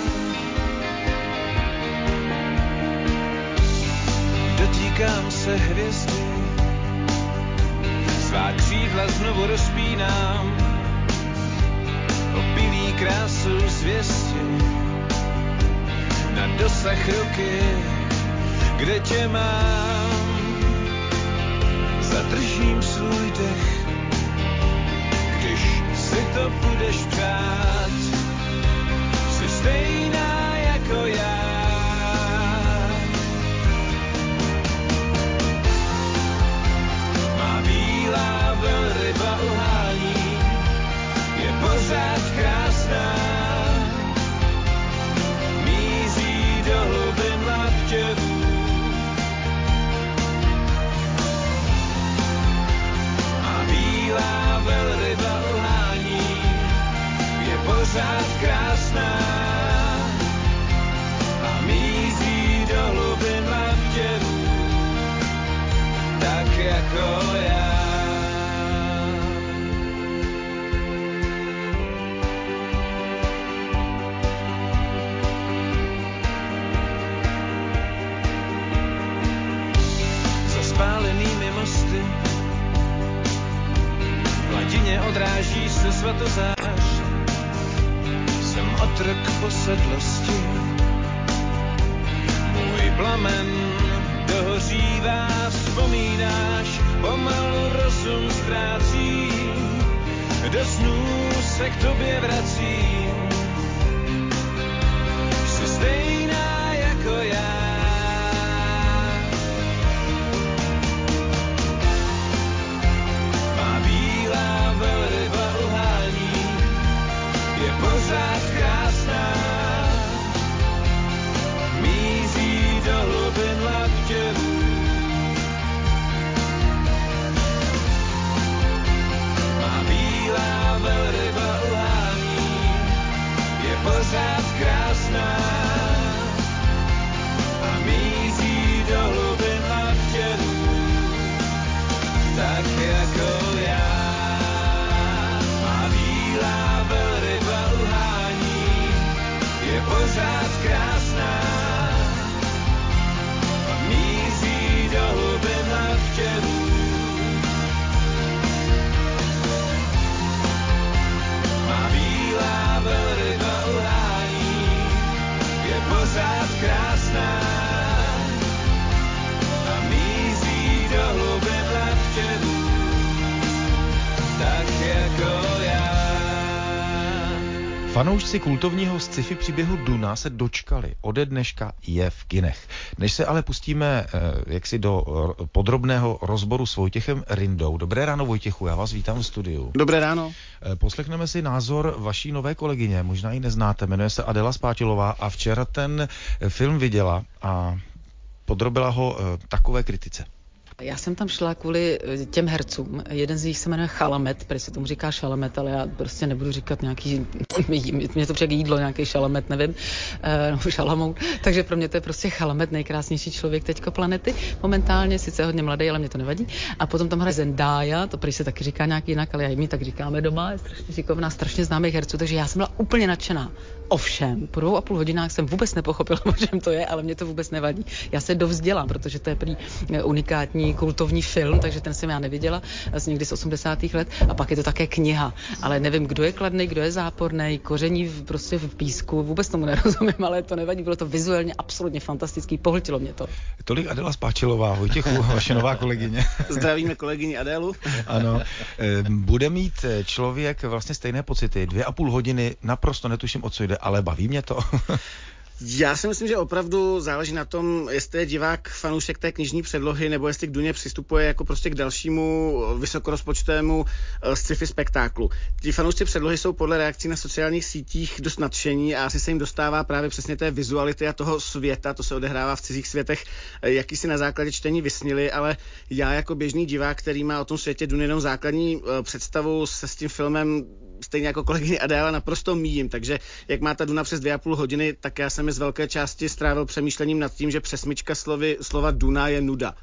Dotýkám se hvězdy, svá křídla znovu rozpínám. Opilý krásou zvěsti, na dosah ruky, kde tě mám. Zadržím svůj dech, když si to budeš přát. Jsi stejná jako já. Má bílá velryba uhání, je pořád krásná. Míří do hlubin Laptěvů. Bílá velryba uhání, je pořád krásná a míří do hlubin Laptěvů, tak jako já. Za spálenými mosty hladině odráží se svatozář. Jsem otrok posedlosti, můj plamen dohořívá. Vzpomínáš, pomalu rozum ztrácím, do snů se k tobě vracím. Jsi stejná jako já. Pořád krásná, míří do hlubin Laptěvů. Má bílá velryba uhání, je pořád krásná a míří do hlubin Laptěvů, tak jako já. Pořád krásná a míří do hlubin Laptěvů. Má bílá velryba uhání, je pořád krásná a míří do hlubin Laptěvů, tak jako já. Fanoušci kultovního sci-fi příběhu Duna se dočkali. Ode dneška je v kinech. Než se ale pustíme eh, jaksi do r- podrobného rozboru s Vojtěchem Rindou. Dobré ráno, Vojtěchu, já vás vítám v studiu. Dobré ráno. Eh, poslechneme si názor vaší nové kolegyně, možná ji neznáte, jmenuje se Adela Spátilová a včera ten film viděla a podrobila ho eh, takové kritice. Já jsem tam šla kvůli těm hercům. Jeden z nich se jmenuje Chalamet, protože se tomu říká Šalamet, ale já prostě nebudu říkat nějaký, mě to přijde jídlo, nějaký Šalamet, nevím, nebo Šalamoun. Takže pro mě to je prostě Chalamet, nejkrásnější člověk teďko planety. Momentálně, sice hodně mladý, ale mě to nevadí. A potom tam hraje Zendaya, to prý se taky říká nějak jinak, ale já mi tak říkáme doma, je strašně šikovná, strašně známých herců, takže já jsem byla úplně nadšená. Ovšem, po dvou a půl hodinách jsem vůbec nepochopila, o čem to je, ale mě to vůbec nevadí. Já se dovzdělám, protože to je prý unikátní kultovní film, takže ten jsem já neviděla, z někdy z osmdesátých let, a pak je to také kniha. Ale nevím, kdo je kladný, kdo je záporný, koření v, prostě v písku, vůbec tomu nerozumím, ale to nevadí, bylo to vizuálně absolutně fantastický, pohltilo mě to. Tolik Adela Spáčilová, Vojtěchu, vaše nová kolegyně. Zdravíme kolegyni Adélu. Ano, bude mít člověk vlastně stejné pocity, dvě a půl hodiny, naprosto netuším, o co jde, ale baví mě to. Já si myslím, že opravdu záleží na tom, jestli je divák fanoušek té knižní předlohy, nebo jestli k Duně přistupuje jako prostě k dalšímu vysokorozpočtovému sci-fi spektáklu. Ti fanoušci předlohy jsou podle reakcí na sociálních sítích dost nadšení a asi se jim dostává právě přesně té vizuality a toho světa, to se odehrává v cizích světech, jaký si na základě čtení vysnili, ale já jako běžný divák, který má o tom světě Duny jenom základní představu, se s tím filmem stejně jako kolegyně Adéla naprosto míjím, takže jak má ta Duna přes dvě a půl hodiny, tak já jsem z velké části strávil přemýšlením nad tím, že přesmička slovy, slova Duna je nuda.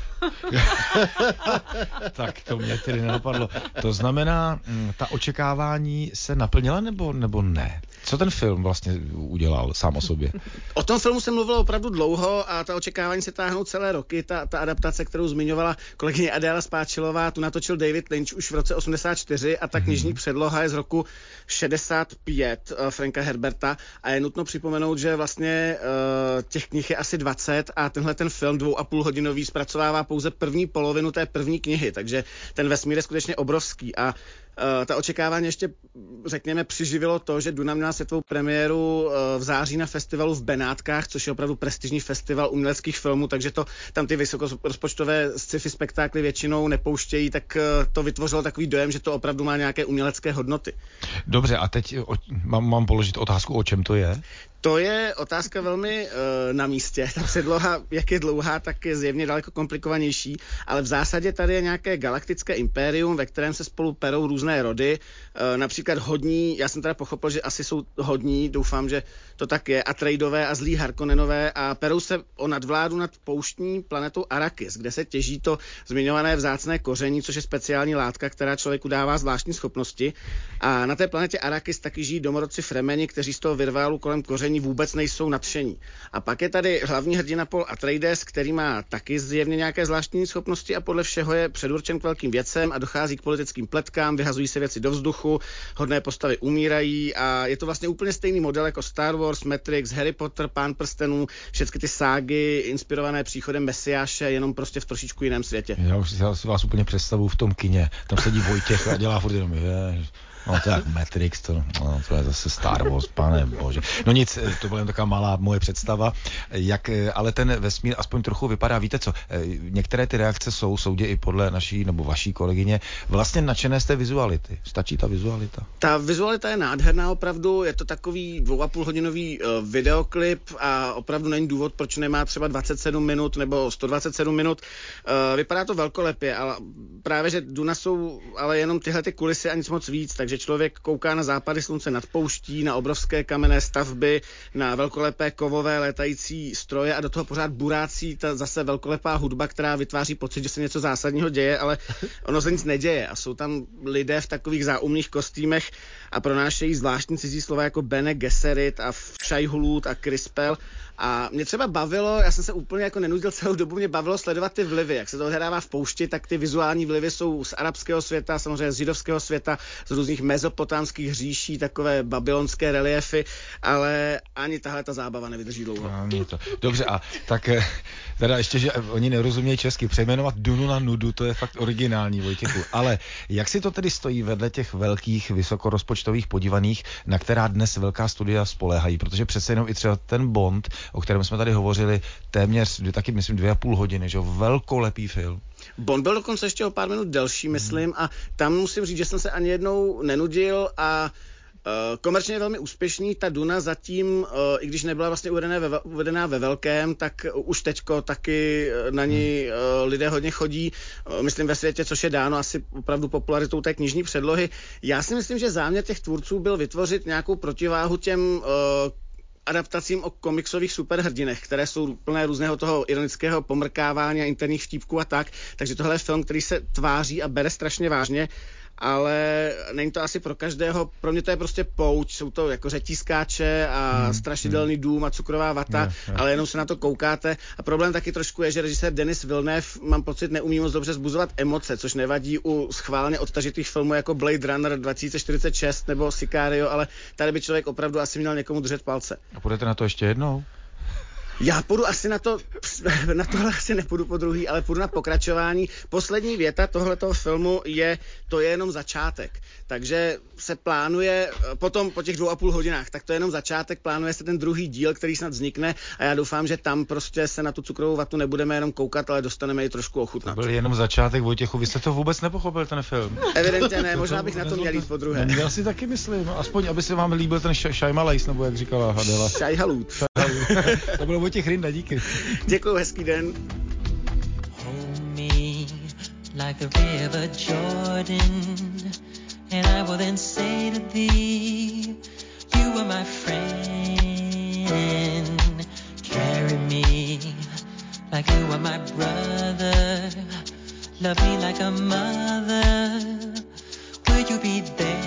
Tak to mě tedy nenapadlo. To znamená, ta očekávání se naplnila nebo, nebo ne? Co ten film vlastně udělal sám o sobě? O tom filmu se mluvilo opravdu dlouho a ta očekávání se táhnou celé roky. Ta, ta adaptace, kterou zmiňovala kolegyně Adéla Spáčilová, tu natočil David Lynch už v roce osmdesát čtyři a ta knižní hmm. předloha je z roku šedesát pět uh, Franka Herberta a je nutno připomenout, že vlastně uh, těch knih je asi dvacet a tenhle ten film dvou a půl hodinový zpracovává pouze první polovinu té první knihy, takže ten vesmír je skutečně obrovský a Uh, ta očekávání ještě, řekněme, přiživilo to, že Duna měla světovou premiéru uh, v září na festivalu v Benátkách, což je opravdu prestižní festival uměleckých filmů, takže to tam ty vysokorozpočtové sci-fi spektákly většinou nepouštějí, tak uh, to vytvořilo takový dojem, že to opravdu má nějaké umělecké hodnoty. Dobře, a teď o, mám, mám položit otázku, o čem to je? To je otázka velmi uh, na místě. Ta předloha, jak je dlouhá, tak je zjevně daleko komplikovanější, ale v zásadě tady je nějaké galaktické impérium, ve kterém se spolu perou různé rody, uh, například hodní, já jsem teda pochopil, že asi jsou hodní, doufám, že to tak je, Atreidové a zlí Harkonnenové a perou se o nadvládu nad pouštní planetou Arrakis, kde se těží to zmiňované vzácné koření, což je speciální látka, která člověku dává zvláštní schopnosti. A na té planetě Arrakis taky žijí domorodci Fremeni, kteří z toho virválu kolem koření vůbec nejsou nadšení. A pak je tady hlavní hrdina Paul Atreides, který má taky zjevně nějaké zvláštní schopnosti a podle všeho je předurčen k velkým věcem a dochází k politickým pletkám, vyhazují se věci do vzduchu, hodné postavy umírají a je to vlastně úplně stejný model jako Star Wars, Matrix, Harry Potter, Pán prstenů, všechny ty ságy inspirované příchodem Mesiáše, jenom prostě v trošičku jiném světě. Já už si vás úplně představuji v tom kině. Tam sedí Vojtěch a dělá furt jenom je. No to je Matrix, to, no, to je zase Star Wars, pane bože. No nic, to byla jen taková malá moje představa, jak, ale ten vesmír aspoň trochu vypadá, víte co, některé ty reakce jsou, soudě i podle naší nebo vaší kolegyně, vlastně nadšené z té vizuality. Stačí ta vizualita? Ta vizualita je nádherná opravdu, je to takový dvou a půl hodinový uh, videoklip a opravdu není důvod, proč nemá třeba dvacet sedm minut nebo sto dvacet sedm minut. Uh, vypadá to velkolepě, ale právě, že Duna jsou ale jenom tyhle ty kulisy a nic moc víc, takže člověk kouká na západy slunce nad pouští, na obrovské kamenné stavby, na velkolepé kovové létající stroje a do toho pořád burácí ta zase velkolepá hudba, která vytváří pocit, že se něco zásadního děje, ale ono se nic neděje a jsou tam lidé v takových záumných kostýmech a pronášejí zvláštní cizí slova jako Bene Gesserit a Shai-Hulud a Crispel. A mě třeba bavilo, já jsem se úplně jako nenudil celou dobu, mě bavilo sledovat ty vlivy, jak se to odehrává v poušti, tak ty vizuální vlivy jsou z arabského světa, samozřejmě z židovského světa, z různých mezopotámských říší, takové babylonské reliefy, ale ani tahle ta zábava nevydrží dlouho. To. Dobře, a tak teda ještě, že oni nerozumějí česky, přejmenovat Dunu na nudu, to je fakt originální, Vojtěchu, ale jak si to tedy stojí vedle těch velkých vysokorozpočtových podívaných, na která dnes velká studia spoléhají, protože přece jenom i třeba ten Bond, o kterém jsme tady hovořili téměř, taky myslím dvě a půl hodiny, že jo, velkolepý film. Bond byl dokonce ještě o pár minut delší, myslím, a tam musím říct, že jsem se ani jednou nenudil a Komerčně velmi úspěšný, ta Duna zatím, i když nebyla vlastně uvedená ve, uvedená ve velkém, tak už teďko taky na ní lidé hodně chodí, myslím ve světě, což je dáno asi opravdu popularitou té knižní předlohy. Já si myslím, že záměr těch tvůrců byl vytvořit nějakou protiváhu těm adaptacím o komiksových superhrdinech, které jsou plné různého toho ironického pomrkávání a interních vtípků a tak. Takže tohle je film, který se tváří a bere strašně vážně, ale není to asi pro každého. Pro mě to je prostě pouč, jsou to jako řetízkáče a hmm, strašidelný hmm. dům a cukrová vata, yeah, yeah. ale jenom se na to koukáte. A problém taky trošku je, že režisér Denis Villeneuve, mám pocit, neumí moc dobře vzbuzovat emoce, což nevadí u schválně odtažitých filmů jako Blade Runner dva tisíce čtyřicet šest nebo Sicario, ale tady by člověk opravdu asi měl někomu držet palce. A půjdete na to ještě jednou? Já půjdu asi na to, na tohle asi nepůjdu po druhý, ale půjdu na pokračování. Poslední věta tohletoho filmu je, to je jenom začátek. Takže se plánuje, potom po těch dvou a půl hodinách, tak to je jenom začátek, plánuje se ten druhý díl, který snad vznikne a já doufám, že tam prostě se na tu cukrovou vatu nebudeme jenom koukat, ale dostaneme ji trošku ochutnat. To byl jenom začátek, Vojtěchu, vy jste to vůbec nepochopil, ten film. Evidentně ne, možná bych na to měl jít po druhé. Já si taky myslím, aspoň aby se vám líbil ten Šajmalajs, nebo jak říkala Adela. Šajhalut. To bylo Vojtěch Rinda, díky. Děkuju, hezký den. Hold me like the river Jordan, and I will then say to thee, you are my friend. Carry me like you are my brother. Love me like a mother. Will you be there?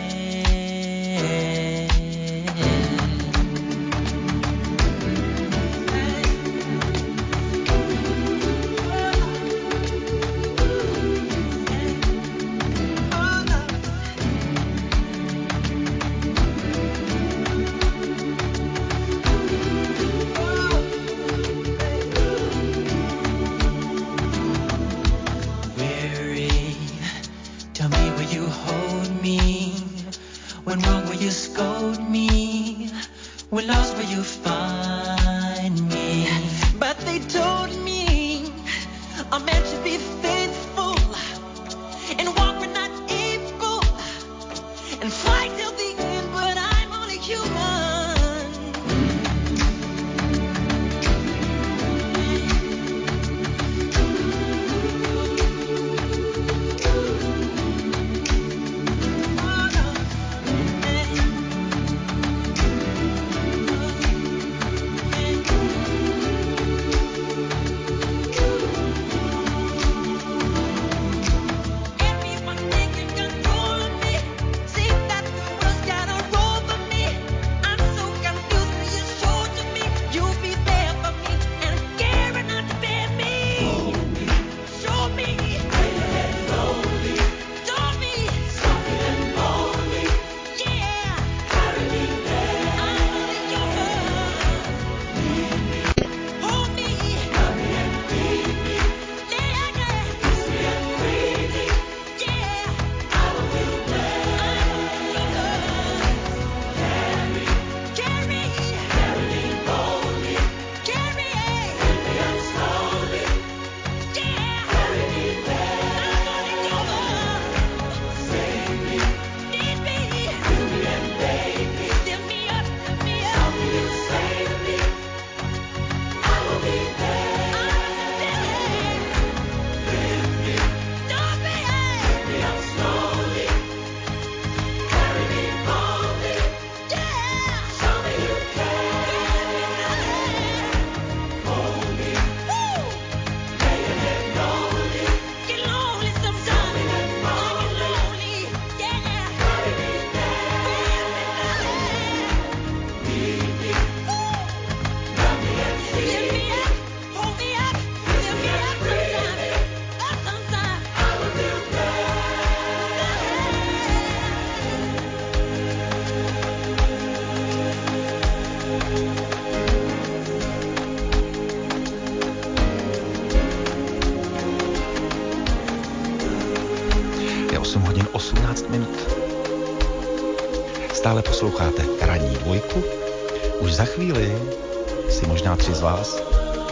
Stále posloucháte Ranní dvojku. Už za chvíli si možná tři z vás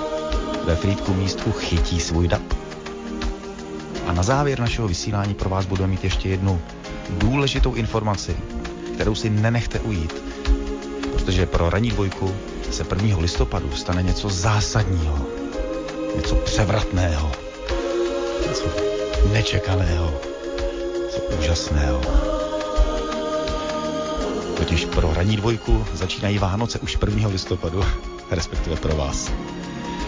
ve Frýdku místku chytí svůj dap. A na závěr našeho vysílání pro vás budeme mít ještě jednu důležitou informaci, kterou si nenechte ujít. Protože pro ranní dvojku se prvního listopadu stane něco zásadního, něco převratného, něco nečekaného, něco úžasného. Totiž pro ranní dvojku začínají Vánoce už prvního listopadu, respektive pro vás.